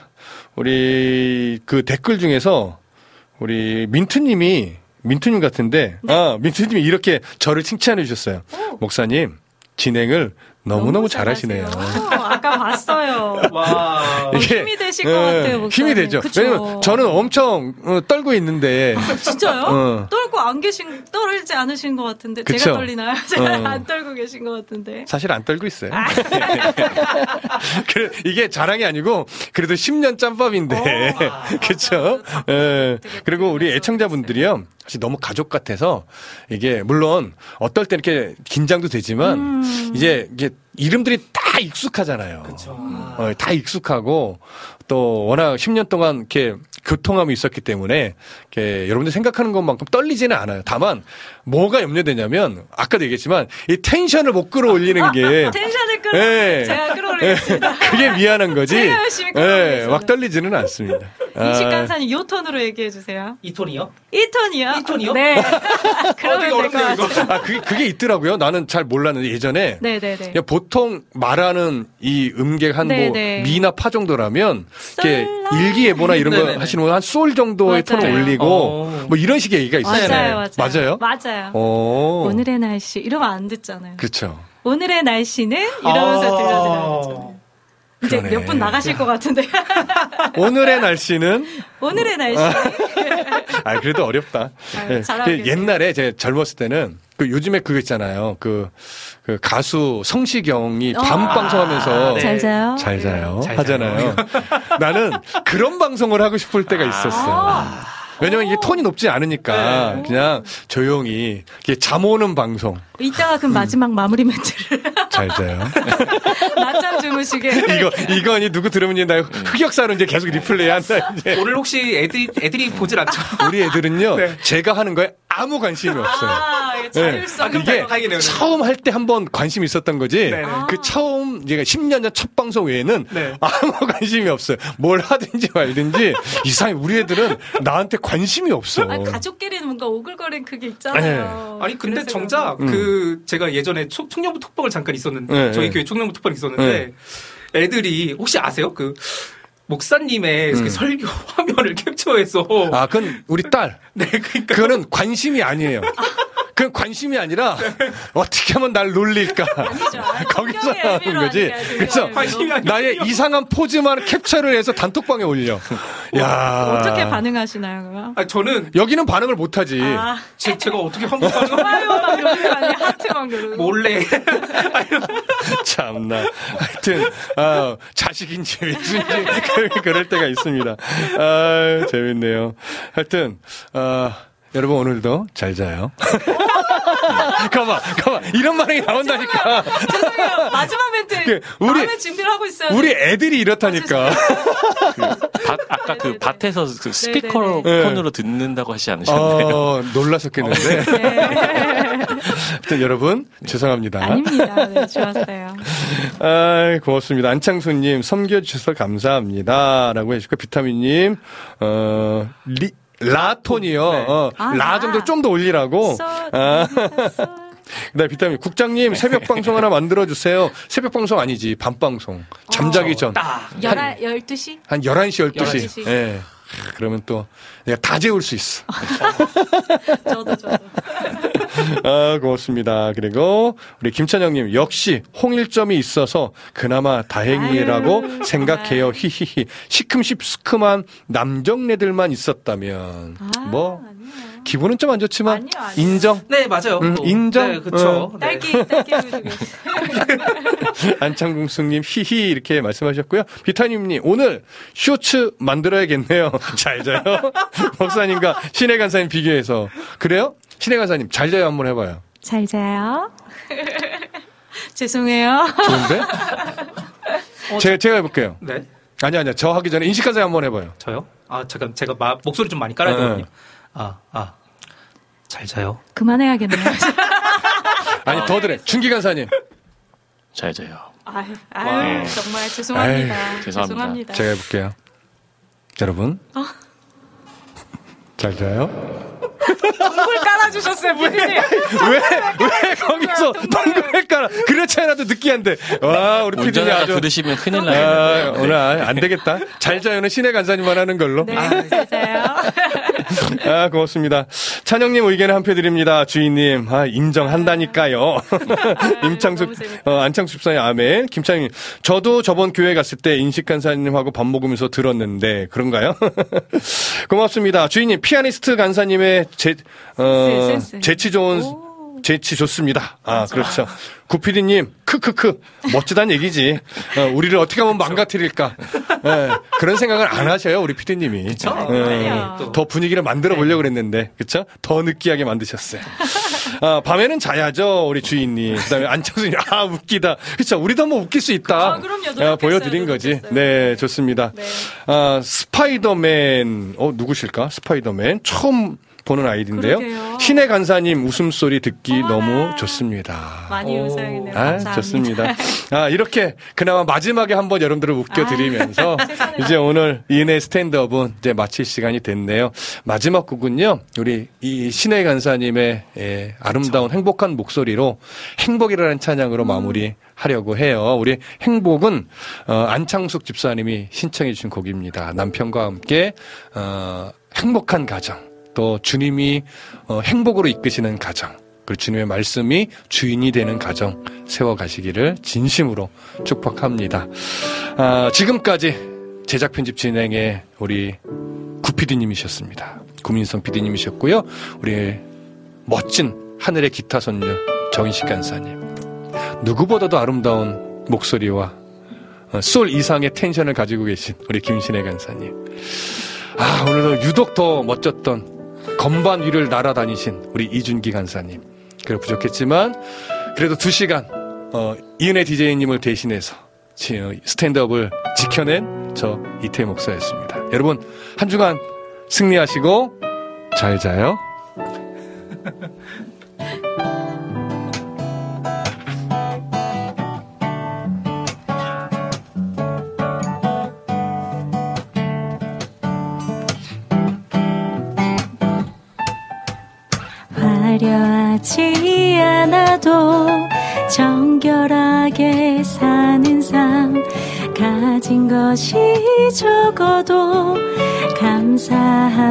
우리 그 댓글 중에서 우리 민트님이 민트님 같은데 네. 아 민트님이 이렇게 저를 칭찬해 주셨어요. 오. 목사님 진행을 너무너무 잘하시네요. 잘하세요. 어, 아까 봤어요. 와. 어, 힘이 되실 것 예, 같아요, 목사님. 힘이 되죠. 그쵸? 왜냐면 저는 엄청 어, 떨고 있는데 진짜요? 어. 떨고 안 계신 떨지 않으신 것 같은데 그쵸? 제가 떨리나요? 제가 어. 안 떨고 계신 것 같은데. 사실 안 떨고 있어요. 그래, 이게 자랑이 아니고 그래도 십 년 짬밥인데 그렇죠. 예. 그리고 우리 애청자분들이요. 사실 너무 가족 같아서 이게 물론 어떨 때 이렇게 긴장도 되지만 음. 이제 이게 이름들이 다 익숙하잖아요. 그쵸. 어, 다 익숙하고 또 워낙 십 년 동안 이렇게 교통함이 있었기 때문에 이렇게 여러분들 생각하는 것만큼 떨리지는 않아요. 다만 뭐가 염려되냐면 아까도 얘기했지만 이 텐션을 못 끌어올리는 게 텐션을 끌어 예. 제가 끌어올리겠습니다. 그게 미안한 거지. 제가 열심히 예, 끌어올리겠습니다. 막 떨리지는 않습니다. 인식 아, 간사님 요 톤으로 얘기해 주세요. 이 톤이요? 이 톤이요? 이 톤이요? 네. 어, 그러면 되게 될 것 어렵네요, 같아요. 이거. 아, 그게, 그게 있더라고요. 나는 잘 몰랐는데 예전에 네네네. 그냥 보통 말하는 이 음계 한 뭐 네네. 미나 파 정도라면 이렇게 솔라. 일기예보나 이런 거 네네네. 하시는 분 한 솔 정도의 맞아요. 톤을 올리고 어. 뭐 이런 식의 얘기가 있어요. 맞아요, 맞아요. 맞아요? 맞아요. 오. 오늘의 날씨 이러면 안 듣잖아요. 그렇죠. 오늘의 날씨는 이러면서 아. 들려드려야죠. 이제 그러네. 몇 분 나가실 것 같은데. 오늘의 날씨는 오늘의 날씨. 아 그래도 어렵다. 아유, 예, 잘하고 그 계세요. 옛날에 제 젊었을 때는 그 요즘에 그거 있잖아요. 그, 그 가수 성시경이 어. 밤 아, 방송하면서 네. 잘 자요? 잘 자요 잘 하잖아요. 나는 그런 방송을 하고 싶을 때가 있었어. 아. 왜냐면 이게 톤이 높지 않으니까 네. 그냥 조용히 이렇게 잠 오는 방송. 이따가 그 마지막 마무리 멘트를 잘 자요. 낮잠 주무시게. 이거 이거 이제 누구 들으면 이제 나 흑역사로 이제 계속 리플레이 한다. 이제. 오늘 혹시 애들 애들이 보질 않죠? 우리 애들은요 제가 하는 거에 아무 관심이 없어요. 아, 이게 자율성. 네. 이게 다행이네요. 처음 할 때 한번 관심이 있었던 거지. 네네. 그 처음 제가 십 년 전 첫 방송 외에는 네. 아무 관심이 없어요. 뭘 하든지 말든지 이상해. 우리 애들은 나한테 관심이 없어. 아니, 가족끼리는 뭔가 오글거린 그게 있잖아요. 아니 근데 그래서 정작 음. 그 제가 예전에 초, 청년부 톡방을 잠깐 있었는데 네, 저희 네. 교회 청년부 톡방이 있었는데 애들이 혹시 아세요? 그 목사님의 음. 그 설교 화면을 캡처해서 아, 그건 우리 딸. 네, 그러니까 그거는 관심이 아니에요. 그건 관심이 아니라 어떻게 하면 날 놀릴까. 거기서 나오는 거지. 그래서 관심이 아니라 나의 이상한 포즈만 캡처를 해서 단톡방에 올려. 야. 어떻게 반응하시나요, 그럼? 아 저는 여기는 반응을 못하지. 아, 제, 제가 어떻게 한국 가서 좋아요만 누르는 거 아니에요? 하트만 누르는 거. 몰래 참나. 하여튼, 아, 자식인지 외주인지 그럴 때가 있습니다. 아, 재밌네요. 하여튼, 아, 여러분 오늘도 잘 자요. 가만, 가만. 이런 반응이 나온다니까. 죄송해요. 마지막 멘트. 그, 우리- 마음의 준비를 하고 있어요. 우리 애들이 이렇다니까. 밭, 아까 그 밭에서 그 스피커 네네네. 폰으로 듣는다고 하지 않으셨나요? 어, 놀라셨겠는데. 하여튼 여러분, 죄송합니다. 아닙니다. 네, 좋았어요. 아, 고맙습니다. 안창수님, 섬겨주셔서 감사합니다. 라고 해주시고, 비타민님, 어, 리, 라톤이요. 어, 아, 라 라. 정도 좀 더 올리라고. 아. 그다음에 비타민 국장님 새벽 방송 하나 만들어 주세요. 새벽 방송 아니지 밤 방송. 잠자기 전. 열한, 열두 시? 한 열한 시 열두 시. 열한 시. 예. 그러면 또 내가 다 재울 수 있어. 저도, 저도. 아, 고맙습니다. 그리고 우리 김찬영님 역시 홍일점이 있어서 그나마 다행이라고 아유, 생각해요. 히히히. 시큼시큼한 남정네들만 있었다면 뭐 기분은 좀 안 좋지만 아니요, 아니요. 인정. 네 맞아요. 음, 또. 인정. 네 그렇죠. 어. 딸기, 딸기 우유주고. 안창궁숙님 히히 이렇게 말씀하셨고요. 비타님님 오늘 쇼츠 만들어야겠네요. 잘 자요. 목사님과 신의 간사님 비교해서 그래요? 신의 간사님 잘 자요 한번 해봐요. 잘 자요. 죄송해요. 좋은데? 제가 제가 해볼게요. 네 아니 아니야. 저 하기 전에 인식 간사님 한번 해봐요. 저요? 아 잠깐 제가 마, 목소리 좀 많이 깔아야 네. 되거든요. 아 아 잘 자요. 그만해야겠네요. 아니 더 드래. 준기 간사님. 잘 자요. 아유, 아유 정말 죄송합니다. 아유, 죄송합니다. 제가 해볼게요. 여러분 어? 잘 자요. 동굴 깔아주셨어요, 피디님. 왜, 왜 거기서 동굴을 깔아? 그렇지 않아도 느끼한데. 와, 우리 피디님 운전하다 아주. 들으시면 큰일 아, 나요. 오늘 안 되겠다. 잘 자요는 신의 간사님만 하는 걸로. 네, 잘 자요. 아, 고맙습니다. 찬영님 의견에 한 표 드립니다. 주인님. 아, 인정한다니까요. 임창숙, 어, 안창숙 집사님 아멘. 김창님. 저도 저번 교회 갔을 때 인식 간사님하고 밥 먹으면서 들었는데, 그런가요? 고맙습니다. 주인님, 피아니스트 간사님의 제, 어, 센스. 재치 좋은, 재치 좋습니다. 아, 그렇죠. 구피디님, 크크크. 멋지다는 얘기지. 어, 우리를 어떻게 하면 망가뜨릴까. 예, 그런 생각을 안 하셔요, 우리 피디님이. 그쵸? 예, 더 분위기를 만들어 보려고 그랬는데, 그쵸? 더 느끼하게 만드셨어요. 아, 밤에는 자야죠, 우리 주인님. 그 다음에 안창수님, 아, 웃기다. 그쵸? 우리도 한번 웃길 수 있다. 아, 그럼요. 노력했어요, 아, 보여드린 거지. 노력했어요. 네, 좋습니다. 네. 아, 스파이더맨, 어, 누구실까? 스파이더맨. 처음 보는 아이디인데요. 그러게요. 신의 간사님 웃음소리 듣기 너무 좋습니다. 많이 웃어야겠네요. 아, 감사합니다. 좋습니다. 아, 이렇게 그나마 마지막에 한번 여러분들을 웃겨드리면서 아, 이제 오늘 이은혜 스탠드업은 이제 마칠 시간이 됐네요. 마지막 곡은요, 우리 이 신의 간사님의 예, 아름다운 행복한 목소리로 행복이라는 찬양으로 마무리 하려고 해요. 우리 행복은 어, 안창숙 집사님이 신청해 주신 곡입니다. 남편과 함께 어, 행복한 가정. 또 주님이 어, 행복으로 이끄시는 가정, 그리고 주님의 말씀이 주인이 되는 가정 세워가시기를 진심으로 축복합니다. 아, 지금까지 제작 편집 진행의 우리 구 피디님이셨습니다. 구민성 피디님이셨고요. 우리 멋진 하늘의 기타 선녀 정인식 간사님, 누구보다도 아름다운 목소리와 소울 이상의 텐션을 가지고 계신 우리 김신혜 간사님, 아 오늘도 유독 더 멋졌던 건반 위를 날아다니신 우리 이준기 간사님. 그래 부족했지만 그래도 두 시간 어, 이은혜 디제이님을 대신해서 스탠드업을 지켜낸 저 이태 목사였습니다. 여러분 한 주간 승리하시고 잘 자요. 화려하지 않아도 정결하게 사는 삶, 가진 것이 적어도 감사함